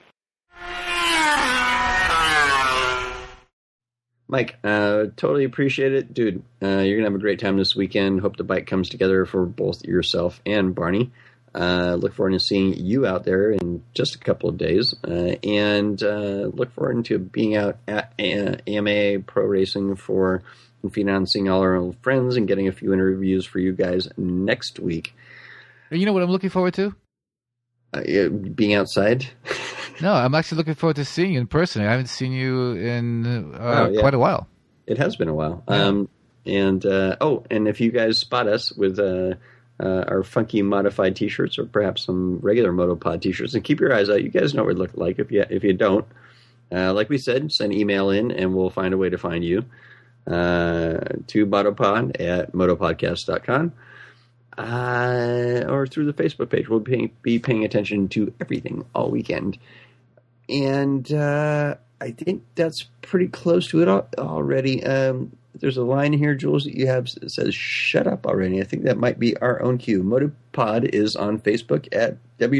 Mike, totally appreciate it. Dude, you're going to have a great time this weekend. Hope the bike comes together for both yourself and Barney. Look forward to seeing you out there in just a couple of days. And look forward to being out at AMA Pro Racing and financing all our old friends and getting a few interviews for you guys next week. You know what I'm looking forward to? Being outside. No, I'm actually looking forward to seeing you in person. I haven't seen you in quite a while. It has been a while. Yeah. And if you guys spot us with our funky modified T-shirts or perhaps some regular Motopod T-shirts, and keep your eyes out. You guys know what we look like. If you don't, like we said, send email in and we'll find a way to find you to motopod@motopodcast.com. Or through the Facebook page. We'll be paying attention to everything all weekend. And I think that's pretty close to it already. There's a line here, Jules, that you have that says, "Shut up already." I think that might be our own cue. Motopod is on Facebook at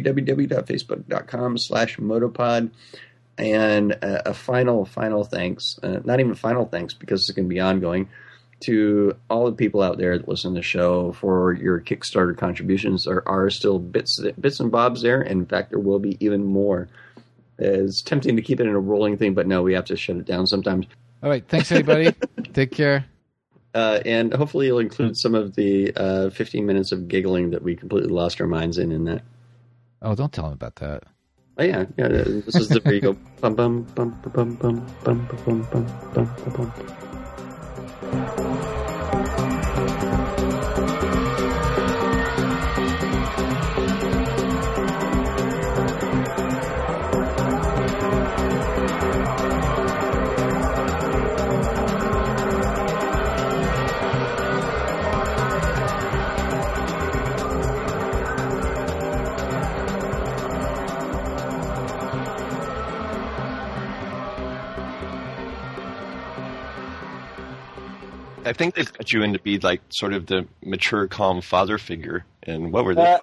www.facebook.com/Motopod. And a final thanks, not even final thanks because it's going to be ongoing, to all the people out there that listen to the show for your Kickstarter contributions. There are still bits and bobs there. In fact, there will be even more. It's tempting to keep it in a rolling thing, but no, we have to shut it down sometimes. All right. Thanks, everybody. Take care. And hopefully you'll include some of the 15 minutes of giggling that we completely lost our minds in that. Oh, don't tell him about that. Oh, yeah. This is the where you go, bum, bum, bum, bum, bum, bum, bum, bum, bum, bum, bum. I think they've got you in to be like sort of the mature, calm father figure. And what were they?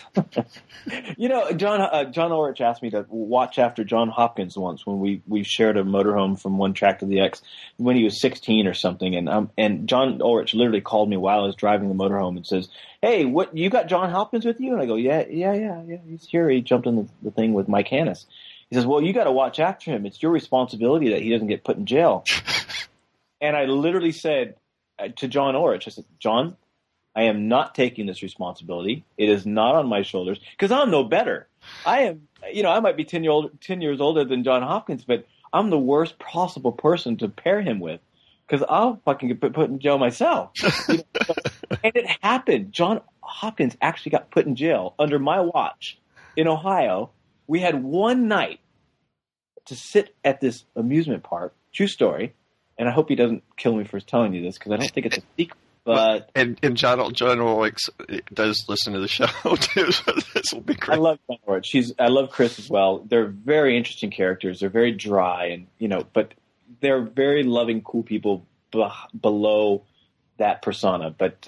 John Ulrich asked me to watch after John Hopkins once when we shared a motorhome from one track to the X when he was 16 or something. And John Ulrich literally called me while I was driving the motorhome and says, "Hey, what, you got John Hopkins with you?" And I go, yeah, he's here. He jumped in the thing with Mike Hannes. He says, "Well, you got to watch after him. It's your responsibility that he doesn't get put in jail." And I literally said to John Ulrich, I said, "John, I am not taking this responsibility. It is not on my shoulders because I'm no better. I am, I might be 10 years older than John Hopkins, but I'm the worst possible person to pair him with because I'll fucking get put in jail myself." And it happened. John Hopkins actually got put in jail under my watch in Ohio. We had one night to sit at this amusement park, true story, and I hope he doesn't kill me for telling you this because I don't think it's a secret. But and John Ulrich does listen to the show too, so this will be great. I love John Ulrich. I love Chris as well. They're very interesting characters. They're very dry, and but they're very loving, cool people below that persona. But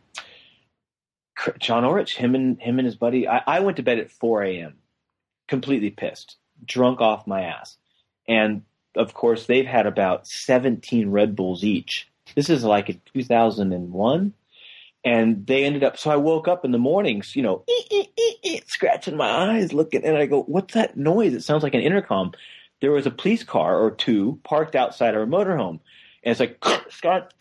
John Ulrich, him and his buddy. I went to bed at 4 a.m. completely pissed, drunk off my ass, and of course they've had about 17 Red Bulls each. This is like in 2001. And they ended up, so I woke up in the mornings, scratching my eyes, looking, and I go, "What's that noise? It sounds like an intercom." There was a police car or two parked outside our motorhome. And it's like, Scott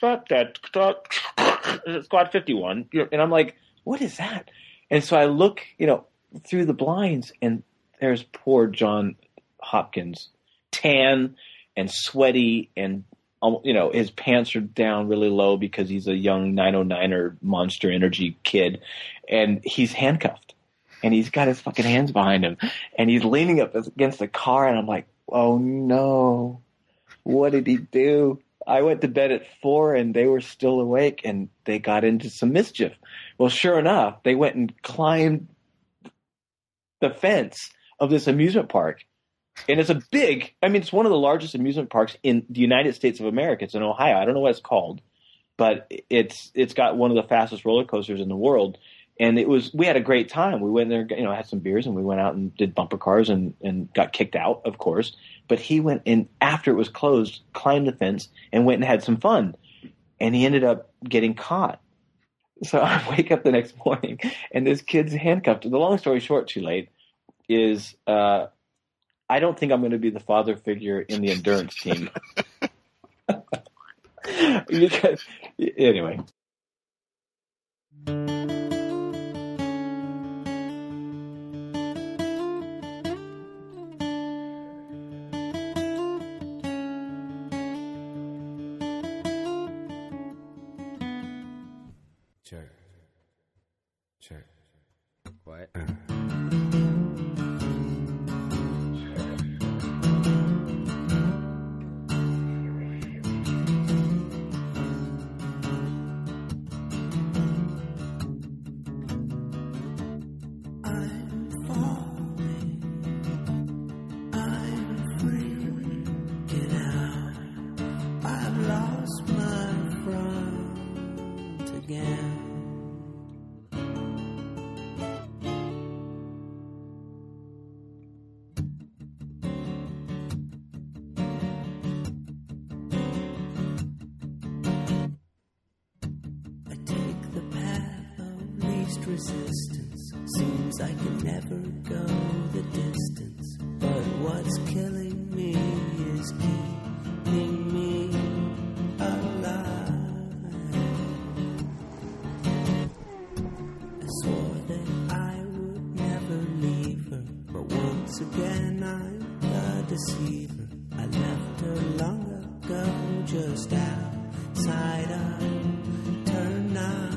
51. And I'm like, what is that? And so I look, through the blinds, and there's poor John Hopkins, tan and sweaty, and his pants are down really low because he's a young 909er Monster Energy kid, and he's handcuffed, and he's got his fucking hands behind him, and he's leaning up against the car, and I'm like, oh no, what did he do? I went to bed at 4 and they were still awake, and they got into some mischief. Well, sure enough, they went and climbed the fence of this amusement park. And it's it's one of the largest amusement parks in the United States of America. It's in Ohio. I don't know what it's called, but it's got one of the fastest roller coasters in the world. And we had a great time. We went there, had some beers, and we went out and did bumper cars and got kicked out, of course. But he went in after it was closed, climbed the fence, and went and had some fun. And he ended up getting caught. So I wake up the next morning, and this kid's handcuffed. The long story short, too late, is I don't think I'm going to be the father figure in the endurance team. Because, anyway. Check. Quiet. Resistance seems I can never go the distance, but what's killing me is keeping me alive. I swore that I would never leave her, but once again I'm the deceiver. I left her long ago, just outside of turn 9.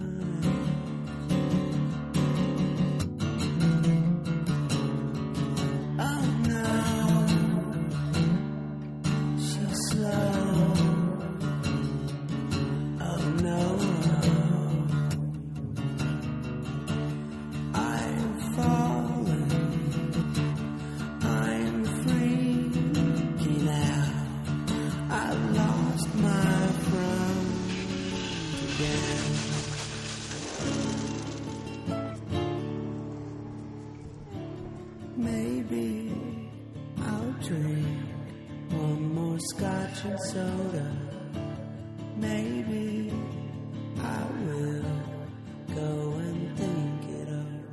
Maybe I'll drink one more scotch and soda. Maybe I will go and think it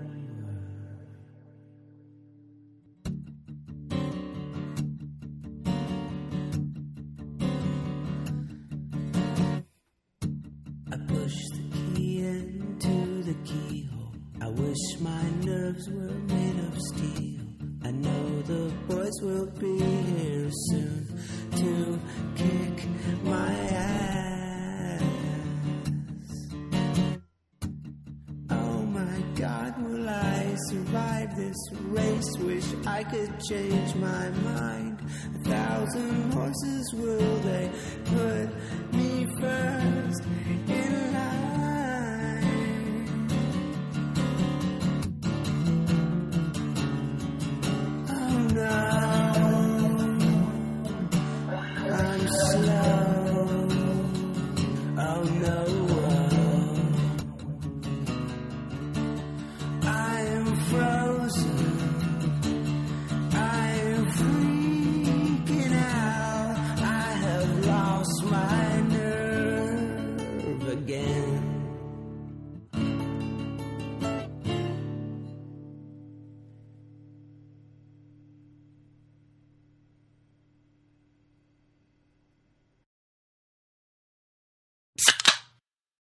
over. I push the key into the keyhole. I wish my nerves were made of steel. I know the boys will be here soon to kick my ass. Oh my God, will I survive this race? Wish I could change my mind. 1,000 horses will they put me